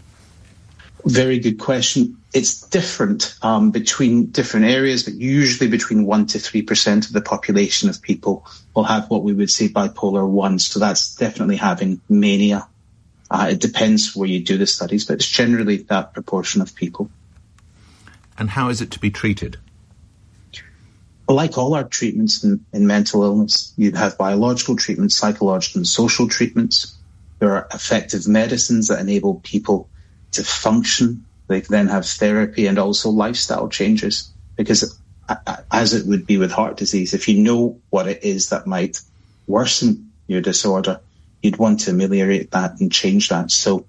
[SPEAKER 3] Very good question. It's different um, between different areas, but usually between one to three percent of the population of people will have what we would say bipolar one. So that's definitely having mania. Uh, it depends where you do the studies, but it's generally that proportion of people.
[SPEAKER 1] And how is it to be treated?
[SPEAKER 3] Like all our treatments in, in mental illness, you have biological treatments, psychological and social treatments. There are effective medicines that enable people to function. They then have therapy and also lifestyle changes, because as it would be with heart disease, if you know what it is that might worsen your disorder, you'd want to ameliorate that and change that. So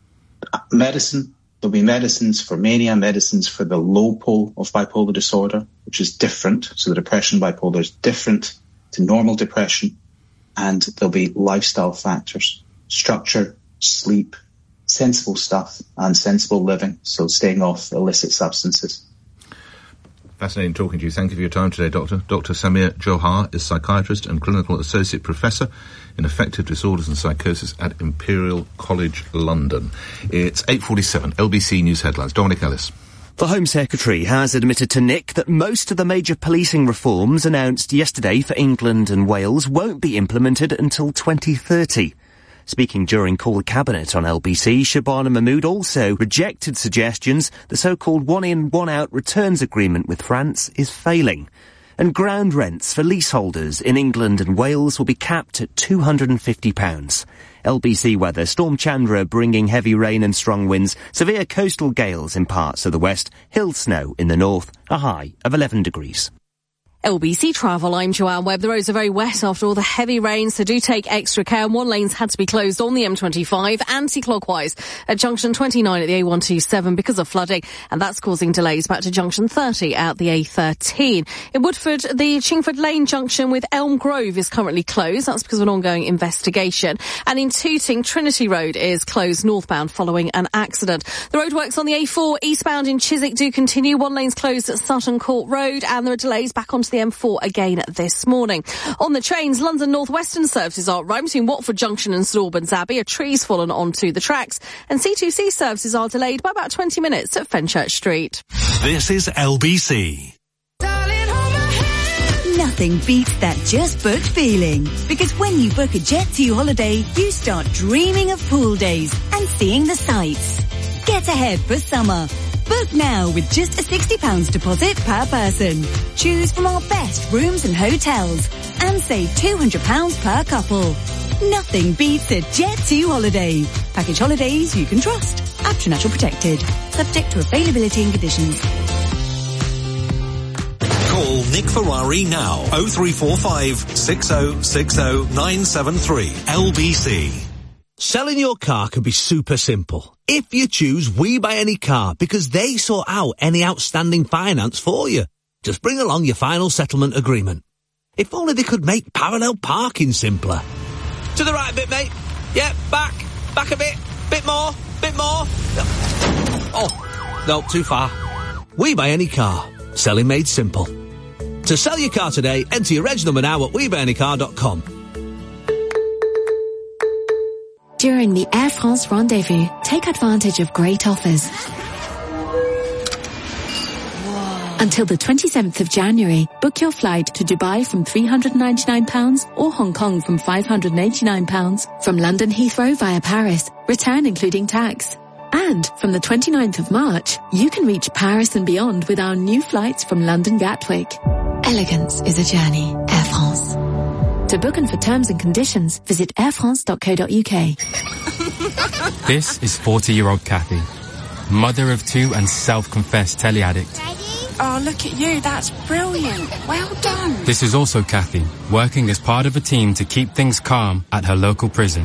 [SPEAKER 3] medicine, there'll be medicines for mania, medicines for the low pole of bipolar disorder, which is different. So the depression bipolar is different to normal depression. And there'll be lifestyle factors, structure, sleep, sensible stuff, and sensible living. So staying off illicit substances.
[SPEAKER 1] Fascinating talking to you. Thank you for your time today, Doctor. Doctor Samir Johar is psychiatrist and clinical associate professor in affective disorders and psychosis at Imperial College London. It's eight forty-seven, L B C News Headlines. Dominic Ellis.
[SPEAKER 6] The Home Secretary has admitted to Nick that most of the major policing reforms announced yesterday for England and Wales won't be implemented until twenty thirty. Speaking during Call Cabinet on L B C, Shabana Mahmood also rejected suggestions the so-called one-in, one-out returns agreement with France is failing. And ground rents for leaseholders in England and Wales will be capped at two hundred fifty pounds. L B C weather, Storm Chandra bringing heavy rain and strong winds, severe coastal gales in parts of the west, hill snow in the north, a high of eleven degrees.
[SPEAKER 5] L B C Travel, I'm Joanne Webb. The roads are very wet after all the heavy rain, so do take extra care. One lane's had to be closed on the M twenty-five anti-clockwise at junction twenty-nine at the A one twenty-seven because of flooding, and that's causing delays back to junction thirty at the A thirteen. In Woodford, the Chingford Lane junction with Elm Grove is currently closed. That's because of an ongoing investigation. And in Tooting, Trinity Road is closed northbound following an accident. The roadworks on the A four eastbound in Chiswick do continue. One lane's closed at Sutton Court Road, and there are delays back onto the M four again this morning. On the trains, London North Western services are right between Watford Junction and St Albans Abbey. A tree's fallen onto the tracks, and C two C services are delayed by about twenty minutes at Fenchurch Street.
[SPEAKER 4] This is L B C.
[SPEAKER 7] Nothing beats that just booked feeling. Because when you book a Jet two holiday, you start dreaming of pool days and seeing the sights. Get ahead for summer. Book now with just a sixty pounds deposit per person. Choose from our best rooms and hotels and save two hundred pounds per couple. Nothing beats a Jet two holiday. Package holidays you can trust. APTRA Natural Protected. Subject to availability and conditions.
[SPEAKER 4] Call Nick Ferrari now. oh three four five, six oh six oh, nine seven three. L B C.
[SPEAKER 8] Selling your car can be super simple if you choose We Buy Any Car, because they sort out any outstanding finance for you. Just bring along your final settlement agreement. If only they could make parallel parking simpler. To the right a bit, mate. Yeah, back. Back a bit. Bit more. Bit more. Oh, no, too far. We Buy Any Car. Selling made simple. To sell your car today, enter your reg number now at we buy any car dot com.
[SPEAKER 11] During the Air France Rendezvous, take advantage of great offers. Until the twenty-seventh of January, book your flight to Dubai from three hundred ninety-nine pounds or Hong Kong from five hundred eighty-nine pounds. From London Heathrow via Paris, return including tax. And from the twenty-ninth of March, you can reach Paris and beyond with our new flights from London Gatwick. Elegance is a journey. Air France. To book and for terms and conditions, visit air france dot co dot uk.
[SPEAKER 16] This is forty-year-old Kathy, mother of two and self-confessed telly addict.
[SPEAKER 17] Daddy? Oh, look at you. That's brilliant. Well done.
[SPEAKER 16] This is also Kathy, working as part of a team to keep things calm at her local prison.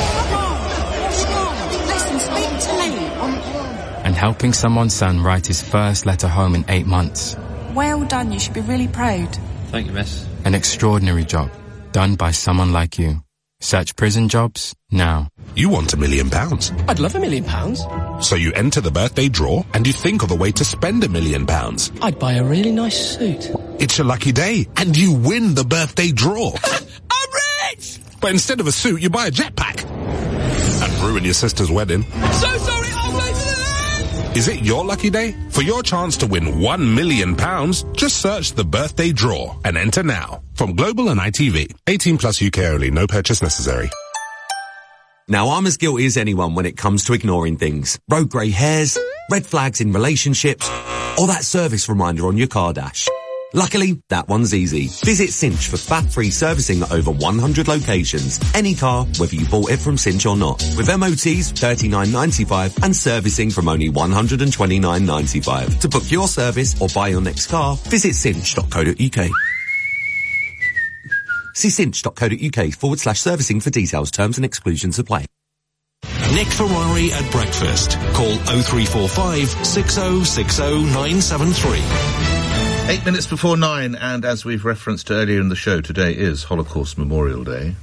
[SPEAKER 17] Listen, speak to me.
[SPEAKER 16] And helping someone's son write his first letter home in eight months.
[SPEAKER 17] Well done. You should be really proud.
[SPEAKER 16] Thank you, miss. An extraordinary job, done by someone like you. Search prison jobs now.
[SPEAKER 18] You want a million pounds?
[SPEAKER 17] I'd love a million pounds.
[SPEAKER 18] So you enter the birthday draw and you think of a way to spend a million pounds.
[SPEAKER 17] I'd buy a really nice suit.
[SPEAKER 18] It's your lucky day and you win the birthday draw.
[SPEAKER 17] I'm rich!
[SPEAKER 18] But instead of a suit, you buy a jetpack. And ruin your sister's wedding.
[SPEAKER 17] So sorry, I'll wait for that!
[SPEAKER 18] Is it your lucky day? For your chance to win one million pounds, just search the birthday draw and enter now. From Global and I T V. eighteen plus U K only. No purchase necessary.
[SPEAKER 9] Now, I'm as guilty as anyone when it comes to ignoring things. Road grey hairs, red flags in relationships, or that service reminder on your car dash. Luckily, that one's easy. Visit Cinch for fat-free servicing at over one hundred locations. Any car, whether you bought it from Cinch or not. With M O Ts, thirty-nine ninety-five, and servicing from only one hundred twenty-nine ninety-five. To book your service or buy your next car, visit cinch dot co dot uk. See cinch.co.uk forward slash servicing for details, terms and exclusions apply.
[SPEAKER 4] Nick Ferrari at breakfast. Call oh three four five, six oh six oh, nine seven three.
[SPEAKER 1] Eight minutes before nine, and as we've referenced earlier in the show, today is Holocaust Memorial Day.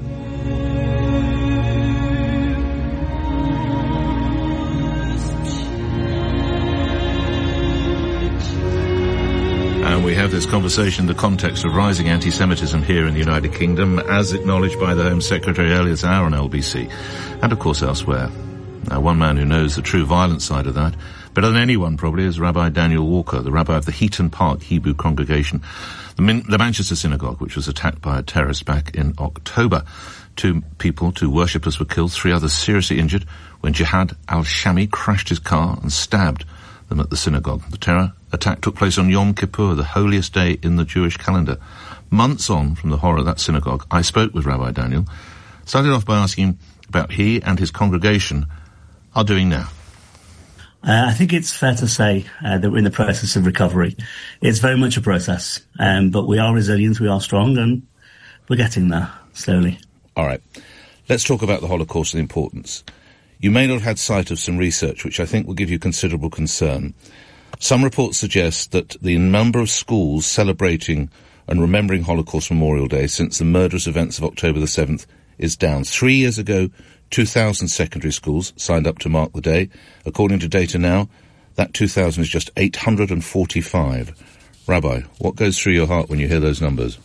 [SPEAKER 1] And we have this conversation in the context of rising anti-Semitism here in the United Kingdom, as acknowledged by the Home Secretary earlier this hour on L B C, and of course elsewhere. Now, one man who knows the true violent side of that, better than anyone probably, is Rabbi Daniel Walker, the rabbi of the Heaton Park Hebrew congregation, the, Min- the Manchester synagogue, which was attacked by a terrorist back in October. Two people, two worshippers were killed, three others seriously injured when Jihad al-Shami crashed his car and stabbed them at the synagogue. The terror attack took place on Yom Kippur, the holiest day in the Jewish calendar. Months on from the horror of that synagogue, I spoke with Rabbi Daniel. Started off by asking him about he and his congregation are doing now.
[SPEAKER 10] Uh, I think it's fair to say uh, that we're in the process of recovery. It's very much a process, um, but we are resilient, we are strong, and we're getting there slowly.
[SPEAKER 1] All right. Let's talk about the Holocaust and the importance. You may not have had sight of some research which I think will give you considerable concern. Some reports suggest that the number of schools celebrating and remembering Holocaust Memorial Day since the murderous events of October the seventh is down. Three years ago, two thousand secondary schools signed up to mark the day. According to data now, that two thousand is just eight hundred forty-five. Rabbi, what goes through your heart when you hear those numbers?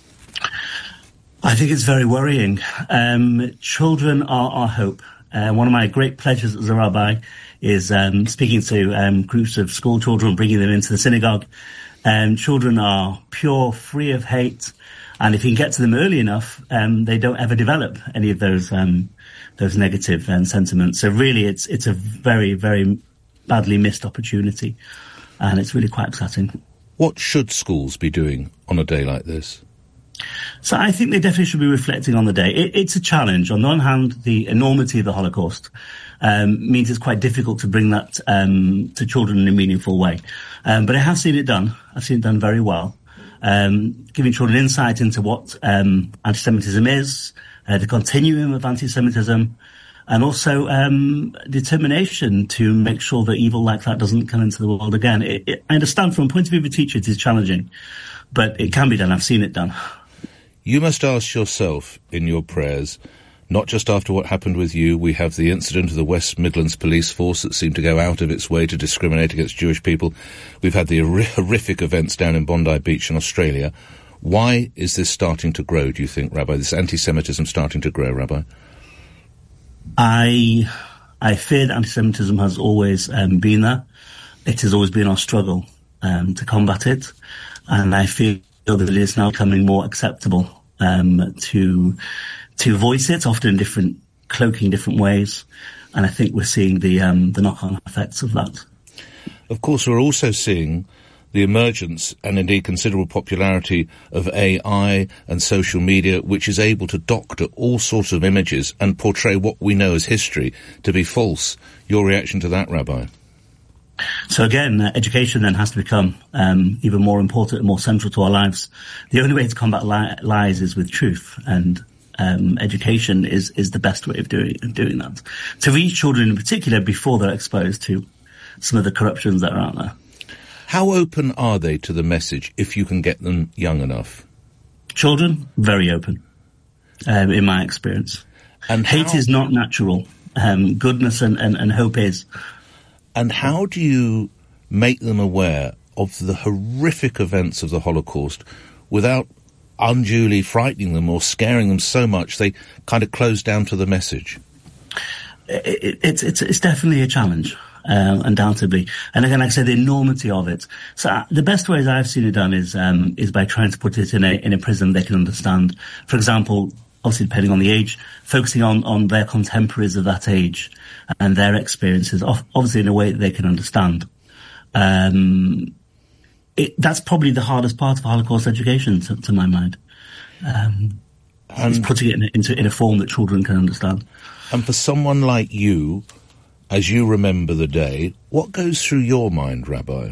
[SPEAKER 10] I think it's very worrying. Um, children are our hope. Uh, one of my great pleasures as a rabbi is um, speaking to um, groups of school children, bringing them into the synagogue. Um, children are pure, free of hate, and if you can get to them early enough, um, they don't ever develop any of those um, those negative um, sentiments. So really, it's it's a very, very badly missed opportunity, and it's really quite upsetting.
[SPEAKER 1] What should schools be doing on a day like this?
[SPEAKER 10] So I think they definitely should be reflecting on the day. It, it's a challenge. On the one hand, the enormity of the Holocaust um, means it's quite difficult to bring that um, to children in a meaningful way. Um, but I have seen it done. I've seen it done very well, um, giving children insight into what um, anti-Semitism is, uh, the continuum of anti-Semitism, and also um, determination to make sure that evil like that doesn't come into the world again. It, it, I understand from a point of view of a teacher it is challenging, but it can be done. I've seen it done.
[SPEAKER 1] You must ask yourself in your prayers, not just after what happened with you. We have the incident of the West Midlands Police Force that seemed to go out of its way to discriminate against Jewish people. We've had the horrific events down in Bondi Beach in Australia. Why is this starting to grow, do you think, Rabbi? This anti-Semitism starting to grow, Rabbi?
[SPEAKER 10] I I fear that anti-Semitism has always um, been there. It has always been our struggle um, to combat it. And I feel that it is now becoming more acceptable um, to to voice it, often in different, cloaking different ways. And I think we're seeing the um, the knock-on effects of that.
[SPEAKER 1] Of course, we're also seeing the emergence and indeed considerable popularity of A I and social media, which is able to doctor all sorts of images and portray what we know as history to be false. Your reaction to that, Rabbi?
[SPEAKER 10] So again, uh, education then has to become um, even more important and more central to our lives. The only way to combat li- lies is with truth, and um, education is, is the best way of doing of doing that. To reach children in particular before they're exposed to some of the corruptions that are out there.
[SPEAKER 1] How open are they to the message if you can get them young enough?
[SPEAKER 10] Children, very open, um, in my experience. And hate how- is not natural. Um, goodness and, and, and hope is.
[SPEAKER 1] And how do you make them aware of the horrific events of the Holocaust without unduly frightening them or scaring them so much they kind of close down to the message?
[SPEAKER 10] It, it, it's, it's, it's definitely a challenge, uh, undoubtedly. And again, like I said, the enormity of it. So uh, the best ways I've seen it done is um, is by trying to put it in a in a prism they can understand. For example, obviously depending on the age, focusing on, on their contemporaries of that age and their experiences, obviously in a way that they can understand. Um, it, that's probably the hardest part of Holocaust education, to, to my mind. Um, is putting it in a, into, in a form that children can understand.
[SPEAKER 1] And for someone like you, as you remember the day, what goes through your mind, Rabbi?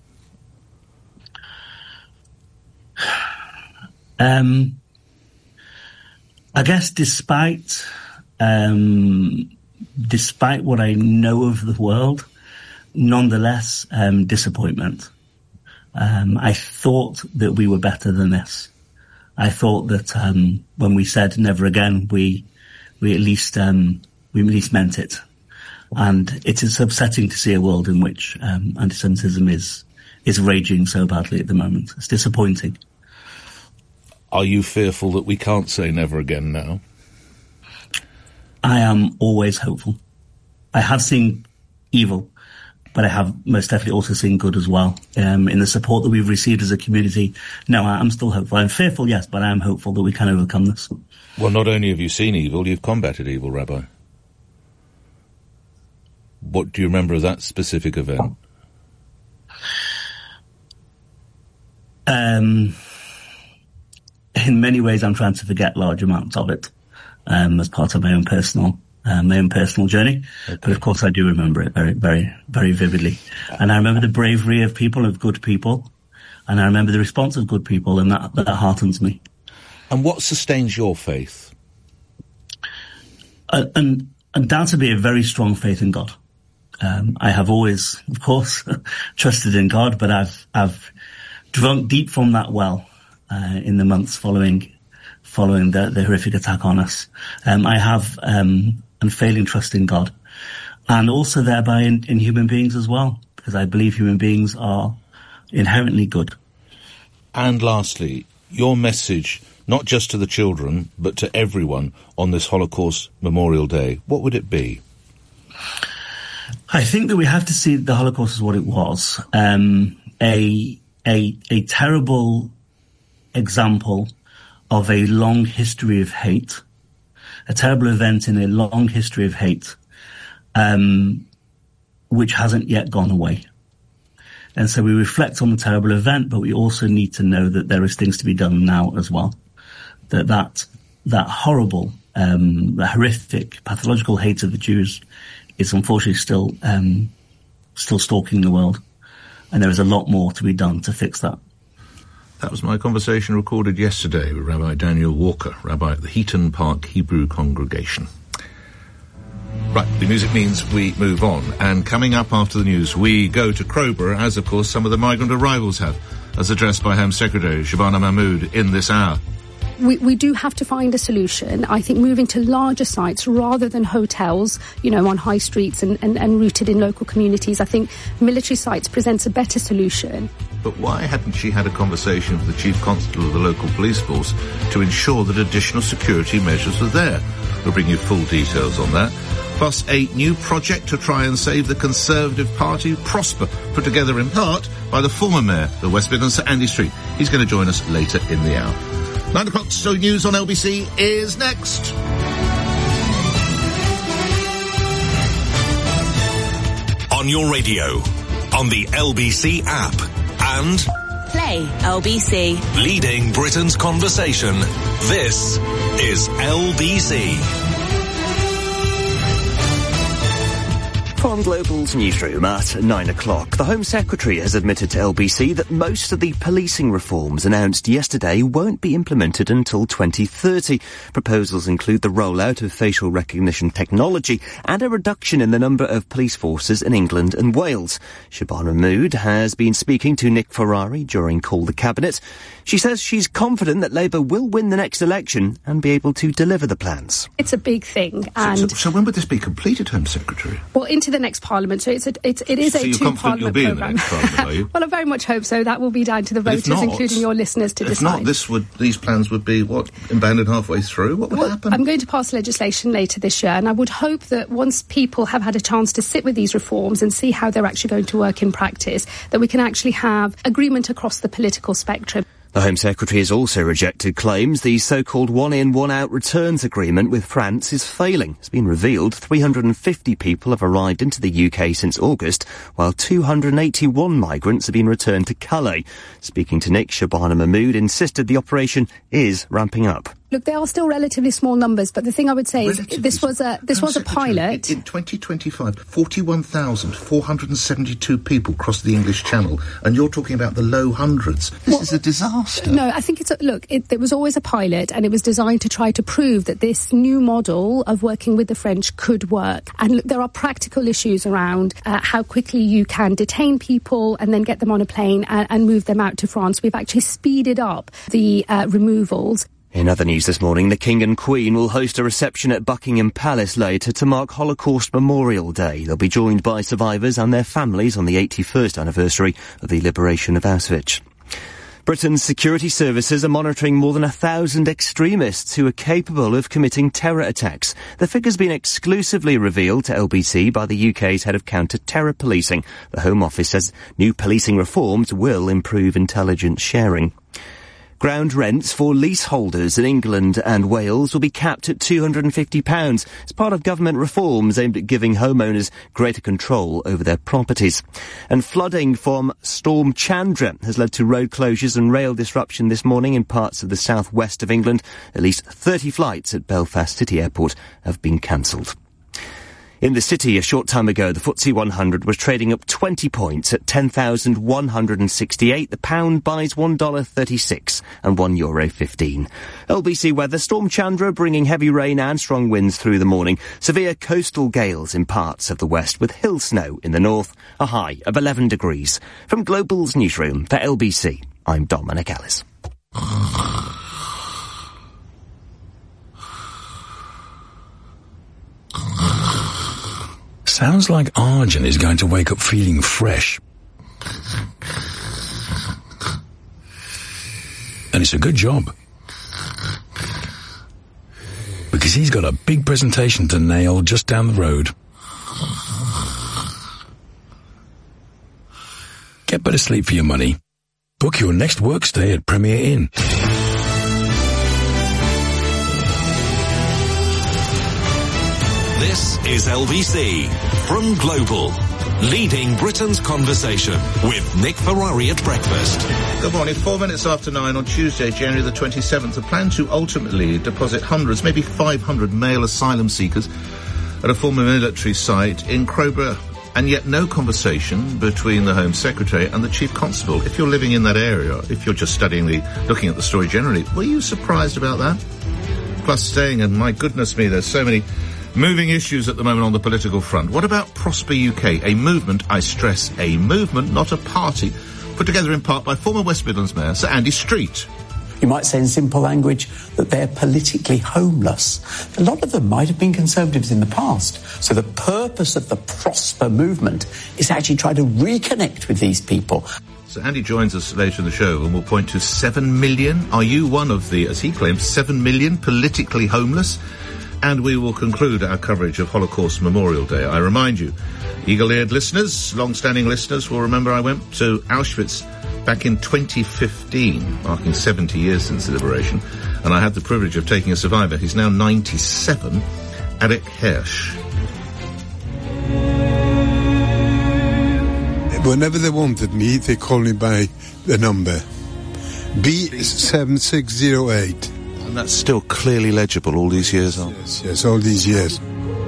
[SPEAKER 10] Um, I guess despite, um, despite what I know of the world, nonetheless, um, disappointment. Um, I thought that we were better than this. I thought that, um, when we said never again, we, we at least, um, we at least meant it. And it is upsetting to see a world in which, um, anti-Semitism is, is raging so badly at the moment. It's disappointing.
[SPEAKER 1] Are you fearful that we can't say never again now?
[SPEAKER 10] I am always hopeful. I have seen evil, but I have most definitely also seen good as well. Um, in the support that we've received as a community, no, I'm still hopeful. I'm fearful, yes, but I am hopeful that we can overcome this.
[SPEAKER 1] Well, not only have you seen evil, you've combated evil, Rabbi. What do you remember of that specific event?
[SPEAKER 10] Um... In many ways, I'm trying to forget large amounts of it, um, as part of my own personal, uh, my own personal journey. Okay. But of course, I do remember it very, very, very vividly. And I remember the bravery of people, of good people, and I remember the response of good people, and that, that heartens me.
[SPEAKER 1] And what sustains your faith?
[SPEAKER 10] Uh, and undoubtedly a very strong faith in God. Um, I have always, of course, trusted in God, but I've, I've drunk deep from that well. Uh, in the months following following the, the horrific attack on us. Um, I have um, unfailing trust in God, and also thereby in, in human beings as well, because I believe human beings are inherently good.
[SPEAKER 1] And lastly, your message, not just to the children, but to everyone on this Holocaust Memorial Day, what would it be?
[SPEAKER 10] I think that we have to see the Holocaust as what it was, um, a a a terrible example of a long history of hate, a terrible event in a long history of hate, um, which hasn't yet gone away. And so we reflect on the terrible event, but we also need to know that there is things to be done now as well. That that, that horrible, um, the horrific, pathological hate of the Jews is unfortunately still, um, still stalking the world. And there is a lot more to be done to fix that.
[SPEAKER 1] That was my conversation recorded yesterday with Rabbi Daniel Walker, Rabbi at the Heaton Park Hebrew Congregation. Right, the music means we move on. And coming up after the news, we go to Crowborough, as of course some of the migrant arrivals have, as addressed by Home Secretary Shabana Mahmood in this hour.
[SPEAKER 12] We, we do have to find a solution. I think moving to larger sites rather than hotels, you know, on high streets and, and, and rooted in local communities, I think military sites presents a better solution.
[SPEAKER 1] But why hadn't she had a conversation with the Chief Constable of the local police force to ensure that additional security measures were there? We'll bring you full details on that. Plus a new project to try and save the Conservative Party, Prosper, put together in part by the former mayor of West Midlands, Sir Andy Street. He's going to join us later in the hour. Nine o'clock, so news on L B C is next.
[SPEAKER 4] On your radio, on the L B C app, and
[SPEAKER 13] Play L B C.
[SPEAKER 4] Leading Britain's conversation. This is L B C.
[SPEAKER 6] From Global's newsroom at nine o'clock, the Home Secretary has admitted to L B C that most of the policing reforms announced yesterday won't be implemented until twenty thirty. Proposals include the rollout of facial recognition technology and a reduction in the number of police forces in England and Wales. Shabana Mahmood has been speaking to Nick Ferrari during Call the Cabinet. She says she's confident that Labour will win the next election and be able to deliver the plans.
[SPEAKER 12] It's a big thing. And
[SPEAKER 1] so, so, so when would this be completed, Home Secretary?
[SPEAKER 12] Well, into the next Parliament. So it's a, it's, it is
[SPEAKER 1] so
[SPEAKER 12] a two-Parliament
[SPEAKER 1] programme.
[SPEAKER 12] In the next Parliament, are you? Well, I very much hope so. That will be down to the voters, not, including your listeners, to
[SPEAKER 1] if
[SPEAKER 12] decide.
[SPEAKER 1] If not, this would, these plans would be, what, abandoned halfway through? What would
[SPEAKER 12] well,
[SPEAKER 1] happen?
[SPEAKER 12] I'm going to pass legislation later this year, and I would hope that once people have had a chance to sit with these reforms and see how they're actually going to work in practice, that we can actually have agreement across the political spectrum.
[SPEAKER 6] The Home Secretary has also rejected claims the so-called one-in, one-out returns agreement with France is failing. It's been revealed three hundred fifty people have arrived into the U K since August, while two hundred eighty-one migrants have been returned to Calais. Speaking to Nick, Shabana Mahmood insisted the operation is ramping up.
[SPEAKER 12] Look, they are still relatively small numbers, but the thing I would say is this was a this was a pilot.
[SPEAKER 1] In, in twenty twenty-five, forty-one thousand four hundred seventy-two people crossed the English Channel, and you're talking about the low hundreds. This well, is a disaster.
[SPEAKER 12] No, I think it's a, look. It, it was always a pilot, and it was designed to try to prove that this new model of working with the French could work. And look, there are practical issues around uh, how quickly you can detain people and then get them on a plane and, and move them out to France. We've actually speeded up the uh, removals.
[SPEAKER 6] In other news this morning, the King and Queen will host a reception at Buckingham Palace later to mark Holocaust Memorial Day. They'll be joined by survivors and their families on the eighty-first anniversary of the liberation of Auschwitz. Britain's security services are monitoring more than a thousand extremists who are capable of committing terror attacks. The figure's been exclusively revealed to L B C by the U K's head of counter-terror policing. The Home Office says new policing reforms will improve intelligence sharing. Ground rents for leaseholders in England and Wales will be capped at two hundred fifty pounds as part of government reforms aimed at giving homeowners greater control over their properties. And flooding from Storm Chandra has led to road closures and rail disruption this morning in parts of the southwest of England. At least thirty flights at Belfast City Airport have been cancelled. In the city, a short time ago, the F T S E one hundred was trading up twenty points at ten thousand one hundred sixty-eight. The pound buys one dollar thirty-six and one euro fifteen. L B C weather, Storm Chandra bringing heavy rain and strong winds through the morning. Severe coastal gales in parts of the west with hill snow in the north. A high of eleven degrees. From Global's newsroom for L B C, I'm Dominic Ellis.
[SPEAKER 25] Sounds like Arjun is going to wake up feeling fresh. And it's a good job. Because he's got a big presentation to nail just down the road. Get better sleep for your money. Book your next work stay at Premier Inn.
[SPEAKER 4] This is L B C from Global, leading Britain's conversation with Nick Ferrari at breakfast.
[SPEAKER 1] Good morning. Four minutes after nine on Tuesday, January the twenty-seventh. A plan to ultimately deposit hundreds, maybe five hundred male asylum seekers at a former military site in Crowborough, and yet no conversation between the Home Secretary and the Chief Constable. If you're living in that area, if you're just studying the, looking at the story generally, were you surprised about that? Plus staying, and my goodness me, there's so many moving issues at the moment on the political front. What about Prosper U K? A movement, I stress, a movement, not a party, put together in part by former West Midlands Mayor Sir Andy Street.
[SPEAKER 14] You might say in simple language that they're politically homeless. A lot of them might have been Conservatives in the past. So the purpose of the Prosper movement is actually try to reconnect with these people.
[SPEAKER 1] So Andy joins us later in the show and we'll point to seven million. Are you one of the, as he claims, seven million politically homeless? And we will conclude our coverage of Holocaust Memorial Day. I remind you, eagle-eared listeners, long-standing listeners will remember I went to Auschwitz back in twenty fifteen, marking seventy years since the liberation, and I had the privilege of taking a survivor. He's now ninety-seven, Eric Hirsch.
[SPEAKER 15] Whenever they wanted me, they called me by the number B seven six zero eight.
[SPEAKER 1] And that's still clearly legible all these years on?
[SPEAKER 15] Yes, yes, all these years.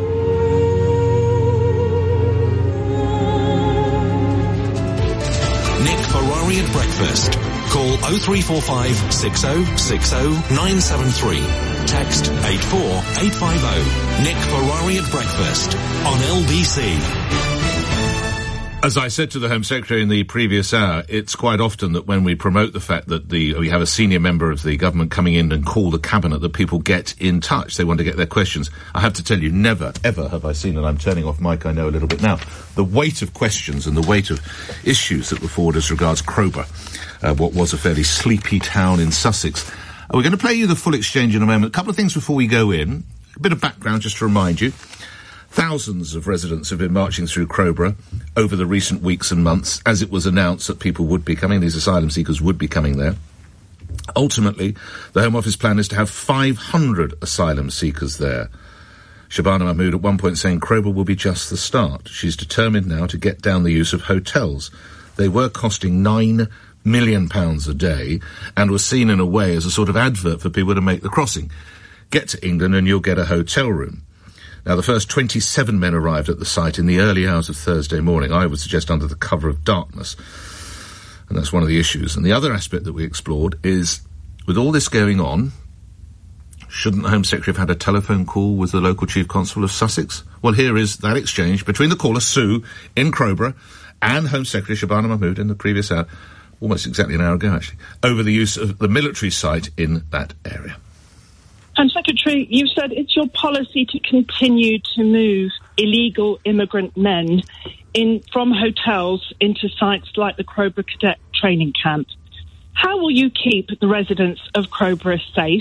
[SPEAKER 4] Nick Ferrari at breakfast. Call oh three four five, six oh six oh, nine seven three. Text eight four eight five oh. Nick Ferrari at breakfast on L B C.
[SPEAKER 1] As I said to the Home Secretary in the previous hour, it's quite often that when we promote the fact that the we have a senior member of the government coming in and call the cabinet, that people get in touch. They want to get their questions. I have to tell you, never, ever have I seen, and I'm turning off mic, I know a little bit now, the weight of questions and the weight of issues that were forward as regards Crowborough, uh, what was a fairly sleepy town in Sussex. Uh, we're going to play you the full exchange in a moment. A couple of things before we go in. A bit of background just to remind you. Thousands of residents have been marching through Crowborough over the recent weeks and months as it was announced that people would be coming, these asylum seekers would be coming there. Ultimately, the Home Office plan is to have five hundred asylum seekers there. Shabana Mahmood at one point saying Crowborough will be just the start. She's determined now to get down the use of hotels. They were costing nine million pounds a day and were seen in a way as a sort of advert for people to make the crossing. Get to England and you'll get a hotel room. Now, the first twenty-seven men arrived at the site in the early hours of Thursday morning, I would suggest under the cover of darkness. And that's one of the issues. And the other aspect that we explored is, with all this going on, shouldn't the Home Secretary have had a telephone call with the local Chief Constable of Sussex? Well, here is that exchange between the caller, Sue, in Crowborough, and Home Secretary Shabana Mahmood in the previous hour, almost exactly an hour ago, actually, over the use of the military site in that area.
[SPEAKER 19] And Secretary, you've said it's your policy to continue to move illegal immigrant men in from hotels into sites like the Crowborough Cadet Training Camp. How will you keep the residents of Crowborough safe?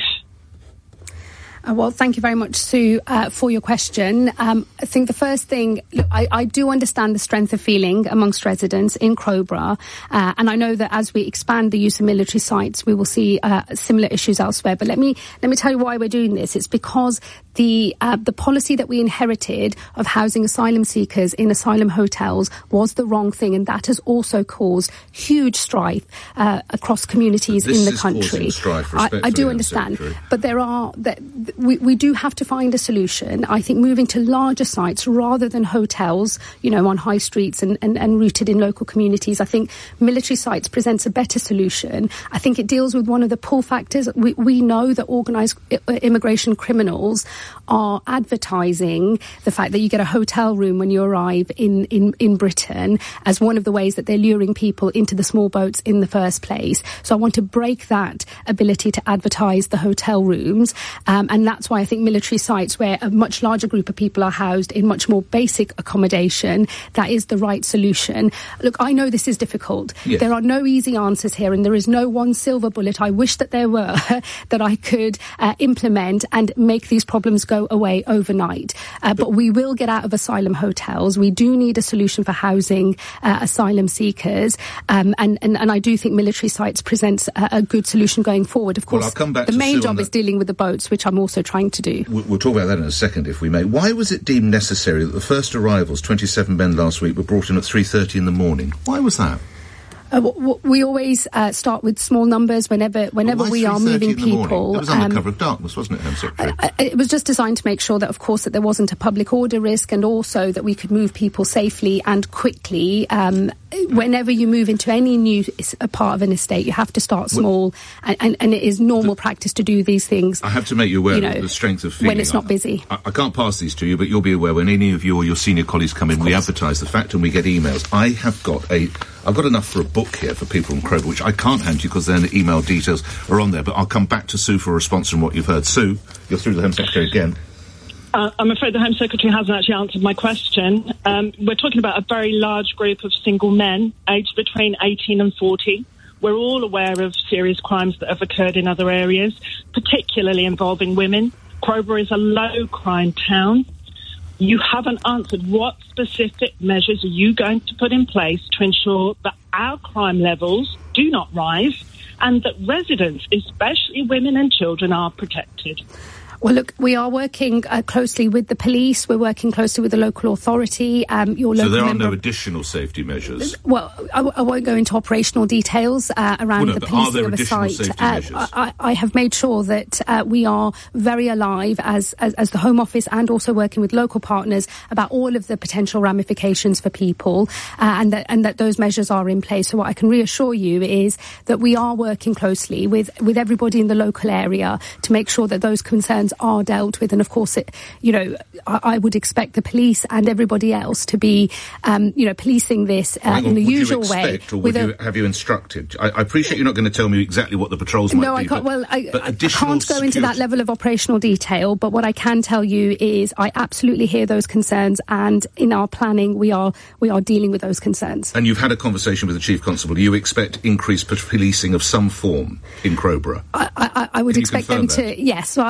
[SPEAKER 12] Uh, well, thank you very much, Sue, uh, for your question. Um, I think the first thing, look, I, I do understand the strength of feeling amongst residents in Crowborough, uh, and I know that as we expand the use of military sites, we will see uh, similar issues elsewhere. But let me let me tell you why we're doing this. It's because the uh, the policy that we inherited of housing asylum seekers in asylum hotels was the wrong thing, and that has also caused huge strife uh, across communities in the country.
[SPEAKER 1] Strife,
[SPEAKER 12] I, I do understand, but there are that. We, we do have to find a solution. I think moving to larger sites rather than hotels, you know, on high streets and, and, and rooted in local communities, I think military sites presents a better solution. I think it deals with one of the pull factors. We, we know that organised immigration criminals are advertising the fact that you get a hotel room when you arrive in, in, in Britain as one of the ways that they're luring people into the small boats in the first place. So I want to break that ability to advertise the hotel rooms, um, and that's why I think military sites where a much larger group of people are housed in much more basic accommodation, that is the right solution. Look, I know this is difficult. Yes. There are no easy answers here, and there is no one silver bullet. I wish that there were, that I could uh, implement and make these problems go away overnight. Uh, but, but we will get out of asylum hotels. We do need a solution for housing uh, asylum seekers, um, and, and, and I do think military sites presents a, a good solution going forward. Of course,
[SPEAKER 1] well, I'll come back
[SPEAKER 12] the
[SPEAKER 1] to
[SPEAKER 12] main
[SPEAKER 1] Sue
[SPEAKER 12] job
[SPEAKER 1] the...
[SPEAKER 12] is dealing with the boats, which I'm also trying to do.
[SPEAKER 1] We'll talk about that in a second, if we may. Why was it deemed necessary that the first arrivals, twenty-seven men last week, were brought in at three thirty in the morning? Why was that?
[SPEAKER 12] Uh, w- w- we always uh, start with small numbers whenever whenever we are moving people.
[SPEAKER 1] That was under um, cover of darkness, wasn't it, Home Secretary?
[SPEAKER 12] Uh, it was just designed to make sure that, of course, that there wasn't a public order risk, and also that we could move people safely and quickly. Um, whenever you move into any new a part of an estate, you have to start small, well, and, and, and it is normal the, practice to do these things.
[SPEAKER 1] I have to make you aware
[SPEAKER 12] you know,
[SPEAKER 1] of the strength of feeling.
[SPEAKER 12] When it's not
[SPEAKER 1] I,
[SPEAKER 12] busy.
[SPEAKER 1] I, I can't pass these to you, but you'll be aware when any of you or your senior colleagues come in, we advertise the fact and we get emails. I have got a... I've got enough for a book here for people from Crowborough, which I can't hand you because then the email details are on there, but I'll come back to Sue for a response from what you've heard. Sue, you're through to the Home Secretary again.
[SPEAKER 19] Uh, I'm afraid the Home Secretary hasn't actually answered my question. Um, we're talking about a very large group of single men aged between eighteen and forty. We're all aware of serious crimes that have occurred in other areas, particularly involving women. Crowborough is a low-crime town. You haven't answered what specific measures are you going to put in place to ensure that our crime levels do not rise and that residents, especially women and children, are protected.
[SPEAKER 12] Well, look, we are working uh, closely with the police. We're working closely with the local authority. Um, your
[SPEAKER 1] so
[SPEAKER 12] local
[SPEAKER 1] there are
[SPEAKER 12] member...
[SPEAKER 1] no additional safety measures?
[SPEAKER 12] Well, I, w- I won't go into operational details uh, around
[SPEAKER 1] well, no,
[SPEAKER 12] the
[SPEAKER 1] but
[SPEAKER 12] policing
[SPEAKER 1] are there
[SPEAKER 12] of a
[SPEAKER 1] additional
[SPEAKER 12] site.
[SPEAKER 1] Safety
[SPEAKER 12] Uh,
[SPEAKER 1] measures?
[SPEAKER 12] I, I have made sure that uh, we are very alive as, as, as the Home Office and also working with local partners about all of the potential ramifications for people, uh, and, that, and that those measures are in place. So what I can reassure you is that we are working closely with, with everybody in the local area to make sure that those concerns are dealt with. And of course, it, you know, I, I would expect the police and everybody else to be, um, you know, policing this uh, in the
[SPEAKER 1] would
[SPEAKER 12] usual
[SPEAKER 1] you expect,
[SPEAKER 12] way.
[SPEAKER 1] Or would
[SPEAKER 12] a,
[SPEAKER 1] you, have you instructed? I, I appreciate you're not going to tell me exactly what the patrols might
[SPEAKER 12] no,
[SPEAKER 1] be.
[SPEAKER 12] I can't.
[SPEAKER 1] But,
[SPEAKER 12] well, I,
[SPEAKER 1] but
[SPEAKER 12] I can't go
[SPEAKER 1] security.
[SPEAKER 12] into that level of operational detail. But what I can tell you is, I absolutely hear those concerns, and in our planning, we are we are dealing with those concerns.
[SPEAKER 1] And you've had a conversation with the Chief Constable. Do you expect increased policing of some form in Crowborough?
[SPEAKER 12] I, I, I would
[SPEAKER 1] Can
[SPEAKER 12] expect them
[SPEAKER 1] that?
[SPEAKER 12] to. Yes, so I would.
[SPEAKER 1] So you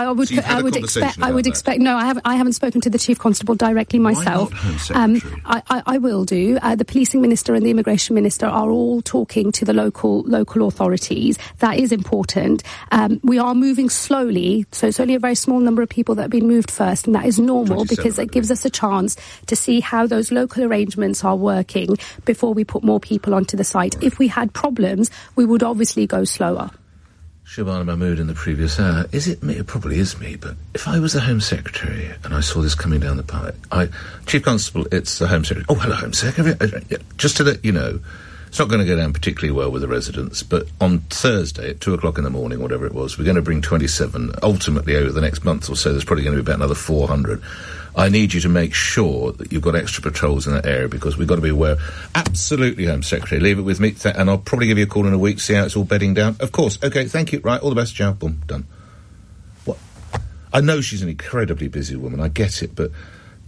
[SPEAKER 12] I would expect. I would that. expect. No, I haven't. I haven't spoken to the Chief Constable directly myself.
[SPEAKER 1] Why not, Home Secretary?
[SPEAKER 12] Um, I, I, I will do. Uh, the Policing Minister and the Immigration Minister are all talking to the local local authorities. That is important. Um, we are moving slowly, so it's only a very small number of people that have been moved first, and that is normal because it gives us a chance to see how those local arrangements are working before we put more people onto the site. Right. If we had problems, we would obviously go slower.
[SPEAKER 1] Shabana Mahmood in the previous hour. Is it me? It probably is me, but if I was the Home Secretary and I saw this coming down the pipe, I, Chief Constable, it's the Home Secretary. Oh, hello, Home Secretary. Just to let you know, it's not going to go down particularly well with the residents, but on Thursday at two o'clock in the morning, whatever it was, we're going to bring twenty-seven. Ultimately, over the next month or so, there's probably going to be about another four hundred. I need you to make sure that you've got extra patrols in that area because we've got to be aware. Absolutely, Home Secretary. Leave it with me, th- and I'll probably give you a call in a week, see how it's all bedding down. Of course. Okay, thank you. Right, all the best, ciao. Boom, done. What? I know she's an incredibly busy woman, I get it, but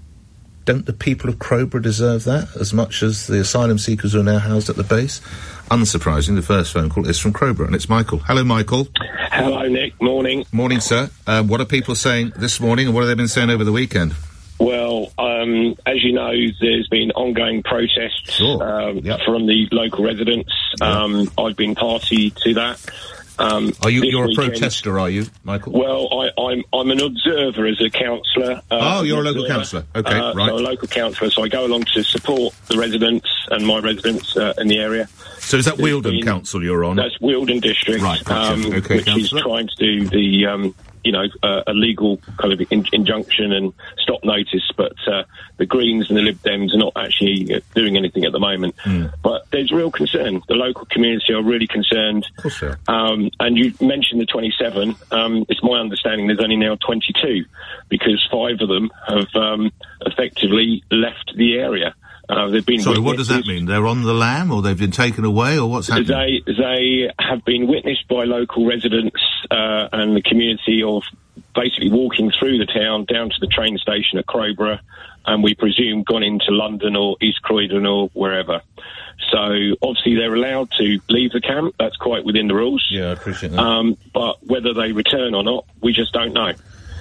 [SPEAKER 1] don't the people of Crowborough deserve that as much as the asylum seekers who are now housed at the base? Unsurprising, the first phone call is from Crowborough, and it's Michael. Hello, Michael.
[SPEAKER 20] Hello, Nick. Morning.
[SPEAKER 1] Morning, sir. Um, what are people saying this morning, and what have they been saying over the weekend?
[SPEAKER 20] Well, um, as you know, there's been ongoing protests
[SPEAKER 1] sure.
[SPEAKER 20] um,
[SPEAKER 1] yep.
[SPEAKER 20] from the local residents. Yep. Um, I've been party to that. Um,
[SPEAKER 1] are you? You're
[SPEAKER 20] weekend,
[SPEAKER 1] a protester, are you, Michael?
[SPEAKER 20] Well, I, I'm I'm an observer as a councillor. Uh,
[SPEAKER 1] oh, you're a
[SPEAKER 20] observer.
[SPEAKER 1] local councillor. Okay,
[SPEAKER 20] uh,
[SPEAKER 1] right.
[SPEAKER 20] So a local councillor, so I go along to support the residents and my residents uh, in the area.
[SPEAKER 1] So is that Wealdon been, Council you're on?
[SPEAKER 20] That's Wealdon District,
[SPEAKER 1] right? Gotcha.
[SPEAKER 20] Um,
[SPEAKER 1] okay,
[SPEAKER 20] which
[SPEAKER 1] councillor.
[SPEAKER 20] is trying to do the. Um, you know, uh, a legal kind of in- injunction and stop notice, but uh, the Greens and the Lib Dems are not actually uh, doing anything at the moment.
[SPEAKER 1] Mm.
[SPEAKER 20] But there's real concern. The local community are really concerned.
[SPEAKER 1] Of course, sir.
[SPEAKER 20] Um, and you mentioned the twenty-seven. Um, it's my understanding there's only now twenty-two because five of them have um, effectively left the area. Uh, they've been
[SPEAKER 1] Sorry, what does that mean? They're on the lam, or they've been taken away, or what's happening?
[SPEAKER 20] They they have been witnessed by local residents uh, and the community of basically walking through the town down to the train station at Crowborough, and we presume gone into London or East Croydon or wherever. So obviously they're allowed to leave the camp. That's quite within the rules.
[SPEAKER 1] Yeah, I appreciate that.
[SPEAKER 20] Um, but whether they return or not, we just don't know.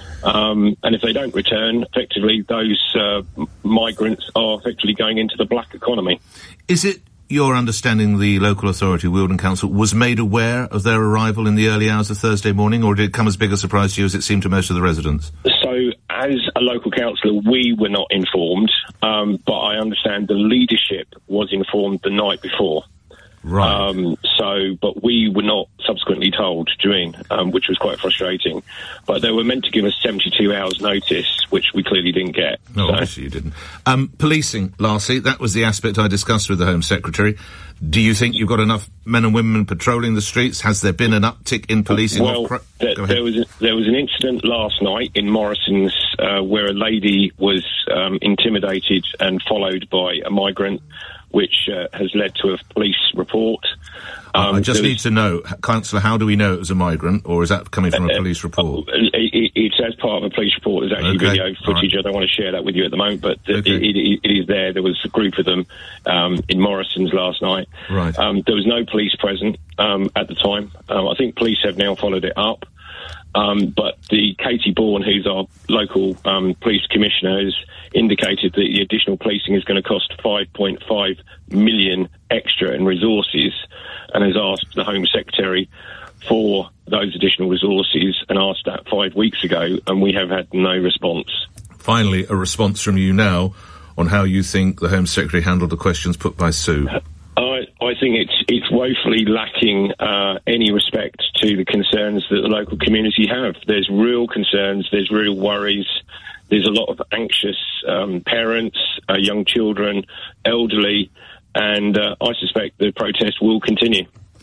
[SPEAKER 20] Um, and if they don't return, effectively, those uh, migrants are effectively going into the black economy.
[SPEAKER 1] Is it your understanding the local authority, Wealdon Council, was made aware of their arrival in the early hours of Thursday morning, or did it come as big a surprise to you as it seemed to most of the residents?
[SPEAKER 20] So, as a local councillor, we were not informed, um, but I understand the leadership was informed the night before.
[SPEAKER 1] Right.
[SPEAKER 20] Um, so, but we were not subsequently told during, um, which was quite frustrating. But they were meant to give us seventy-two hours notice, which we clearly didn't get.
[SPEAKER 1] No,
[SPEAKER 20] so.
[SPEAKER 1] obviously you didn't. Um, policing, Larcy, that was the aspect I discussed with the Home Secretary. Do you think you've got enough men and women patrolling the streets? Has there been an uptick in policing?
[SPEAKER 20] Well,
[SPEAKER 1] pro-
[SPEAKER 20] there, there was a, there was an incident last night in Morrison's uh, where a lady was um, intimidated and followed by a migrant, which uh, has led to a police report.
[SPEAKER 1] Um, I just need to know, Councillor, how do we know it was a migrant, or is that coming from a police report?
[SPEAKER 20] Uh, it, it's as part of a police report. There's actually
[SPEAKER 1] okay.
[SPEAKER 20] video footage. Right. I don't want to share that with you at the moment, but okay. it, it, it is there. There was a group of them um, in Morrison's last night.
[SPEAKER 1] Right.
[SPEAKER 20] Um, there was no police present um, at the time. Um, I think police have now followed it up. Um, but the Katie Bourne, who's our local um, police commissioner, has indicated that the additional policing is going to cost five point five million extra in resources, and has asked the Home Secretary for those additional resources, and asked that five weeks ago, and we have had no response.
[SPEAKER 1] Finally, a response from you now on how you think the Home Secretary handled the questions put by Sue.
[SPEAKER 20] I, I think it's it's woefully lacking uh, any respect to the concerns that the local community have. There's real concerns, there's real worries, there's a lot of anxious um, parents, uh, young children, elderly, and uh, I suspect the protest will continue.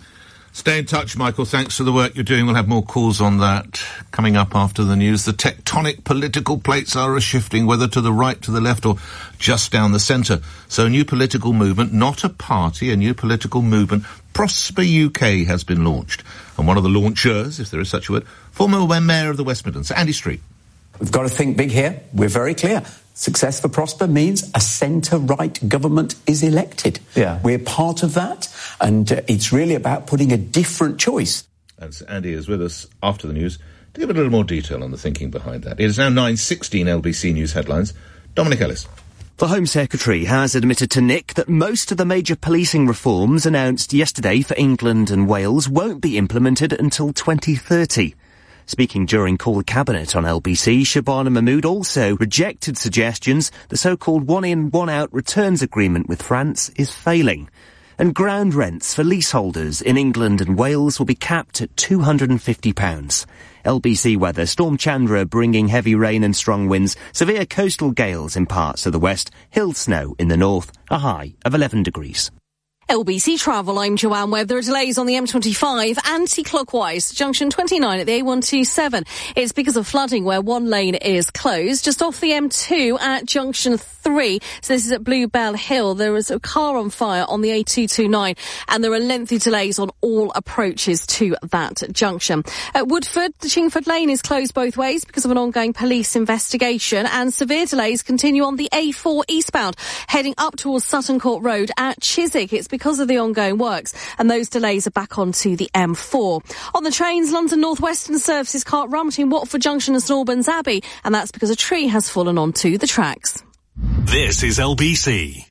[SPEAKER 1] Stay in touch, Michael. Thanks for the work you're doing. We'll have more calls on that coming up after the news. The tectonic political plates are a-shifting, whether to the right, to the left, or just down the centre. So a new political movement, not a party, a new political movement, Prosper U K, has been launched. And one of the launchers, if there is such a word, former Mayor of the West Midlands, Andy Street.
[SPEAKER 14] We've got to think big here. We're very clear. Success for Prosper means a centre-right government is elected.
[SPEAKER 1] Yeah.
[SPEAKER 14] We're part of that, and uh, it's really about putting a different choice.
[SPEAKER 1] As Andy is with us after the news, to give a little more detail on the thinking behind that. It is now nine sixteen L B C News headlines. Dominic Ellis.
[SPEAKER 6] The Home Secretary has admitted to Nick that most of the major policing reforms announced yesterday for England and Wales won't be implemented until twenty thirty. Speaking during Call the Cabinet on L B C, Shabana Mahmood also rejected suggestions the so-called one-in, one-out returns agreement with France is failing. And ground rents for leaseholders in England and Wales will be capped at two hundred fifty pounds. L B C weather, Storm Chandra bringing heavy rain and strong winds, severe coastal gales in parts of the west, hill snow in the north, a high of eleven degrees.
[SPEAKER 5] L B C Travel, I'm Joanne Webb. There are delays on the M twenty-five anti-clockwise, junction twenty-nine at the A one twenty-seven. It's because of flooding where one lane is closed. Just off the M two at junction three, so this is at Bluebell Hill. There is a car on fire on the A two twenty-nine and there are lengthy delays on all approaches to that junction. At Woodford, the Chingford Lane is closed both ways because of an ongoing police investigation, and severe delays continue on the A four eastbound, heading up towards Sutton Court Road at Chiswick. It's because of the ongoing works, and those delays are back onto the M four. On the trains, London North Western services can't run between Watford Junction and St Albans Abbey, and that's because a tree has fallen onto the tracks.
[SPEAKER 4] This is L B C.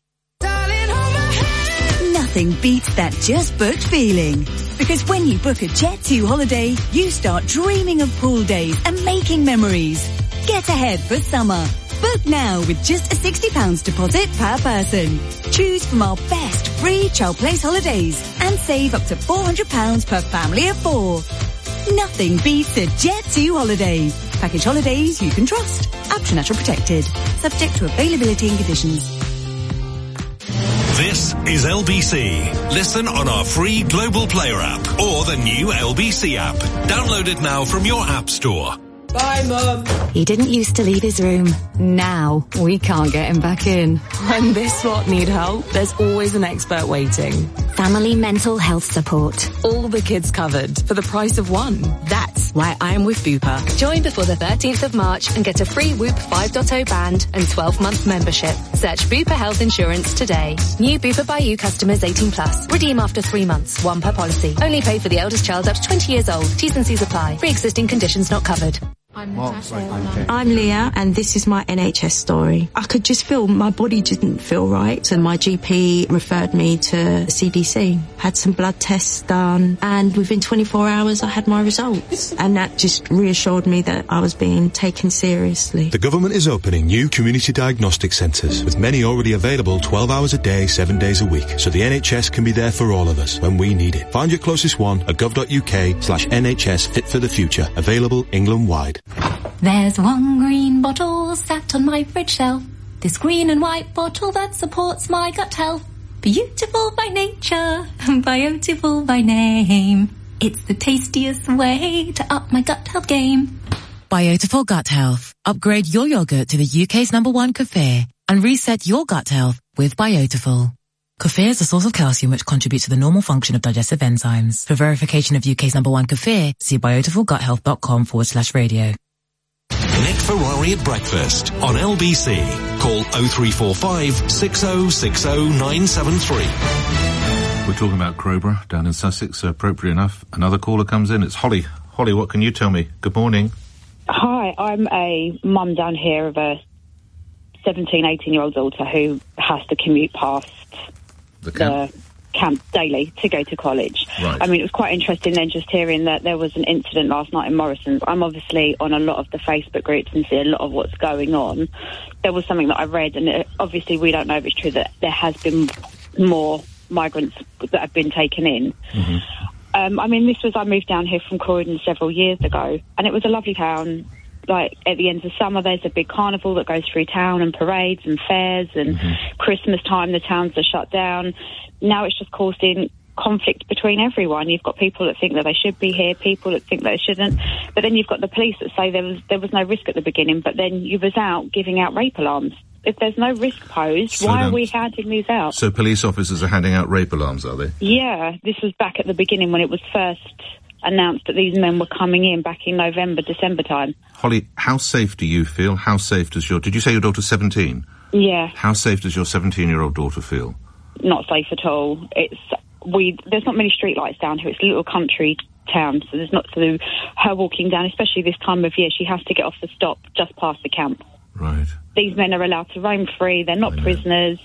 [SPEAKER 7] Nothing beats that just booked feeling. Because when you book a Jet two holiday, you start dreaming of pool days and making memories. Get ahead for summer. Book now with just a sixty pounds deposit per person. Choose from our best free child place holidays and save up to four hundred pounds per family of four. Nothing beats a Jet two holiday. Package holidays you can trust. Option natural protected. Subject to availability and conditions.
[SPEAKER 4] This is L B C. Listen on our free Global Player app or the new L B C app. Download it now from your app store.
[SPEAKER 2] Bye, Mum.
[SPEAKER 21] He didn't used to leave his room. Now we can't get him back in.
[SPEAKER 2] When this lot need help, there's always an expert waiting.
[SPEAKER 11] Family mental health support.
[SPEAKER 2] All the kids covered for the price of one. That's why I'm with Bupa.
[SPEAKER 22] Join before the thirteenth of March and get a free Whoop five point oh band and twelve month membership. Search Bupa Health Insurance today. New Bupa by You customers eighteen plus. Redeem after three months. One per policy. Only pay for the eldest child up to twenty years old. T's and C's apply. Pre-existing conditions not covered.
[SPEAKER 23] I'm Natasha. I'm Leah, and this is my N H S story. I could just feel my body didn't feel right, and my G P referred me to C D C. Had some blood tests done, and within twenty-four hours I had my results. And that just reassured me that I was being taken seriously.
[SPEAKER 24] The government is opening new community diagnostic centres, with many already available twelve hours a day, seven days a week, so the N H S can be there for all of us when we need it. Find your closest one at gov.uk slash NHS Fit for the Future. Available England-wide.
[SPEAKER 26] There's one green bottle sat on my fridge shelf. This green and white bottle that supports my gut health. Beautiful by nature, beautiful by name. It's the tastiest way to up my gut health game.
[SPEAKER 27] Biotiful Gut Health. Upgrade your yogurt to the U K's number one kefir and reset your gut health with Biotiful. Kefir is a source of calcium which contributes to the normal function of digestive enzymes. For verification of U K's number one kefir, see biotifulguthealth.com forward slash radio.
[SPEAKER 4] Nick Ferrari at breakfast on L B C. Call oh three four five, six oh six oh, nine seven three.
[SPEAKER 1] We're talking about Crowborough down in Sussex, so appropriate enough. Another caller comes in. It's Holly. Holly, what can you tell me? Good morning.
[SPEAKER 28] Hi, I'm a mum down here of a seventeen, eighteen-year-old daughter who has to commute past
[SPEAKER 1] the camp,
[SPEAKER 28] the camp daily to go to college.
[SPEAKER 1] Right.
[SPEAKER 28] I mean, it was quite interesting then just hearing that there was an incident last night in Morrison's. I'm obviously on a lot of the Facebook groups and see a lot of what's going on. There was something that I read, and it, obviously we don't know if it's true, that there has been more migrants that have been taken in.
[SPEAKER 1] Mm-hmm.
[SPEAKER 28] Um, I mean, this was, I moved down here from Croydon several years ago, and it was a lovely town. Like, at the end of summer, there's a big carnival that goes through town, and parades and fairs, and mm-hmm. Christmas time, the towns are shut down. Now it's just causing conflict between everyone. You've got people that think that they should be here, people that think they shouldn't, but then you've got the police that say there was there was no risk at the beginning, but then you was out giving out rape alarms. If there's no risk posed,
[SPEAKER 1] So
[SPEAKER 28] why
[SPEAKER 1] then-
[SPEAKER 28] are we handing these out?
[SPEAKER 1] So police officers are handing out rape alarms, are they?
[SPEAKER 28] Yeah, this was back at the beginning when it was first announced that these men were coming in back in November, December time.
[SPEAKER 1] Holly, how safe do you feel? How safe does your... Did you say your daughter's seventeen?
[SPEAKER 28] Yeah,
[SPEAKER 1] How safe does your seventeen-year-old daughter feel?
[SPEAKER 28] not safe at all. It's we. There's not many street lights down here. It's a little country town. So there's not so her walking down, especially this time of year, she has to get off the stop just past the camp.
[SPEAKER 1] Right.
[SPEAKER 28] These men are allowed to roam free. They're not prisoners.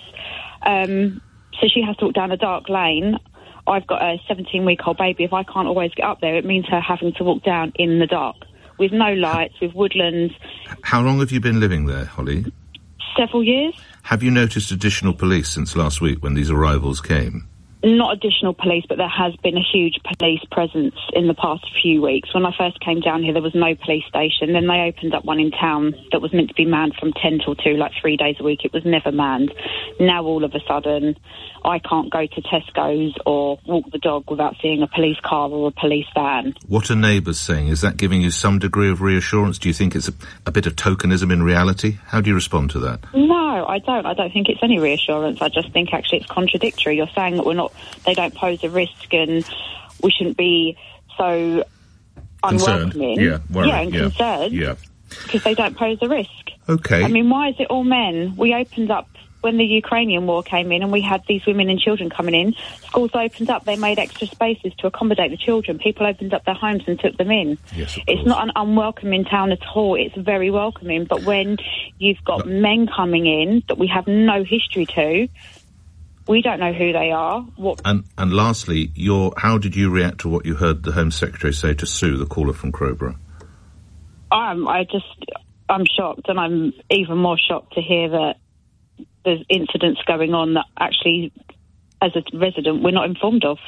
[SPEAKER 28] Um, so she has to walk down a dark lane. I've got a seventeen-week-old baby. If I can't always get up there, it means her having to walk down in the dark with no lights, with woodlands.
[SPEAKER 1] How long have you been living there, Holly?
[SPEAKER 28] Several years.
[SPEAKER 1] Have you noticed additional police since last week when these arrivals came?
[SPEAKER 28] Not additional police, but there has been a huge police presence in the past few weeks. When I first came down here, there was no police station. Then they opened up one in town that was meant to be manned from ten till two, like three days a week. It was never manned. Now, all of a sudden, I can't go to Tesco's or walk the dog without seeing a police car or a police van.
[SPEAKER 1] What are neighbours saying? Is that giving you some degree of reassurance? Do you think it's a, a bit of tokenism in reality? How do you respond to that?
[SPEAKER 28] No, I don't. I don't think it's any reassurance. I just think actually it's contradictory. You're saying that we're not, they don't pose a risk and we shouldn't be so
[SPEAKER 1] Concerned.
[SPEAKER 28] unwelcoming.
[SPEAKER 1] Yeah, worried.
[SPEAKER 28] Yeah, and
[SPEAKER 1] yeah.
[SPEAKER 28] concerned.
[SPEAKER 1] Yeah.
[SPEAKER 28] Because they don't pose a risk.
[SPEAKER 1] Okay.
[SPEAKER 28] I mean, why is it all men? We opened up when the Ukrainian war came in and we had these women and children coming in. Schools opened up. They made extra spaces to accommodate the children. People opened up their homes and took them in.
[SPEAKER 1] Yes, of
[SPEAKER 28] it's
[SPEAKER 1] course.
[SPEAKER 28] not an unwelcoming town at all. It's very welcoming. But when you've got
[SPEAKER 1] No.
[SPEAKER 28] men coming in that we have no history to, we don't know who they are. What?
[SPEAKER 1] And and lastly, your how did you react to what you heard the Home Secretary say to Sue, the caller from Crowborough?
[SPEAKER 28] Um, I just, I'm shocked, and I'm even more shocked to hear that there's incidents going on that actually, as a resident, we're not informed of.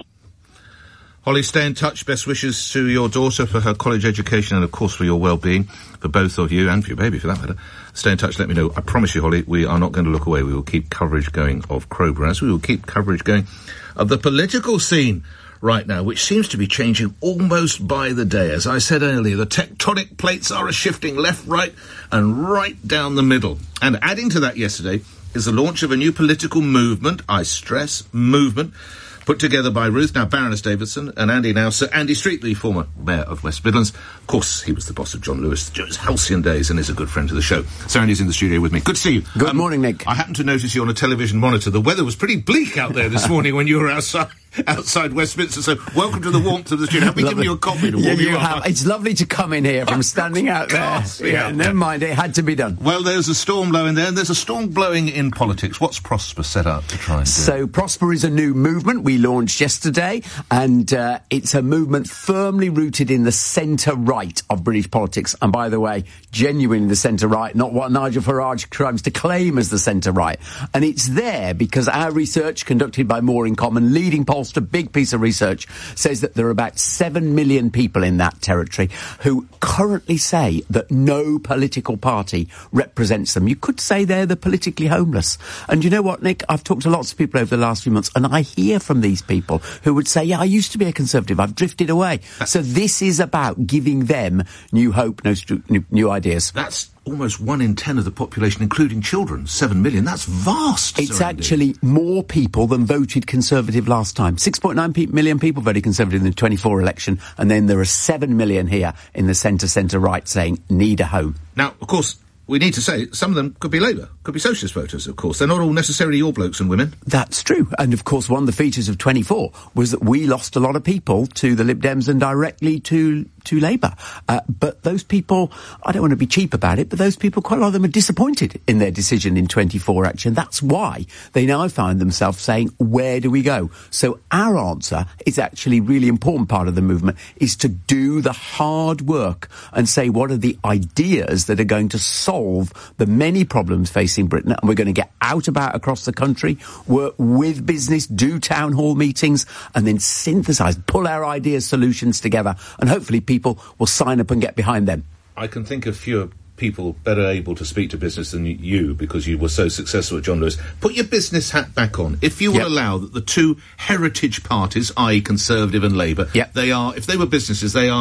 [SPEAKER 1] Holly, stay in touch. Best wishes to your daughter for her college education and, of course, for your well-being, for both of you and for your baby, for that matter. Stay in touch. Let me know. I promise you, Holly, we are not going to look away. We will keep coverage going of Crowborough, as we will keep coverage going of the political scene right now, which seems to be changing almost by the day. As I said earlier, the tectonic plates are shifting left, right, and right down the middle. And adding to that yesterday is the launch of a new political movement, I stress, movement, put together by Ruth, now Baroness Davidson, and Andy, now Sir Andy Street, the former Mayor of West Midlands. Of course, he was the boss of John Lewis, Joe's halcyon days, and is a good friend to the show. Sir Andy's in the studio with me. Good to see you.
[SPEAKER 3] Good
[SPEAKER 1] Um,
[SPEAKER 3] morning, Nick.
[SPEAKER 1] I happened to notice you on a television monitor. The weather was pretty bleak out there this morning when you were outside outside Westminster, so welcome to the warmth of the studio. Have we given you a coffee to warm
[SPEAKER 3] yeah,
[SPEAKER 1] you
[SPEAKER 3] you
[SPEAKER 1] up?
[SPEAKER 3] have. It's lovely to come in here from standing out there.
[SPEAKER 1] Yeah,
[SPEAKER 3] Yeah, never mind, it had to be done.
[SPEAKER 1] Well, there's a storm blowing there, and there's a storm blowing in politics. What's Prosper set out to try and do?
[SPEAKER 3] So Prosper is a new movement we launched yesterday, and uh, it's a movement firmly rooted in the centre-right of British politics. And by the way, genuinely the centre-right, not what Nigel Farage tries to claim as the centre-right. And it's there because our research conducted by More in Common, leading pollster, big piece of research, says that there are about seven million people in that territory who currently say that no political party represents them. You could say they're the politically homeless. And you know what, Nick? I've talked to lots of people over the last few months, and I hear from these people who would say, yeah, I used to be a Conservative, I've drifted away. So this is about giving them new hope, no stu- new, new ideas.
[SPEAKER 1] That's almost one in ten of the population, including children. Seven million. That's vast.
[SPEAKER 3] It's
[SPEAKER 1] Sir Andy.
[SPEAKER 3] actually more people than voted Conservative last time. six point nine pe- million people voted Conservative in the twenty-four election, and then there are seven million here in the centre, centre-right saying, need a home.
[SPEAKER 1] Now, of course, we need to say some of them could be Labour, could be Socialist voters, of course. They're not all necessarily your blokes and women.
[SPEAKER 3] That's true. And of course, one of the features of twenty-four was that we lost a lot of people to the Lib Dems and directly to to Labour. Uh, but those people, I don't want to be cheap about it, but those people, quite a lot of them are disappointed in their decision in twenty-four action. That's why they now find themselves saying, where do we go? So our answer is actually really important part of the movement, is to do the hard work and say, what are the ideas that are going to solve the many problems facing Britain? And we're going to get out about across the country, work with business, do town hall meetings, and then synthesise, pull our ideas, solutions together, and hopefully people will sign up and get behind them.
[SPEAKER 1] I can think of fewer people better able to speak to business than you, because you were so successful at John Lewis. Put your business hat back on. If you will
[SPEAKER 3] Yep.
[SPEAKER 1] allow that the two heritage parties, that is. Conservative and Labour,
[SPEAKER 3] Yep.
[SPEAKER 1] they are, if they were businesses, they are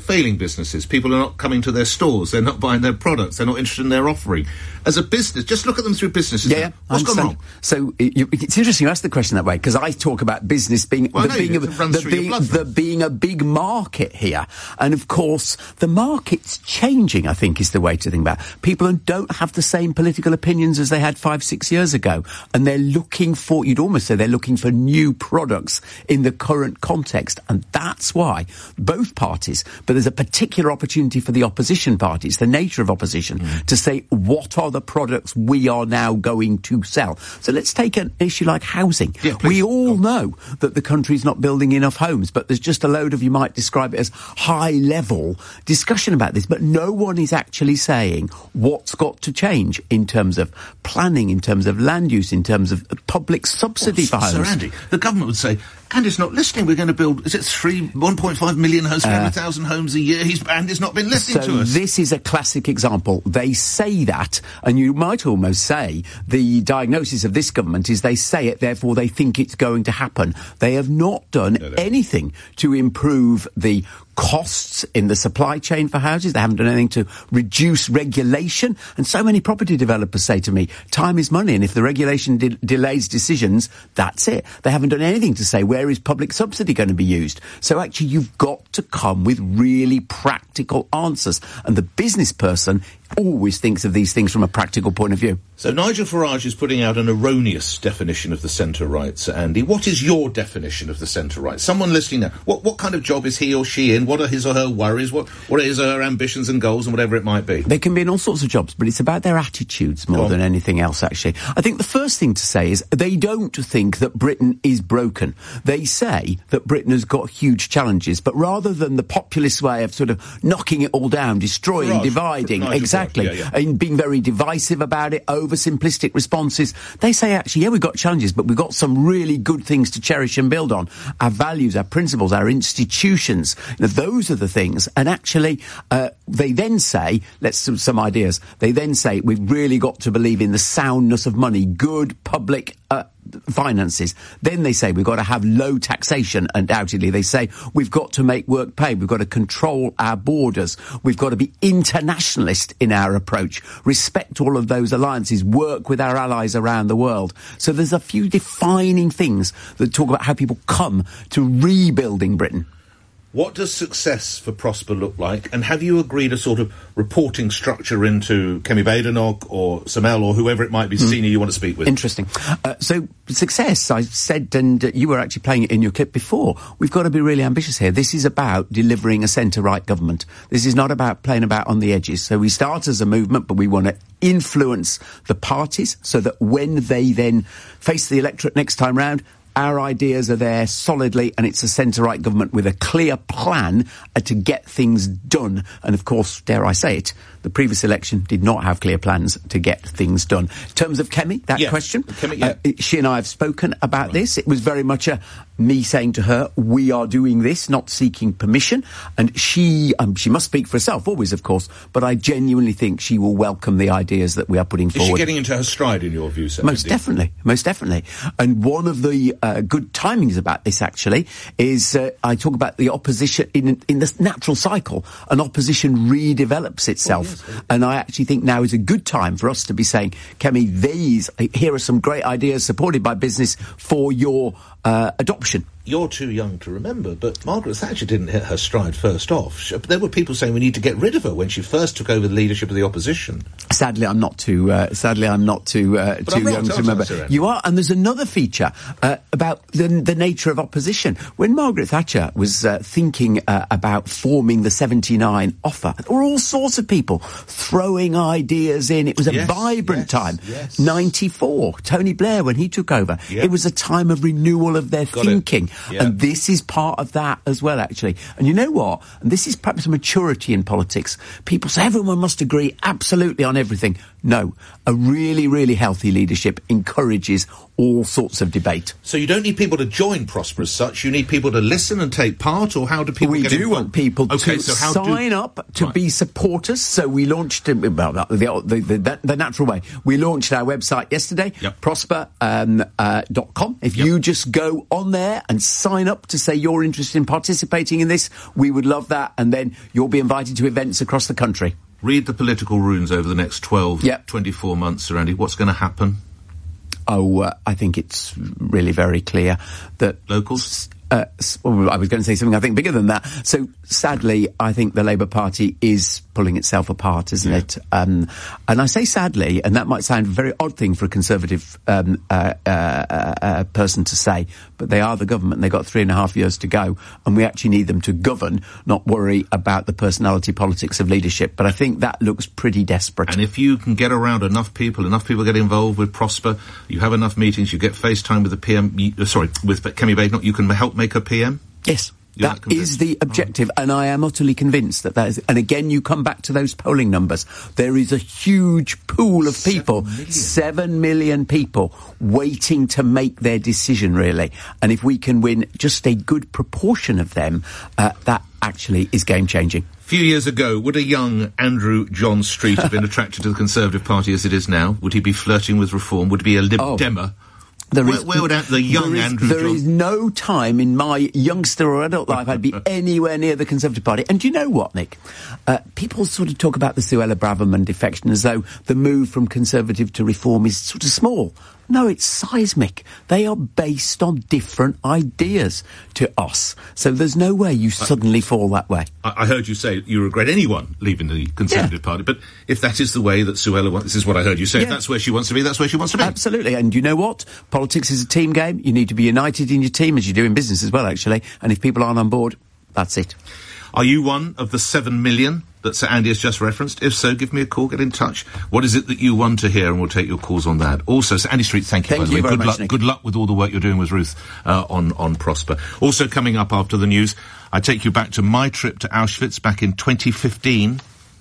[SPEAKER 1] failing businesses. People are not coming to their stores. They're not buying their products. They're not interested in their offering. As a business, just look at them through businesses.
[SPEAKER 3] Yeah, yeah.
[SPEAKER 1] What's gone wrong?
[SPEAKER 3] So it, you, it's interesting you ask the question that way, because I talk about business being,
[SPEAKER 1] well,
[SPEAKER 3] the,
[SPEAKER 1] no,
[SPEAKER 3] being, a,
[SPEAKER 1] the,
[SPEAKER 3] being, the being a big market here. And of course, the market's changing, I think, is the way to think about it. People don't have the same political opinions as they had five, six years ago. And they're looking for, you'd almost say they're looking for new products in the current context. And that's why both parties, but there's a particular opportunity for the opposition parties, the nature of opposition, mm. to say, what are the products we are now going to sell? So let's take an issue like housing.
[SPEAKER 1] Yeah,
[SPEAKER 3] we all know that the country's not building enough homes, but there's just a load of, you might describe it as high-level discussion about this, but no one is actually saying what's got to change in terms of planning, in terms of land use, in terms of public subsidy
[SPEAKER 1] well,
[SPEAKER 3] for homes.
[SPEAKER 1] Sir Andy, the government would say, Andy's not listening. We're going to build, is it three, one point five million homes, three hundred thousand uh, homes a year? He's, Andy's not been listening
[SPEAKER 3] so
[SPEAKER 1] to us.
[SPEAKER 3] This is a classic example. They say that, and you might almost say the diagnosis of this government is they say it, therefore they think it's going to happen. They have not done no, anything to improve the costs in the supply chain for houses. They haven't done anything to reduce regulation. And so many property developers say to me, time is money, and if the regulation de- delays decisions, that's it. They haven't done anything to say, where is public subsidy going to be used? So actually, you've got to come with really practical answers. And the business person always thinks of these things from a practical point of view.
[SPEAKER 1] So Nigel Farage is putting out an erroneous definition of the centre-right, Sir Andy. What is your definition of the centre-right? Someone listening now, what what kind of job is he or she in? What are his or her worries? What what are his or her ambitions and goals and whatever it might be?
[SPEAKER 3] They can be in all sorts of jobs, but it's about their attitudes more than anything else, actually. I think the first thing to say is they don't think that Britain is broken. They say that Britain has got huge challenges, but rather than the populist way of sort of knocking it all down, destroying,
[SPEAKER 1] Farage,
[SPEAKER 3] dividing,
[SPEAKER 1] Nigel
[SPEAKER 3] exactly,
[SPEAKER 1] Farage, yeah, yeah.
[SPEAKER 3] and being very divisive about it, oversimplistic responses, they say, actually, yeah, we've got challenges, but we've got some really good things to cherish and build on. Our values, our principles, our institutions, you know, those are the things. And actually, uh, they then say, let's some, some ideas, they then say, we've really got to believe in the soundness of money, good public uh, finances. Then they say we've got to have low taxation, undoubtedly. They say we've got to make work pay. We've got to control our borders. We've got to be internationalist in our approach, respect all of those alliances, work with our allies around the world. So there's a few defining things that talk about how people come to rebuilding Britain.
[SPEAKER 1] What does success for Prosper look like? And have you agreed a sort of reporting structure into Kemi Badenoch or Samel or whoever it might be, mm. senior you want to speak with?
[SPEAKER 3] Interesting. Uh, so success, I said, and uh, you were actually playing it in your clip before, we've got to be really ambitious here. This is about delivering a centre-right government. This is not about playing about on the edges. So we start as a movement, but we want to influence the parties so that when they then face the electorate next time round, our ideas are there solidly, and it's a centre-right government with a clear plan uh, to get things done. And of course, dare I say it, the previous election did not have clear plans to get things done. In terms of Kemi, that
[SPEAKER 1] yeah.
[SPEAKER 3] question,
[SPEAKER 1] Kemi, yeah.
[SPEAKER 3] uh, she and I have spoken about right. this. It was very much a me saying to her, we are doing this, not seeking permission. And she, um, she must speak for herself, always, of course, but I genuinely think she will welcome the ideas that we are putting
[SPEAKER 1] Is
[SPEAKER 3] forward.
[SPEAKER 1] Is she getting into her stride, in your view, Sir
[SPEAKER 3] Most
[SPEAKER 1] Andy?
[SPEAKER 3] definitely, most definitely. And one of the uh, good timings about this, actually, is uh, I talk about the opposition in in the natural cycle. An opposition redevelops itself. Oh, yes. And I actually think now is a good time for us to be saying, Kemi, these, here are some great ideas supported by business for your uh, adoption.
[SPEAKER 1] You're too young to remember, but Margaret Thatcher didn't hit her stride first off. There were people saying we need to get rid of her when she first took over the leadership of the opposition.
[SPEAKER 3] Sadly, I'm not too. Uh, sadly, I'm not too uh, too
[SPEAKER 1] I'm
[SPEAKER 3] young to remember. You are, and there's another feature uh, about the, the nature of opposition. When Margaret Thatcher was uh, thinking uh, about forming the seventy-nine offer, there were all sorts of people throwing ideas in. It was a
[SPEAKER 1] yes,
[SPEAKER 3] vibrant
[SPEAKER 1] yes,
[SPEAKER 3] time.
[SPEAKER 1] Yes.
[SPEAKER 3] ninety-four, Tony Blair, when he took over,
[SPEAKER 1] yep.
[SPEAKER 3] it was a time of renewal of their
[SPEAKER 1] Got
[SPEAKER 3] thinking.
[SPEAKER 1] Yep.
[SPEAKER 3] And this is part of that as well, actually. And you know what? And this is perhaps a maturity in politics. People say everyone must agree absolutely on everything. No. A really, really healthy leadership encourages all sorts of debate.
[SPEAKER 1] So you don't need people to join Prosper as such, you need people to listen and take part, or how do people
[SPEAKER 3] we
[SPEAKER 1] get
[SPEAKER 3] do
[SPEAKER 1] involved?
[SPEAKER 3] want people
[SPEAKER 1] okay,
[SPEAKER 3] to
[SPEAKER 1] so how
[SPEAKER 3] sign
[SPEAKER 1] do...
[SPEAKER 3] up to
[SPEAKER 1] right.
[SPEAKER 3] be supporters. So we launched, uh, well, the, the, the, the, the natural way, we launched our website yesterday,
[SPEAKER 1] yep.
[SPEAKER 3] prosper um, uh, dot com. If yep. you just go on there and sign up to say you're interested in participating in this, we would love that, and then you'll be invited to events across the country.
[SPEAKER 1] Read the political runes over the next twelve,
[SPEAKER 3] yep.
[SPEAKER 1] twenty-four months, Sir Andy. What's going to happen?
[SPEAKER 3] Oh, uh, I think it's really very clear that...
[SPEAKER 1] Locals?
[SPEAKER 3] Uh, well, I was going to say something, I think, bigger than that. So, sadly, I think the Labour Party is pulling itself apart, isn't yeah. it? Um, and I say sadly, and that might sound a very odd thing for a Conservative um, uh, uh, uh, person to say, but they are the government, and they've got three and a half years to go, and we actually need them to govern, not worry about the personality politics of leadership. But I think that looks pretty desperate.
[SPEAKER 1] And if you can get around enough people, enough people get involved with Prosper, you have enough meetings, you get FaceTime with the P M, you, uh, sorry, with Kemi Badenoch, you can help make a P M?
[SPEAKER 3] Yes. You're that is the objective, and I am utterly convinced that that is... And again, you come back to those polling numbers. There is a huge pool of people, seven million, seven million people, waiting to make their decision, really. And if we can win just a good proportion of them, uh, that actually is game-changing.
[SPEAKER 1] A few years ago, would a young Andrew John Street have been attracted to the Conservative Party as it is now? Would he be flirting with reform? Would he be a Lib
[SPEAKER 3] oh.
[SPEAKER 1] Demmer?
[SPEAKER 3] There
[SPEAKER 1] where,
[SPEAKER 3] is,
[SPEAKER 1] where would the young
[SPEAKER 3] there is,
[SPEAKER 1] Andrew
[SPEAKER 3] There
[SPEAKER 1] John...
[SPEAKER 3] is no time in my youngster or adult life I'd be anywhere near the Conservative Party. And do you know what, Nick? Uh, people sort of talk about the Suella Braverman defection as though the move from Conservative to Reform is sort of small. No, it's seismic. They are based on different ideas to us. So there's no way you suddenly fall that way.
[SPEAKER 1] I, I heard you say you regret anyone leaving the Conservative yeah. Party, but if that is the way that Suella wants, this is what I heard you say, yeah. if that's where she wants to be, that's where she wants to be.
[SPEAKER 3] Absolutely. And you know what? Politics is a team game. You need to be united in your team, as you do in business as well, actually. And if people aren't on board, that's it.
[SPEAKER 1] Are you one of the seven million that Sir Andy has just referenced? If so, give me a call, get in touch. What is it that you want to hear, and we'll take your calls on that. Also, Sir Andy Street, thank you,
[SPEAKER 3] thank
[SPEAKER 1] by the
[SPEAKER 3] you
[SPEAKER 1] way.
[SPEAKER 3] very
[SPEAKER 1] Good
[SPEAKER 3] much,
[SPEAKER 1] luck,
[SPEAKER 3] Nick.
[SPEAKER 1] good luck with all the work you're doing with Ruth uh, on, on Prosper. Also coming up after the news, I take you back to my trip to Auschwitz back in twenty fifteen.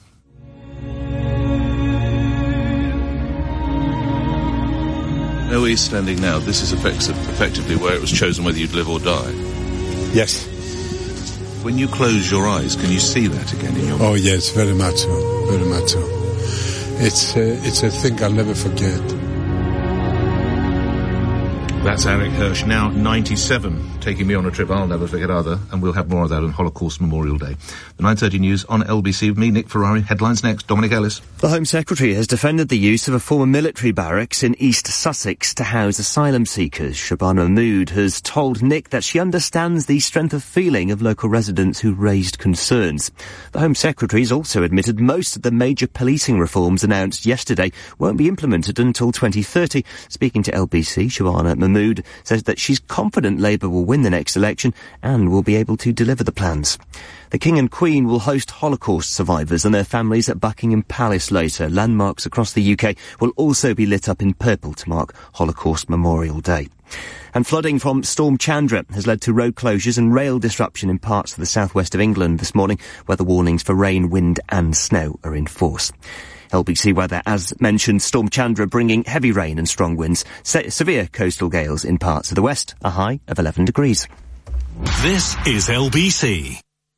[SPEAKER 1] Where are you standing now? This is effects- effectively where it was chosen whether you'd live or die.
[SPEAKER 15] Yes.
[SPEAKER 1] When you close your eyes, can you see that again in your mind?
[SPEAKER 15] Oh, yes, very much so, very much so. It's, uh, it's a thing I'll never forget.
[SPEAKER 1] That's Eric Hirsch, now ninety-seven, taking me on a trip I'll never forget either, and we'll have more of that on Holocaust Memorial Day. The nine thirty news on L B C with me, Nick Ferrari. Headlines next, Dominic Ellis.
[SPEAKER 6] The Home Secretary has defended the use of a former military barracks in East Sussex to house asylum seekers. Shabana Mahmood has told Nick that she understands the strength of feeling of local residents who raised concerns. The Home Secretary has also admitted most of the major policing reforms announced yesterday won't be implemented until twenty thirty. Speaking to L B C, Shabana Mahmood says that she's confident Labour will win the next election and will be able to deliver the plans. The King and Queen will host Holocaust survivors and their families at Buckingham Palace later. Landmarks across the U K will also be lit up in purple to mark Holocaust Memorial Day. And flooding from Storm Chandra has led to road closures and rail disruption in parts of the southwest of England this morning, where the warnings for rain, wind and snow are in force. L B C weather, as mentioned, Storm Chandra bringing heavy rain and strong winds. Se- severe coastal gales in parts of the west, a high of eleven degrees.
[SPEAKER 4] This is L B C.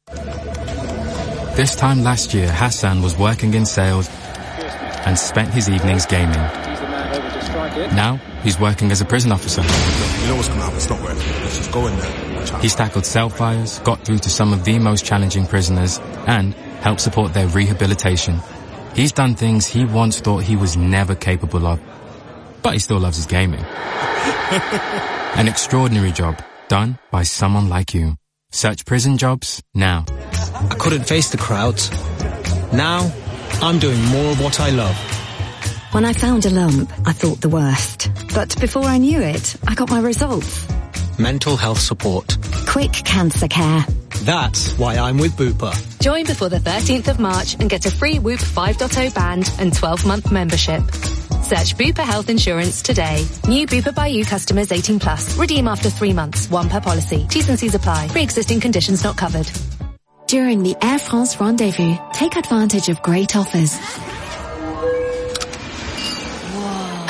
[SPEAKER 8] This time last year, Hassan was working in sales and spent his evenings gaming. Now, he's working as a prison officer.
[SPEAKER 9] You know what's going to happen, it's not working. Let's just go in there.
[SPEAKER 8] He's tackled cell fires, got through to some of the most challenging prisoners, and helped support their rehabilitation. He's done things he once thought he was never capable of. But he still loves his gaming. An extraordinary job, done by someone like you. Search prison jobs now.
[SPEAKER 10] I couldn't face the crowds. Now, I'm doing more of what I love.
[SPEAKER 21] When I found a lump, I thought the worst. But before I knew it, I got my results.
[SPEAKER 10] Mental health support.
[SPEAKER 21] Quick cancer care.
[SPEAKER 10] That's why I'm with Bupa.
[SPEAKER 22] Join before the thirteenth of March and get a free Whoop five point oh band and twelve-month membership. Search Bupa Health Insurance today. New Bupa by You customers eighteen plus. Redeem after three months. One per policy. T's and C's apply. Pre-existing conditions not covered.
[SPEAKER 11] During the Air France Rendezvous, take advantage of great offers.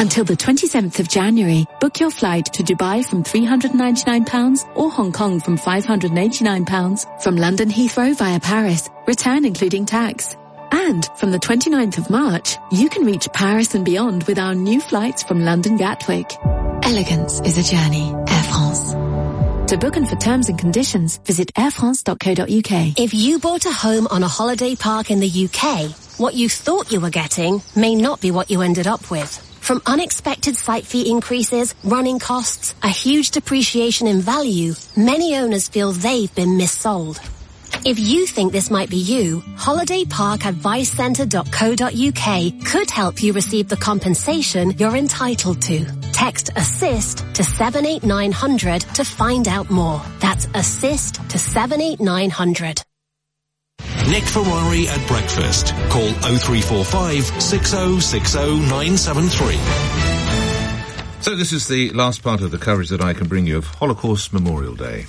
[SPEAKER 27] Until the twenty-seventh of January, book your flight to Dubai from three hundred ninety-nine pounds or Hong Kong from five hundred eighty-nine pounds, from London Heathrow via Paris, return including tax. And from the twenty-ninth of March, you can reach Paris and beyond with our new flights from London Gatwick. Elegance is a journey. Air France. To book and for terms and conditions, visit air france dot co dot uk.
[SPEAKER 12] If you bought a home on a holiday park in the U K, what you thought you were getting may not be what you ended up with. From unexpected site fee increases, running costs, a huge depreciation in value, many owners feel they've been missold. If you think this might be you, holiday park advice centre dot co dot uk could help you receive the compensation you're entitled to. Text ASSIST to seven eight nine hundred to find out more. That's ASSIST to seven eight nine hundred.
[SPEAKER 4] Nick Ferrari at breakfast. Call oh three four five, six oh six oh, nine seven three.
[SPEAKER 1] So this is the last part of the coverage that I can bring you of Holocaust Memorial Day.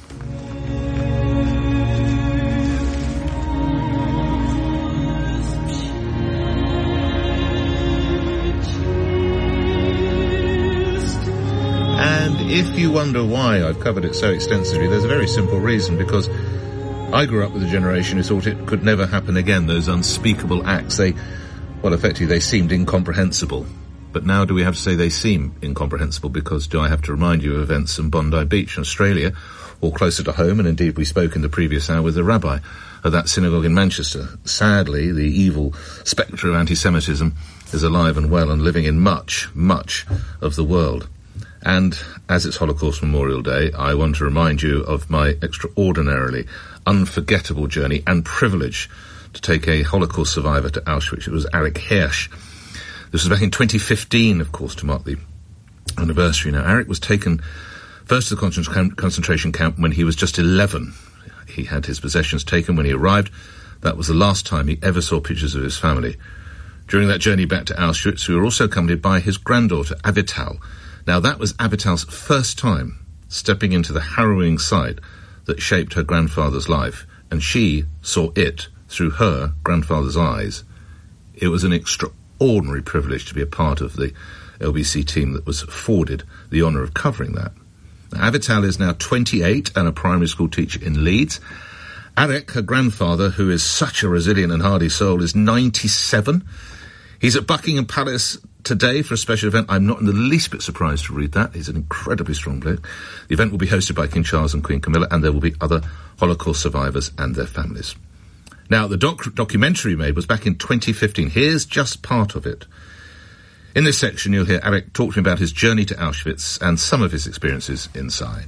[SPEAKER 1] And if you wonder why I've covered it so extensively, there's a very simple reason, because I grew up with a generation who thought it could never happen again, those unspeakable acts. They, well, effectively, they seemed incomprehensible. But now do we have to say they seem incomprehensible, because do I have to remind you of events in Bondi Beach in Australia, or closer to home, and indeed we spoke in the previous hour with the rabbi of that synagogue in Manchester. Sadly, the evil spectre of anti-Semitism is alive and well and living in much, much of the world. And as it's Holocaust Memorial Day, I want to remind you of my extraordinarily unforgettable journey and privilege to take a Holocaust survivor to Auschwitz. It was Arik Hirsch. This was back in twenty fifteen, of course, to mark the anniversary. Now, Arik was taken first to the concentration camp when he was just eleven. He had his possessions taken when he arrived. That was the last time he ever saw pictures of his family. During that journey back to Auschwitz, we were also accompanied by his granddaughter, Avital. Now, that was Avital's first time stepping into the harrowing site that shaped her grandfather's life, and she saw it through her grandfather's eyes. It was an extraordinary privilege to be a part of the L B C team that was afforded the honour of covering that. Now, Avital is now twenty-eight and a primary school teacher in Leeds. Arik, her grandfather, who is such a resilient and hardy soul, is ninety-seven. He's at Buckingham Palace today for a special event. I'm not in the least bit surprised to read that. He's an incredibly strong bloke. The event will be hosted by King Charles and Queen Camilla, and there will be other Holocaust survivors and their families. Now, the doc- documentary made was back in twenty fifteen. Here's just part of it. In this section, you'll hear Arik talk to me about his journey to Auschwitz and some of his experiences inside.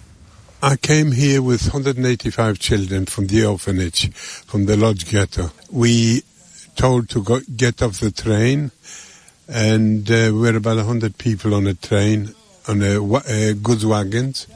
[SPEAKER 15] I came here with one hundred eighty-five children from the orphanage, from the Lodz ghetto. We told to go, get off the train, and uh, we were about one hundred people on a train, on a, uh, goods wagons,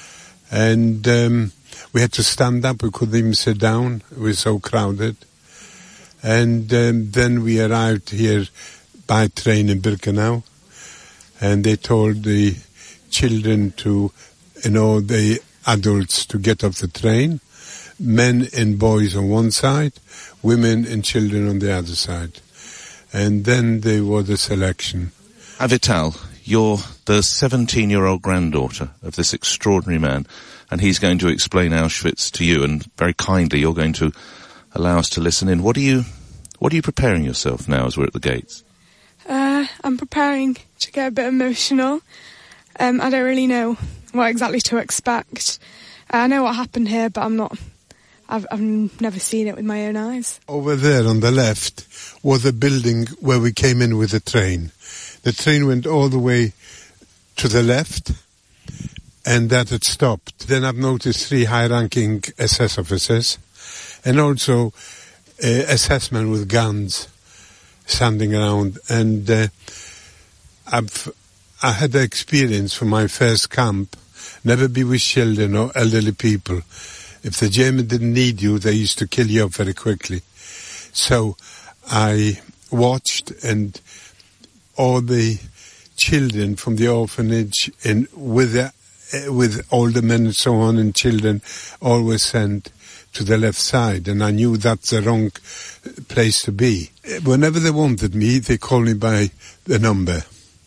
[SPEAKER 15] and um, we had to stand up. We couldn't even sit down. It was so crowded. And um, then we arrived here by train in Birkenau, and they told the children to, you know, the adults to get off the train, men and boys on one side, women and children on the other side. And then there was a selection.
[SPEAKER 1] Avital, you're the seventeen-year-old granddaughter of this extraordinary man, and he's going to explain Auschwitz to you, and very kindly you're going to allow us to listen in. What are you, what are you preparing yourself now as we're at the gates?
[SPEAKER 13] Uh, I'm preparing to get a bit emotional. Um, I don't really know what exactly to expect. Uh, I know what happened here, but I'm not... I've, I've never seen it with my own eyes.
[SPEAKER 15] Over there on the left was a building where we came in with the train. The train went all the way to the left, and that had stopped. Then I've noticed three high-ranking S S officers, and also uh, S S men with guns standing around. And uh, I've I had the experience from my first camp, never be with children or elderly people. If the Germans didn't need you, they used to kill you up very quickly. So I watched, and all the children from the orphanage and with the, uh, with older men and so on, and children always sent to the left side, and I knew that's the wrong place to be. Whenever they wanted me, they called me by the number.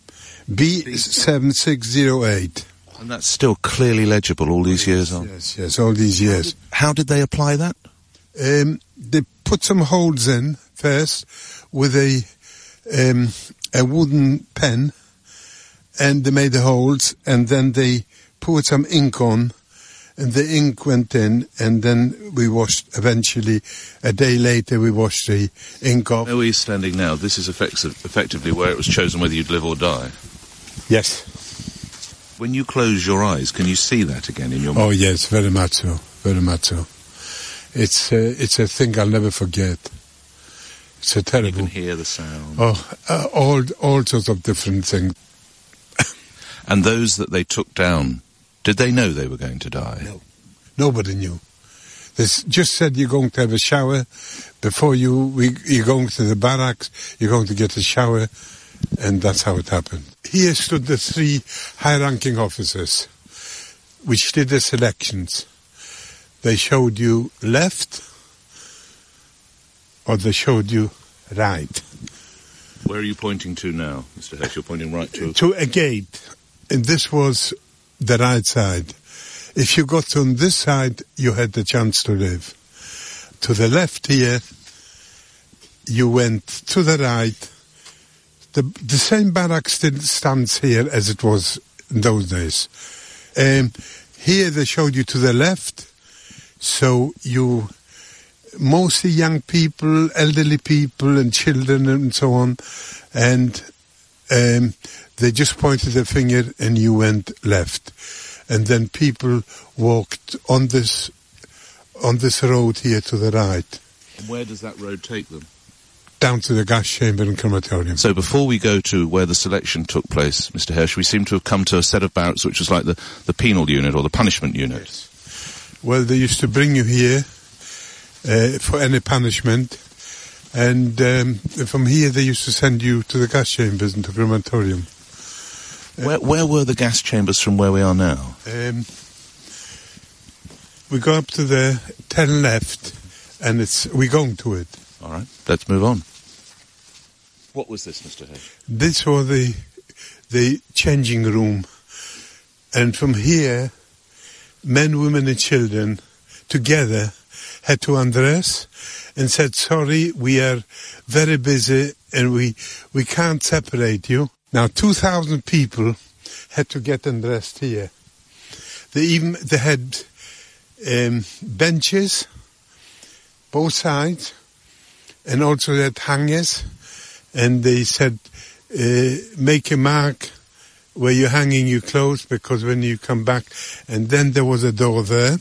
[SPEAKER 15] B seven six zero eight.
[SPEAKER 1] And that's still clearly legible all these years on?
[SPEAKER 15] Yes, yes, all these years.
[SPEAKER 1] How did they apply that?
[SPEAKER 15] Um, they put some holes in first with a um, a wooden pen, and they made the holes, and then they poured some ink on, and the ink went in, and then we washed, eventually, a day later, we washed the ink off.
[SPEAKER 1] Where are we standing now? This is effects- effectively where it was chosen whether you'd live or die.
[SPEAKER 15] Yes.
[SPEAKER 1] When you close your eyes, can you see that again in your mind?
[SPEAKER 15] Oh, yes, very much so, very much so. It's, uh, it's a thing I'll never forget. It's a terrible...
[SPEAKER 1] You can hear the sound.
[SPEAKER 15] Oh, uh, all, all sorts of different things.
[SPEAKER 1] And those that they took down, did they know they were going to die?
[SPEAKER 15] No. Nobody knew. They just said you're going to have a shower before you, we, you're going to the barracks, you're going to get a shower, and that's how it happened. Here stood the three high-ranking officers, which did the selections. They showed you left, or they showed you right.
[SPEAKER 1] Where are you pointing to now, Mister Hirsch? You're pointing right to...
[SPEAKER 15] To a gate. And this was the right side. If you got on this side, you had the chance to live. To the left here, you went to the right. The, the same barrack still stands here as it was in those days. Um, here they showed you to the left, so you, mostly young people, elderly people and children and so on, and um, they just pointed their finger and you went left. And then people walked on this on this road here to the right.
[SPEAKER 1] And where does that road take them?
[SPEAKER 15] Down to the gas chamber and crematorium.
[SPEAKER 1] So before we go to where the selection took place, Mister Hirsch, we seem to have come to a set of barracks which was like the, the penal unit or the punishment unit.
[SPEAKER 15] Yes. Well, they used to bring you here uh, for any punishment, and um, from here they used to send you to the gas chambers and to crematorium.
[SPEAKER 1] Where, where were the gas chambers from where we are now?
[SPEAKER 15] Um, we go up to the turn left, and it's we're going to it.
[SPEAKER 1] All right, let's move on. What was this, Mister Hirsch?
[SPEAKER 15] This was the the changing room, and from here, men, women, and children together had to undress and said, "Sorry, we are very busy, and we we can't separate you." Now, two thousand people had to get undressed here. They even they had um, benches, both sides, and also they had hangers. And they said, uh, make a mark where you're hanging your clothes, because when you come back, and then there was a door there,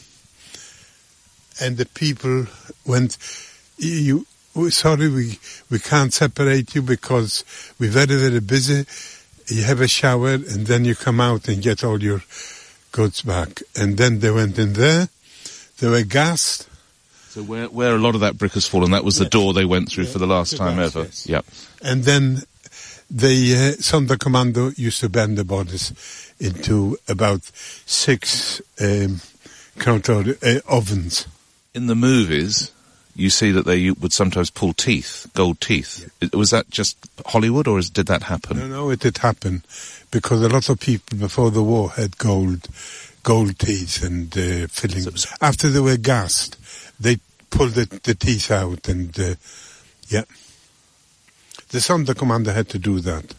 [SPEAKER 15] and the people went, you. Sorry, we, we can't separate you because we're very, very busy. You have a shower and then you come out and get all your goods back. And then they went in there. They were gassed.
[SPEAKER 1] So where where a lot of that brick has fallen, that was the yes. door they went through yeah, for the last the time gas, ever.
[SPEAKER 15] Yes.
[SPEAKER 1] Yep.
[SPEAKER 15] And then the uh, Sonderkommando used to burn the bodies into about six um, uh, ovens.
[SPEAKER 1] In the movies, you see that they would sometimes pull teeth, gold teeth. Yeah. Was that just Hollywood, or is, did that happen?
[SPEAKER 15] No, no, it did happen, because a lot of people before the war had gold, gold teeth and uh, fillings. So, after they were gassed, they pulled the, the teeth out, and uh, yeah, the Sonderkommando had to do that,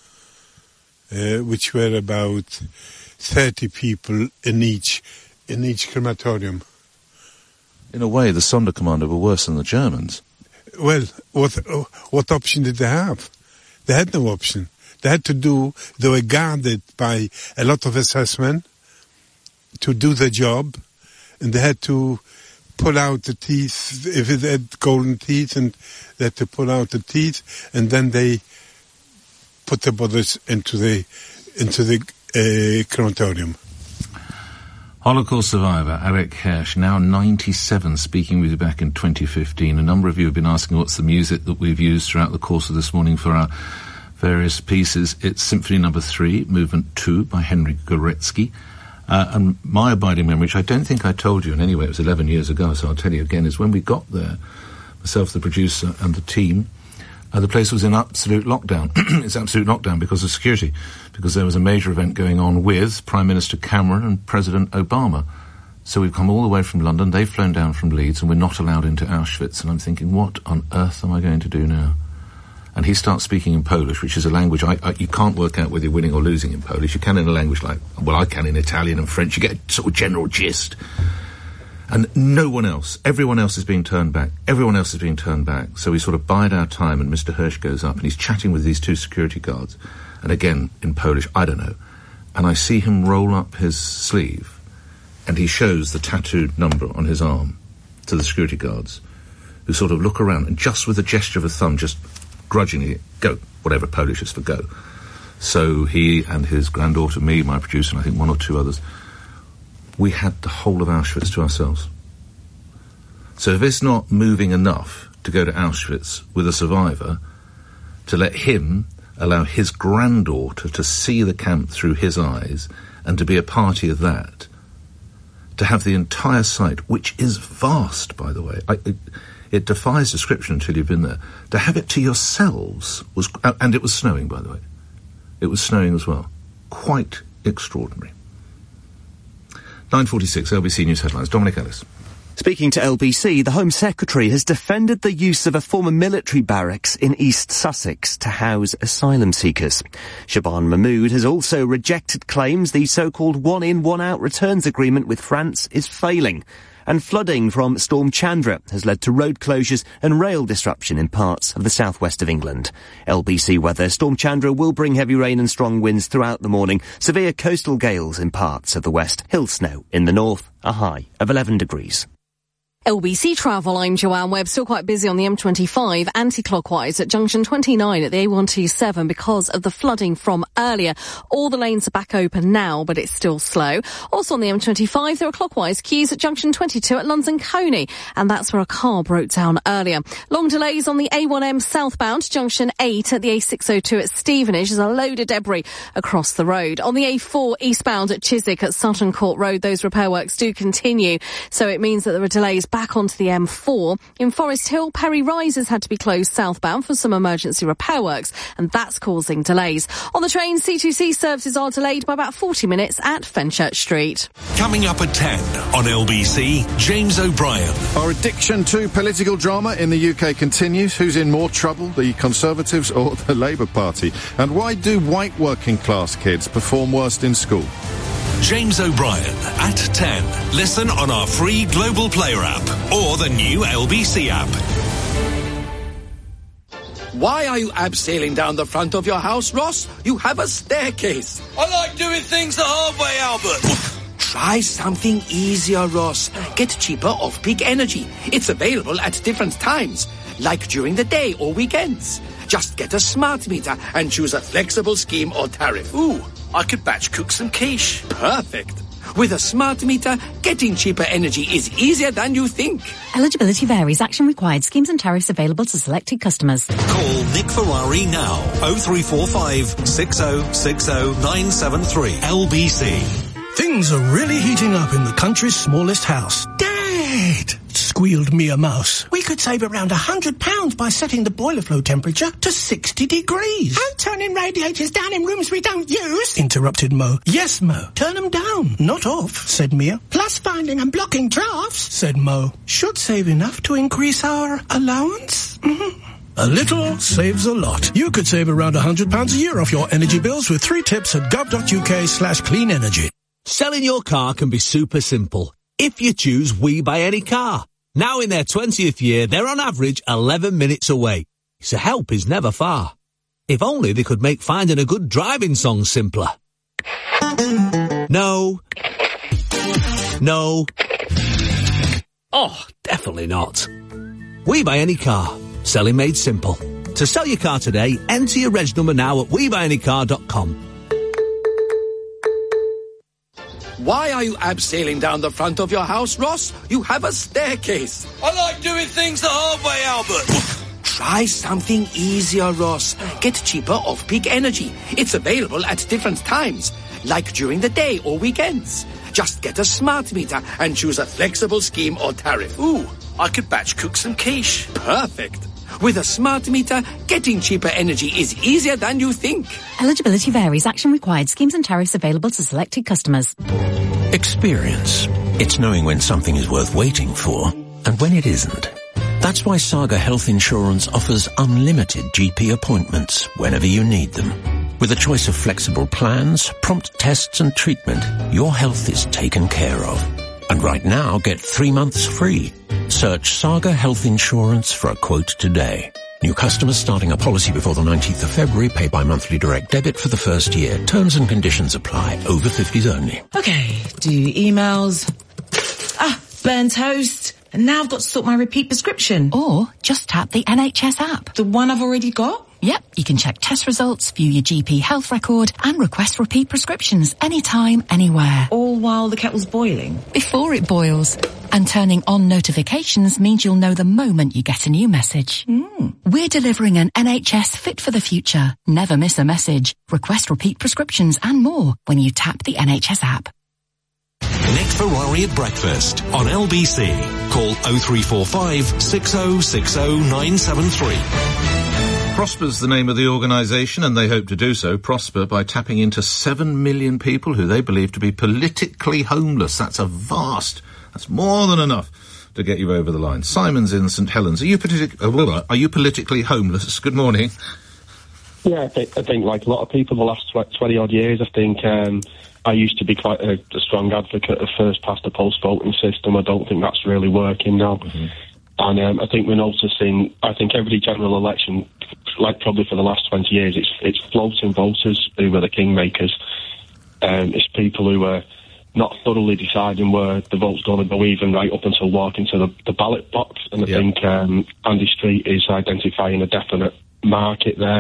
[SPEAKER 15] uh, which were about thirty people in each in each crematorium.
[SPEAKER 1] In a way, the Sonderkommando were worse than the Germans.
[SPEAKER 15] Well, what what option did they have? They had no option. They had to do, they were guarded by a lot of S S men to do the job, and they had to pull out the teeth, if it had golden teeth, and they had to pull out the teeth, and then they put the bodies into the, into the uh, crematorium.
[SPEAKER 1] Holocaust survivor Eric Hirsch, now ninety-seven, speaking with you back in twenty fifteen. A number of you have been asking what's the music that we've used throughout the course of this morning for our various pieces. It's Symphony Number Three, Movement Two by Henry Goretzky. Uh, and my abiding memory, which I don't think I told you in any way, it was eleven years ago, so I'll tell you again, is when we got there, myself, the producer, and the team, Uh, the place was in absolute lockdown. It's absolute lockdown because of security, because there was a major event going on with Prime Minister Cameron and President Obama. So we've come all the way from London, they've flown down from Leeds, and we're not allowed into Auschwitz. And I'm thinking, what on earth am I going to do now? And he starts speaking in Polish, which is a language I, I, you can't work out whether you're winning or losing in Polish. You can in a language like, well, I can in Italian and French. You get a sort of general gist. And no one else, everyone else is being turned back. Everyone else is being turned back. So we sort of bide our time, and Mister Hirsch goes up, and he's chatting with these two security guards. And again, in Polish, I don't know. And I see him roll up his sleeve, and he shows the tattooed number on his arm to the security guards, who sort of look around, and just with a gesture of a thumb, just grudgingly, go, whatever Polish is for go. So he and his granddaughter, me, my producer, and I think one or two others, we had the whole of Auschwitz to ourselves. So if it's not moving enough to go to Auschwitz with a survivor, to let him allow his granddaughter to see the camp through his eyes and to be a party of that, to have the entire site, which is vast, by the way, I, it, it defies description until you've been there, to have it to yourselves was, uh, and it was snowing, by the way. It was snowing as well. Quite extraordinary. nine forty-six, L B C News Headlines. Dominic Ellis.
[SPEAKER 6] Speaking to L B C, the Home Secretary has defended the use of a former military barracks in East Sussex to house asylum seekers. Shaban Mahmoud has also rejected claims the so-called one-in, one-out returns agreement with France is failing. And flooding from Storm Chandra has led to road closures and rail disruption in parts of the southwest of England. L B C weather. Storm Chandra will bring heavy rain and strong winds throughout the morning. Severe coastal gales in parts of the west. Hill snow in the north. A high of eleven degrees.
[SPEAKER 5] L B C Travel, I'm Joanne Webb. Still quite busy on the M twenty-five, anti-clockwise at junction twenty-nine at the A one twenty-seven because of the flooding from earlier. All the lanes are back open now, but it's still slow. Also on the M twenty-five, there are clockwise queues at junction twenty-two at London Coney, and that's where a car broke down earlier. Long delays on the A one M southbound, junction eight at the A six oh two at Stevenage. There's a load of debris across the road. On the A four eastbound at Chiswick at Sutton Court Road, those repair works do continue, so it means that there are delays back onto the M four. In Forest Hill, Perry Rise has had to be closed southbound for some emergency repair works, and that's causing delays. On the train, C two C services are delayed by about forty minutes at Fenchurch Street.
[SPEAKER 4] Coming up at ten on L B C, James O'Brien.
[SPEAKER 14] Our addiction to political drama in the U K continues. Who's in more trouble, the Conservatives or the Labour Party? And why do white working class kids perform worst in school?
[SPEAKER 4] James O'Brien at ten. Listen on our free Global Player app or the new L B C app.
[SPEAKER 16] Why are you abseiling down the front of your house, Ross? You have a staircase.
[SPEAKER 17] I like doing things the hard way, Albert.
[SPEAKER 16] Try something easier, Ross. Get cheaper off-peak energy. It's available at different times, like during the day or weekends. Just get a smart meter and choose a flexible scheme or tariff.
[SPEAKER 17] Ooh, I could batch cook some quiche.
[SPEAKER 16] Perfect. With a smart meter, getting cheaper energy is easier than you think.
[SPEAKER 21] Eligibility varies. Action required. Schemes and tariffs available to selected customers.
[SPEAKER 4] Call Nick Ferrari now. oh three four five, six oh six oh, nine seven three. L B C.
[SPEAKER 18] Things are really heating up in the country's smallest house. Dad! Squealed Mia Mouse. We could save around one hundred pounds by setting the boiler flow temperature to sixty degrees.
[SPEAKER 19] And turning radiators down in rooms we don't use?
[SPEAKER 18] Interrupted Mo. Yes, Mo. Turn them down, not off, said Mia.
[SPEAKER 19] Plus finding and blocking drafts,
[SPEAKER 18] said Mo. Should save enough to increase our allowance? Mm-hmm. A little saves a lot. You could save around one hundred pounds a year off your energy bills with three tips at gov.uk slash clean energy.
[SPEAKER 20] Selling your car can be super simple if you choose We Buy Any Car. Now in their twentieth year, they're on average eleven minutes away, so help is never far. If only they could make finding a good driving song simpler. No. No. Oh, definitely not. We Buy Any Car. Selling made simple. To sell your car today, enter your reg number now at we buy any car dot com.
[SPEAKER 16] Why are you abseiling down the front of your house, Ross? You have a staircase.
[SPEAKER 17] I like doing things the hard way, Albert.
[SPEAKER 16] Try something easier, Ross. Get cheaper off-peak energy. It's available at different times, like during the day or weekends. Just get a smart meter and choose a flexible scheme or tariff.
[SPEAKER 17] Ooh, I could batch cook some quiche.
[SPEAKER 16] Perfect. With a smart meter, getting cheaper energy is easier than you think.
[SPEAKER 21] Eligibility varies. Action required. Schemes and tariffs available to selected customers.
[SPEAKER 2] Experience. It's knowing when something is worth waiting for and when it isn't. That's why Saga Health Insurance offers unlimited G P appointments whenever you need them. With a choice of flexible plans, prompt tests and treatment, your health is taken care of. And right now, get three months free. Search Saga Health Insurance for a quote today. New customers starting a policy before the nineteenth of February pay by monthly direct debit for the first year. Terms and conditions apply. Over fifties only.
[SPEAKER 3] Okay, do emails. Ah, burnt toast. And now I've got to sort my repeat prescription.
[SPEAKER 21] Or just tap the N H S app.
[SPEAKER 3] The one I've already got?
[SPEAKER 21] Yep, you can check test results, view your G P health record and request repeat prescriptions anytime, anywhere.
[SPEAKER 3] All while the kettle's boiling?
[SPEAKER 21] Before it boils. And turning on notifications means you'll know the moment you get a new message.
[SPEAKER 3] Mm.
[SPEAKER 21] We're delivering an N H S fit for the future. Never miss a message. Request repeat prescriptions and more when you tap the N H S app.
[SPEAKER 4] Nick Ferrari at breakfast on L B C. Call oh three four five, six oh six oh, nine seven three.
[SPEAKER 1] Prosper's the name of the organisation, and they hope to do so, Prosper, by tapping into seven million people who they believe to be politically homeless. That's a vast, that's more than enough to get you over the line. Simon's in St Helens. Are you, politi- uh, are you politically homeless? Good morning.
[SPEAKER 7] Yeah, I think, I think like a lot of people the last twenty-odd years, I think um, I used to be quite a, a strong advocate of first-past-the-post voting system. I don't think that's really working now. Mm-hmm. And um, I think we're noticing, I think every general election, like probably for the last twenty years, it's it's floating voters who are the kingmakers. Um, it's people who are not thoroughly deciding where the vote's going to go, even right up until walking to the, the ballot box. And I yeah. think um, Andy Street is identifying a definite market there.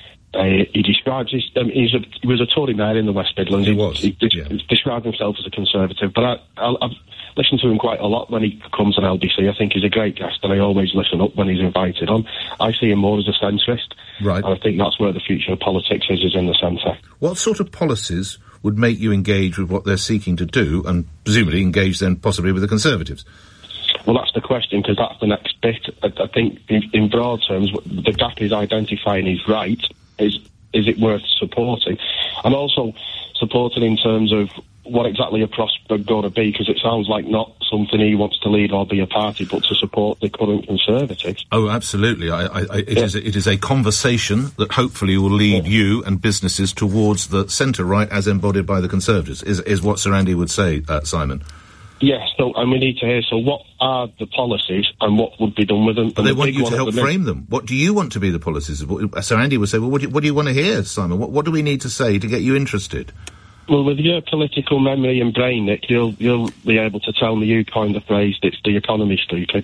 [SPEAKER 7] Uh, he describes his, um, he's a, he was a Tory mayor in the West Midlands.
[SPEAKER 1] He was.
[SPEAKER 7] He, he yeah. described himself as a Conservative, but I, I, I've listened to him quite a lot when he comes on L B C. I think he's a great guest, and I always listen up when he's invited on. I see him more as a centrist,
[SPEAKER 1] right?
[SPEAKER 7] And I think that's where the future of politics is, is in the centre.
[SPEAKER 1] What sort of policies would make you engage with what they're seeking to do, and presumably engage then possibly with the Conservatives?
[SPEAKER 7] Well, that's the question, because that's the next bit. I, I think, in, in broad terms, the gap is identifying is right. Is is it worth supporting? And also supporting in terms of what exactly a Prosper going to be, because it sounds like not something he wants to lead or be a party, but to support the current Conservatives.
[SPEAKER 1] Oh, absolutely. I, I, it, yeah. is, it is a conversation that hopefully will lead yeah. you and businesses towards the centre-right as embodied by the Conservatives, is, is what Sir Andy would say, uh, Simon.
[SPEAKER 7] Yes, so, and we need to hear, so what are the policies and what would be done with them?
[SPEAKER 1] But they want you to help frame them. What do you want to be the policies? Sir Andy would say, well, what do you, what do you want to hear, Simon? What, what do we need to say to get you interested?
[SPEAKER 7] Well, with your political memory and brain, Nick, you'll, you'll be able to tell me you coined the phrase, it's the economy, stupid.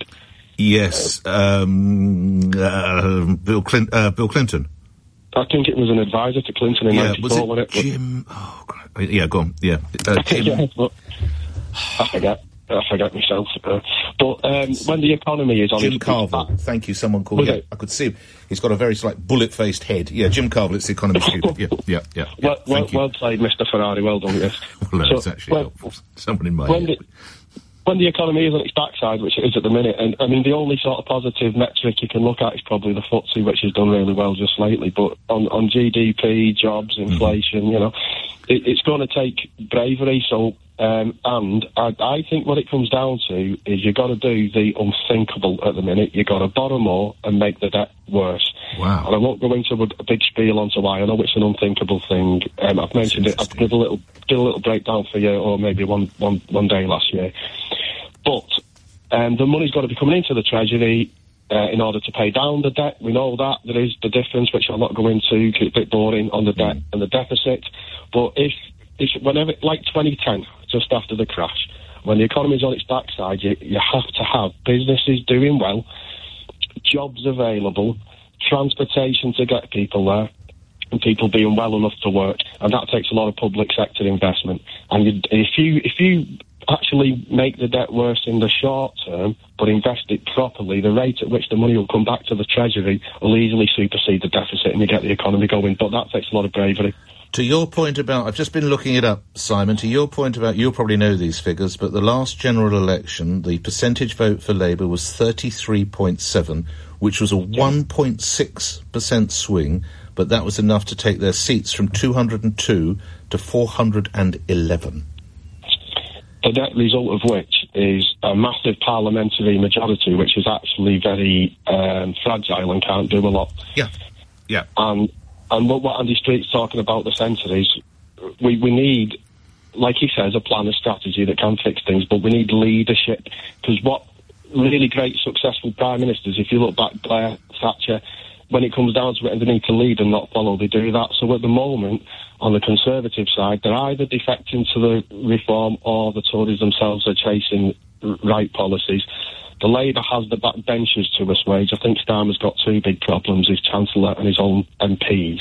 [SPEAKER 1] Yes, um, uh, Bill, Clin- uh, Bill Clinton.
[SPEAKER 7] I think it was an advisor to Clinton in
[SPEAKER 1] yeah,
[SPEAKER 7] ninety-four.
[SPEAKER 1] Was it Jim? Oh, God. Yeah, go on, yeah. Uh, Jim.
[SPEAKER 7] yeah but I forget. I forget myself. Uh, but um, when the economy is on
[SPEAKER 1] Jim
[SPEAKER 7] its
[SPEAKER 1] Carville.
[SPEAKER 7] back,
[SPEAKER 1] Thank you. Someone called. Yeah, I could see him. He's got a very like bullet-faced head. Yeah, Jim Carville. It's the economy stupid. Yeah, yeah, yeah. yeah.
[SPEAKER 7] Well, well, well played, Mister Ferrari. Well done. Yes.
[SPEAKER 1] well, no,
[SPEAKER 7] so,
[SPEAKER 1] it's actually
[SPEAKER 7] when,
[SPEAKER 1] helpful. Someone in my
[SPEAKER 7] when
[SPEAKER 1] head.
[SPEAKER 7] The, when the economy is on its backside, which it is at the minute, and I mean the only sort of positive metric you can look at is probably the F T S E, which has done really well just lately. But on on G D P, jobs, inflation, mm-hmm. you know, it, it's going to take bravery. So. Um, and I, I think what it comes down to is you've got to do the unthinkable at the minute. You've got to borrow more and make the debt worse.
[SPEAKER 1] Wow.
[SPEAKER 7] And I won't go into a, a big spiel onto why. I know it's an unthinkable thing. Um, I've mentioned it. I did a little did a little breakdown for you, or maybe one, one, one day last year. But um, the money's got to be coming into the Treasury uh, in order to pay down the debt. We know that. There is the difference, which I'll not go into, keep it a bit boring, on the debt and the deficit. But if, if whenever, like twenty ten, just after the crash, when the economy's on its backside, you, you have to have businesses doing well, jobs available, transportation to get people there, and people being well enough to work, and that takes a lot of public sector investment. And you, if you if you actually make the debt worse in the short term, but invest it properly, the rate at which the money will come back to the Treasury will easily supersede the deficit, and you get the economy going. But that takes a lot of bravery.
[SPEAKER 1] To your point about, I've just been looking it up, Simon, to your point about, you'll probably know these figures, but the last general election, the percentage vote for Labour was thirty-three point seven, which was a one point six percent swing, but that was enough to take their seats from two hundred two to four hundred eleven.
[SPEAKER 7] The net result of which is a massive parliamentary majority, which is actually very um, fragile and can't do a lot.
[SPEAKER 1] Yeah, yeah.
[SPEAKER 7] And and what, what Andy Street's talking about the centre is we, we need, like he says, a plan, a strategy that can fix things, but we need leadership. Because what really great, successful prime ministers, if you look back, Blair, Thatcher, when it comes down to it and they need to lead and not follow, they do that. So at the moment, on the Conservative side, they're either defecting to the reform or the Tories themselves are chasing right policies. The Labour has the backbenchers to assuage. I think Starmer's got two big problems, his Chancellor and his own M Ps.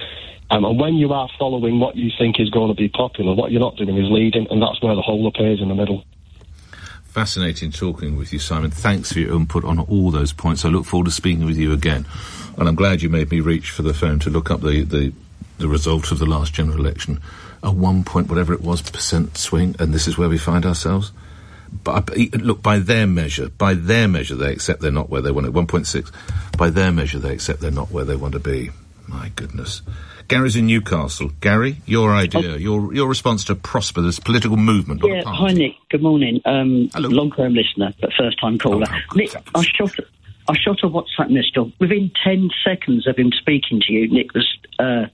[SPEAKER 7] Um, and when you are following what you think is going to be popular, what you're not doing is leading, and that's where the hole appears in the middle.
[SPEAKER 1] Fascinating talking with you, Simon. Thanks for your input on all those points. I look forward to speaking with you again. And I'm glad you made me reach for the phone to look up the, the, the result of the last general election. A one point, whatever it was, percent swing, and this is where we find ourselves. But look, by their measure, by their measure, they accept they're not where they want it. one point six. By their measure, they accept they're not where they want to be. My goodness. Gary's in Newcastle. Gary, your idea, oh. your your response to Prosper, this political movement. Not
[SPEAKER 8] yeah,
[SPEAKER 1] a party.
[SPEAKER 8] Hi Nick. Good morning. Um,
[SPEAKER 1] Hello.
[SPEAKER 8] Long-term listener, but first-time caller.
[SPEAKER 1] Oh, oh,
[SPEAKER 8] Nick, I shot, I shot a WhatsApp message. Within ten seconds of him speaking to you, Nick was uh,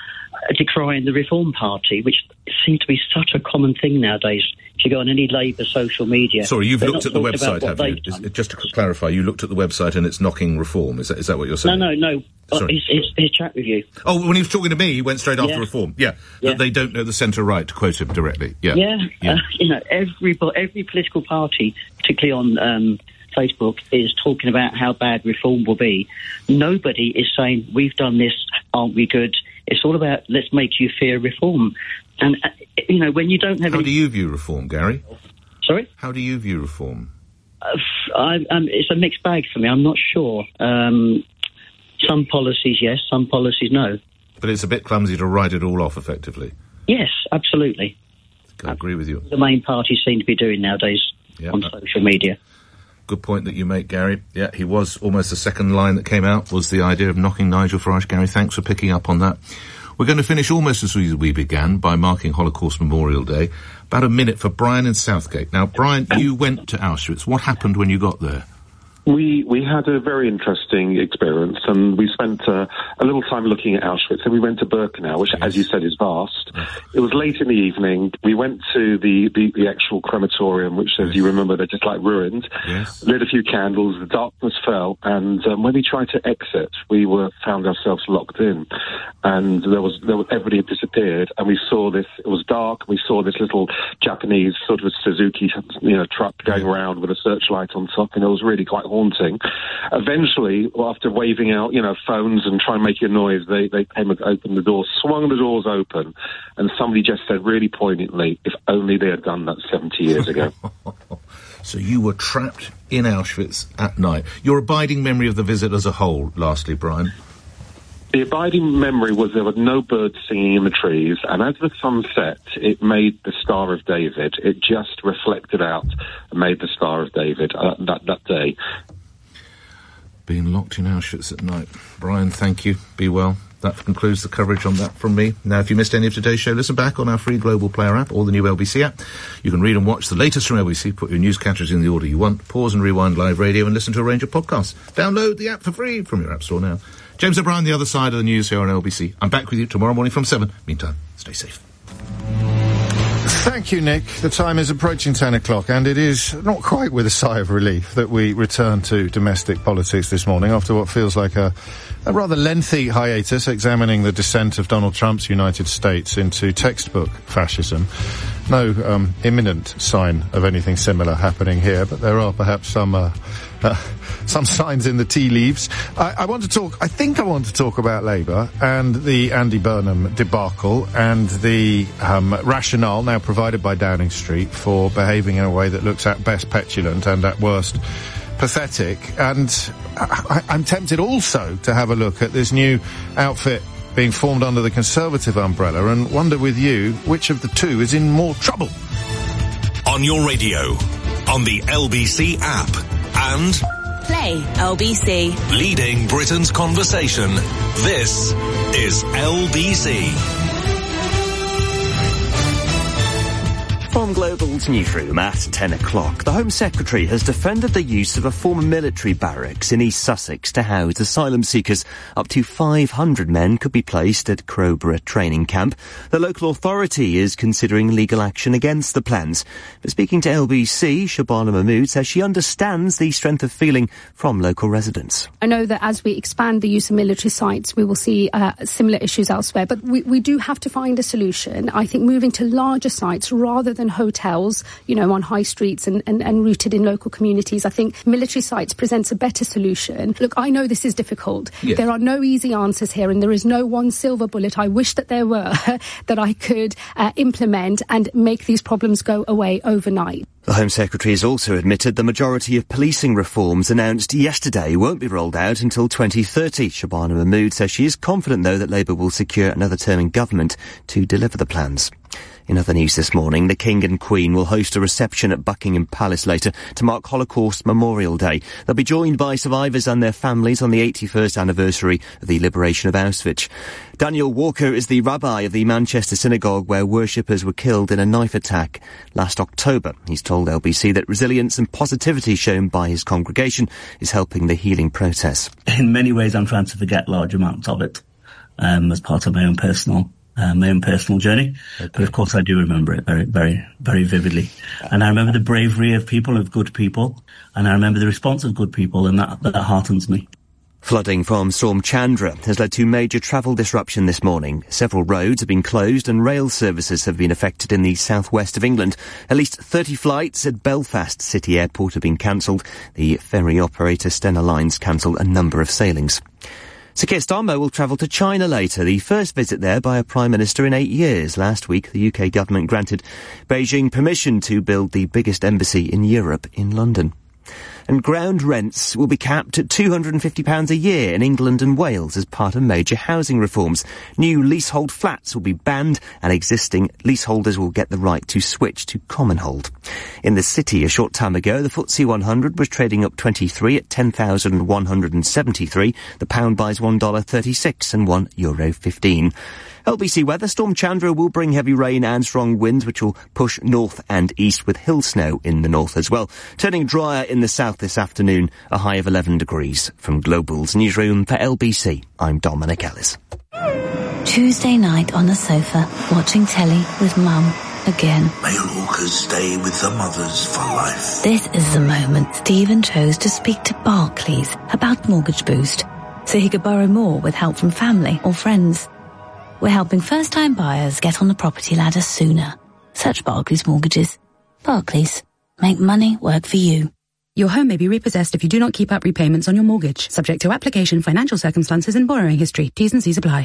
[SPEAKER 8] decrying the Reform Party, which seems to be such a common thing nowadays. If you go on any Labour social media...
[SPEAKER 1] Sorry, you've looked at the
[SPEAKER 8] talking
[SPEAKER 1] website, have you? Is, just to clarify, you looked at the website and it's knocking Reform. Is that is that what you're saying?
[SPEAKER 8] No, no, no. Uh,
[SPEAKER 1] Sorry.
[SPEAKER 8] his, his, his chat with you.
[SPEAKER 1] Oh, when he was talking to me, he went straight after
[SPEAKER 8] Yeah.
[SPEAKER 1] Reform. Yeah,
[SPEAKER 8] Yeah.
[SPEAKER 1] that they don't know the centre-right, to quote him directly. Yeah,
[SPEAKER 8] Yeah,
[SPEAKER 1] yeah.
[SPEAKER 8] Uh, you know, every every political party, particularly on um, Facebook, is talking about how bad reform will be. Nobody is saying, we've done this, aren't we good? It's all about, let's make you fear reform. And, uh, you know, when you don't have
[SPEAKER 1] How
[SPEAKER 8] any...
[SPEAKER 1] do you view Reform, Gary?
[SPEAKER 8] Sorry?
[SPEAKER 1] How do you view Reform?
[SPEAKER 8] Uh, I, um, it's a mixed bag for me. I'm not sure. Um, some policies, yes. Some policies, no.
[SPEAKER 1] But it's a bit clumsy to write it all off, effectively.
[SPEAKER 8] Yes, absolutely.
[SPEAKER 1] I agree with you.
[SPEAKER 8] The main parties seem to be doing nowadays
[SPEAKER 1] Yeah,
[SPEAKER 8] on
[SPEAKER 1] uh,
[SPEAKER 8] social media.
[SPEAKER 1] Good point that you make, Gary. Yeah, he was almost the second line that came out was the idea of knocking Nigel Farage. Gary, thanks for picking up on that. We're going to finish almost as we, we began by marking Holocaust Memorial Day. About a minute for Brian in Southgate. Now, Brian, you went to Auschwitz. What happened when you got there?
[SPEAKER 9] We we had a very interesting experience, and we spent uh, a little time looking at Auschwitz, and we went to Birkenau, which, yes. as you said, is vast. Yes. It was late in the evening. We went to the, the, the actual crematorium, which, as yes. you remember, they're just like ruins.
[SPEAKER 1] Yes.
[SPEAKER 9] Lit a few candles, the darkness fell, and um, when we tried to exit, we were found ourselves locked in, and there was, there was everybody had disappeared, and we saw this. It was dark. We saw this little Japanese sort of Suzuki, you know, truck going around with a searchlight on top, and it was really quite haunting. Eventually, after waving out, you know, phones and trying to make a noise, they, they came and opened the door, swung the doors open, and somebody just said really poignantly, if only they had done that seventy years ago.
[SPEAKER 1] So you were trapped in Auschwitz at night. Your abiding memory of the visit as a whole, lastly, Brian?
[SPEAKER 9] The abiding memory was there were no birds singing in the trees, and as the sun set, it made the Star of David. It just reflected out and made the Star of David uh, that, that day.
[SPEAKER 1] Being locked in Auschwitz at night. Brian, thank you. Be well. That concludes the coverage on that from me. Now, if you missed any of today's show, listen back on our free Global Player app or the new L B C app. You can read and watch the latest from L B C, put your news categories in the order you want, pause and rewind live radio, and listen to a range of podcasts. Download the app for free from your app store now. James O'Brien, the other side of the news here on L B C. I'm back with you tomorrow morning from seven. Meantime, stay safe.
[SPEAKER 14] Thank you, Nick. The time is approaching ten o'clock, and it is not quite with a sigh of relief that we return to domestic politics this morning after what feels like a, a rather lengthy hiatus examining the descent of Donald Trump's United States into textbook fascism. No um, imminent sign of anything similar happening here, but there are perhaps some uh, uh, some signs in the tea leaves. I, I want to talk, I think I want to talk about Labour and the Andy Burnham debacle and the um, rationale now provided by Downing Street for behaving in a way that looks at best petulant and at worst pathetic. And I, I'm tempted also to have a look at this new outfit being formed under the Conservative umbrella, and wonder with you which of the two is in more trouble.
[SPEAKER 4] On your radio, on the L B C app, and
[SPEAKER 27] Play L B C.
[SPEAKER 4] leading Britain's conversation. This is L B C.
[SPEAKER 6] From Global's newsroom at ten o'clock, the Home Secretary has defended the use of a former military barracks in East Sussex to house asylum seekers. Up to five hundred men could be placed at Crowborough training camp. The local authority is considering legal action against the plans. But speaking to L B C, Shabana Mahmood says she understands the strength of feeling from local residents.
[SPEAKER 10] I know that as we expand the use of military sites, we will see uh, similar issues elsewhere. But we, we do have to find a solution. I think moving to larger sites rather than hotels, you know, on high streets and, and, and rooted in local communities, I think military sites presents a better solution. Look, I know this is difficult. Yeah. There are no easy answers here, and there is no one silver bullet. I wish that there were, that I could uh, implement and make these problems go away overnight.
[SPEAKER 6] The Home Secretary has also admitted the majority of policing reforms announced yesterday won't be rolled out until twenty thirty. Shabana Mahmood says she is confident, though, that Labour will secure another term in government to deliver the plans. In other news this morning, the King and Queen will host a reception at Buckingham Palace later to mark Holocaust Memorial Day. They'll be joined by survivors and their families on the eighty-first anniversary of the liberation of Auschwitz. Daniel Walker is the rabbi of the Manchester synagogue where worshippers were killed in a knife attack last October. He's told L B C that resilience and positivity shown by his congregation is helping the healing process.
[SPEAKER 11] In many ways, I'm trying to forget large amounts of it um, as part of my own personal Uh, my own personal journey, okay. But of course I do remember it very, very, very vividly. And I remember the bravery of people, of good people, and I remember the response of good people, and that, that heartens me.
[SPEAKER 6] Flooding from Storm Chandra has led to major travel disruption this morning. Several roads have been closed and rail services have been affected in the southwest of England. At least thirty flights at Belfast City Airport have been cancelled. The ferry operator Stena Lines cancelled a number of sailings. Sir Keir Starmer will travel to China later, the first visit there by a Prime Minister in eight years. Last week, the U K government granted Beijing permission to build the biggest embassy in Europe in London. And ground rents will be capped at two hundred fifty pounds a year in England and Wales as part of major housing reforms. New leasehold flats will be banned and existing leaseholders will get the right to switch to common hold. In the city a short time ago, the F T S E one hundred was trading up twenty-three at ten thousand one hundred seventy-three. The pound buys one dollar thirty-six and one euro fifteen. L B C weather. Storm Chandra will bring heavy rain and strong winds which will push north and east with hill snow in the north as well. Turning drier in the south this afternoon, a high of eleven degrees. From Global's newsroom for L B C, I'm Dominic Ellis.
[SPEAKER 22] Tuesday night on the sofa, watching telly with Mum again.
[SPEAKER 23] Male walkers stay with the mothers for life.
[SPEAKER 22] This is the moment Stephen chose to speak to Barclays about Mortgage Boost, so he could borrow more with help from family or friends. We're helping first-time buyers get on the property ladder sooner. Search Barclays Mortgages. Barclays. Make money work for you.
[SPEAKER 24] Your home may be repossessed if you do not keep up repayments on your mortgage. Subject to application, financial circumstances and borrowing history. T's and C's apply.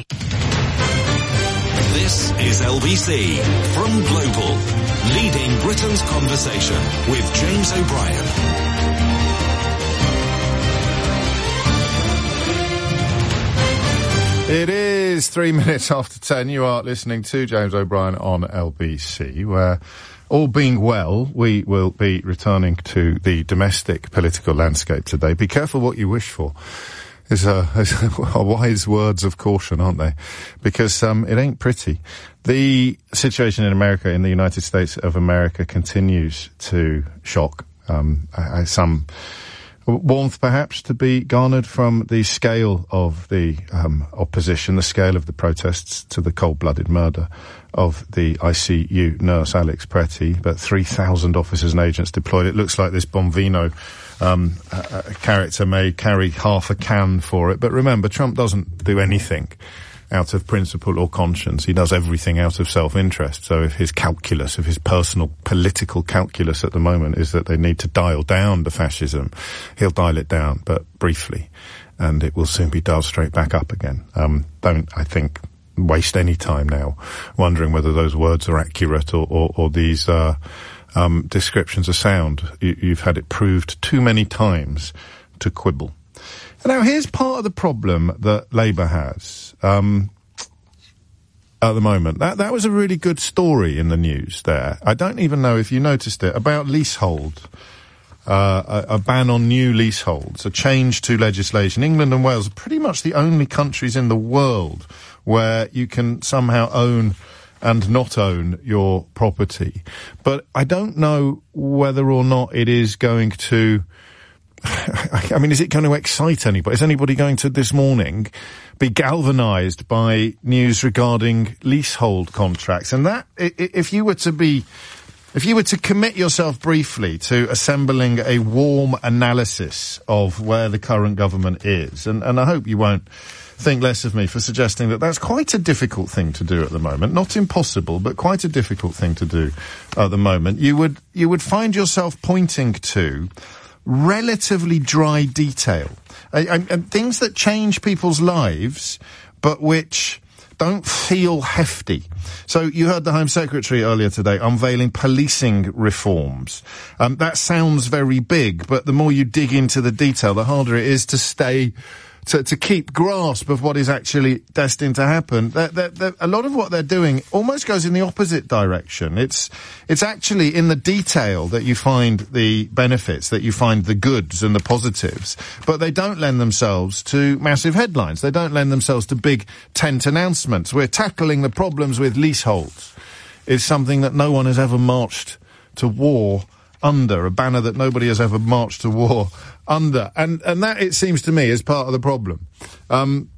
[SPEAKER 4] This is L B C from Global, leading Britain's conversation with James O'Brien.
[SPEAKER 14] It is three minutes after ten. You are listening to James O'Brien on L B C, where, all being well, we will be returning to the domestic political landscape today. Be careful what you wish for. Is a, is a wise words of caution, aren't they? Because um, it ain't pretty. The situation in America, in the United States of America, continues to shock. Um, I, I, some warmth, perhaps, to be garnered from the scale of the um, opposition, the scale of the protests to the cold-blooded murder of the I C U nurse Alex Pretty. But three thousand officers and agents deployed. It looks like this Bonvino um, uh, character may carry half a can for it. But remember, Trump doesn't do anything out of principle or conscience. He does everything out of self-interest. So if his calculus, if his personal political calculus at the moment is that they need to dial down the fascism, he'll dial it down, but briefly, and it will soon be dialed straight back up again. Um, don't, I think, waste any time now wondering whether those words are accurate or, or, or these uh, um, descriptions are sound. You, you've had it proved too many times to quibble. Now, here's part of the problem that Labour has. Um, at the moment. That that was a really good story in the news there. I don't even know if you noticed it, about leasehold. Uh, a, a ban on new leaseholds, a change to legislation. England and Wales are pretty much the only countries in the world where you can somehow own and not own your property. But I don't know whether or not it is going to... I mean, is it going to excite anybody? Is anybody going to, this morning, be galvanised by news regarding leasehold contracts? And that, if you were to be... If you were to commit yourself briefly to assembling a warm analysis of where the current government is, and, and I hope you won't think less of me for suggesting that that's quite a difficult thing to do at the moment. Not impossible, but quite a difficult thing to do at the moment. You would, you would find yourself pointing to relatively dry detail. And, and things that change people's lives, but which don't feel hefty. So you heard the Home Secretary earlier today unveiling policing reforms. Um, that sounds very big, but the more you dig into the detail, the harder it is to stay, to, to keep grasp of what is actually destined to happen. They're, they're, they're, a lot of what they're doing almost goes in the opposite direction. It's, it's actually in the detail that you find the benefits, that you find the goods and the positives, but they don't lend themselves to massive headlines. They don't lend themselves to big tent announcements. We're tackling the problems with leaseholds. It's something that no one has ever marched to war under, a banner that nobody has ever marched to war under. And, and that, it seems to me, is part of the problem. Um,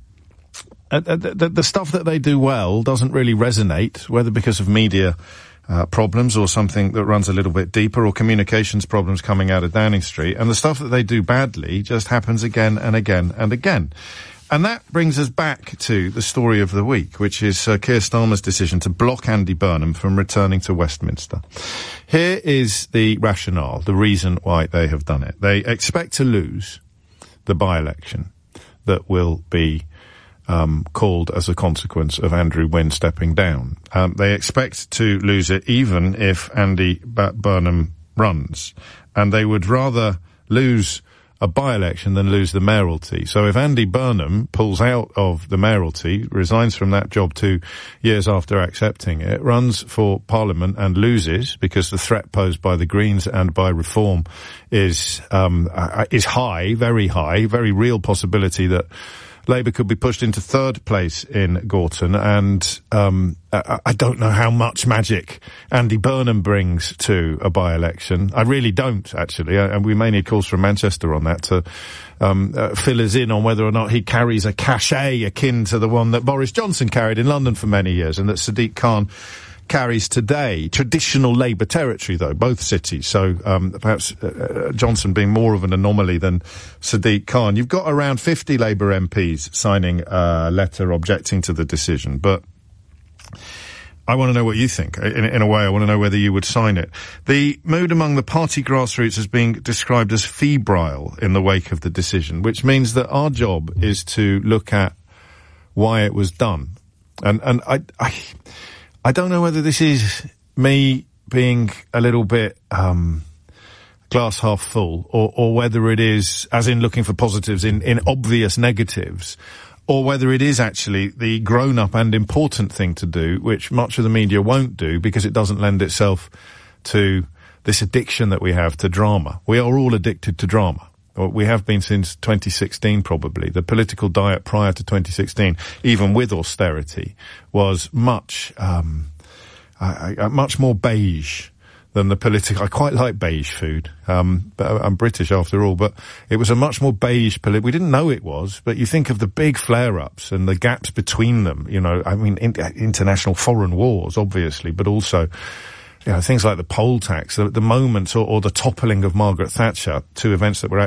[SPEAKER 14] uh, the, the, the stuff that they do well doesn't really resonate, whether because of media uh, problems or something that runs a little bit deeper, or communications problems coming out of Downing Street. And the stuff that they do badly just happens again and again and again. And that brings us back to the story of the week, which is uh, Keir Starmer's decision to block Andy Burnham from returning to Westminster. Here is the rationale, the reason why they have done it. They expect to lose the by-election that will be um, called as a consequence of Andrew Wynne stepping down. Um, they expect to lose it even if Andy B- Burnham runs. And they would rather lose a by-election than lose the mayoralty. So if Andy Burnham pulls out of the mayoralty, resigns from that job two years after accepting it, runs for Parliament and loses, because the threat posed by the Greens and by Reform is um uh, is high, very high, very real possibility that Labour could be pushed into third place in Gorton, and um I, I don't know how much magic Andy Burnham brings to a by-election. I really don't, actually, I, and we may need calls from Manchester on that to um uh, fill us in on whether or not he carries a cachet akin to the one that Boris Johnson carried in London for many years, and that Sadiq Khan carries today. Traditional Labour territory, though, both cities. So um, perhaps uh, Johnson being more of an anomaly than Sadiq Khan. You've got around fifty Labour M Ps signing a letter objecting to the decision, but I want to know what you think. In, in a way, I want to know whether you would sign it. The mood among the party grassroots is being described as febrile in the wake of the decision, which means that our job is to look at why it was done. And, and I... I I don't know whether this is me being a little bit um glass half full, or, or whether it is, as in looking for positives in, in obvious negatives, or whether it is actually the grown-up and important thing to do, which much of the media won't do because it doesn't lend itself to this addiction that we have to drama. We are all addicted to drama. We have been since twenty sixteen, probably. The political diet prior to twenty sixteen, even with austerity, was much, um, uh, uh, much more beige than the political. I quite like beige food. Um, but I'm British after all, but it was a much more beige political. We didn't know it was, but you think of the big flare-ups and the gaps between them, you know, I mean, in, international foreign wars, obviously, but also, you know, things like the poll tax, the, the moments or, or the toppling of Margaret Thatcher, two events that were actually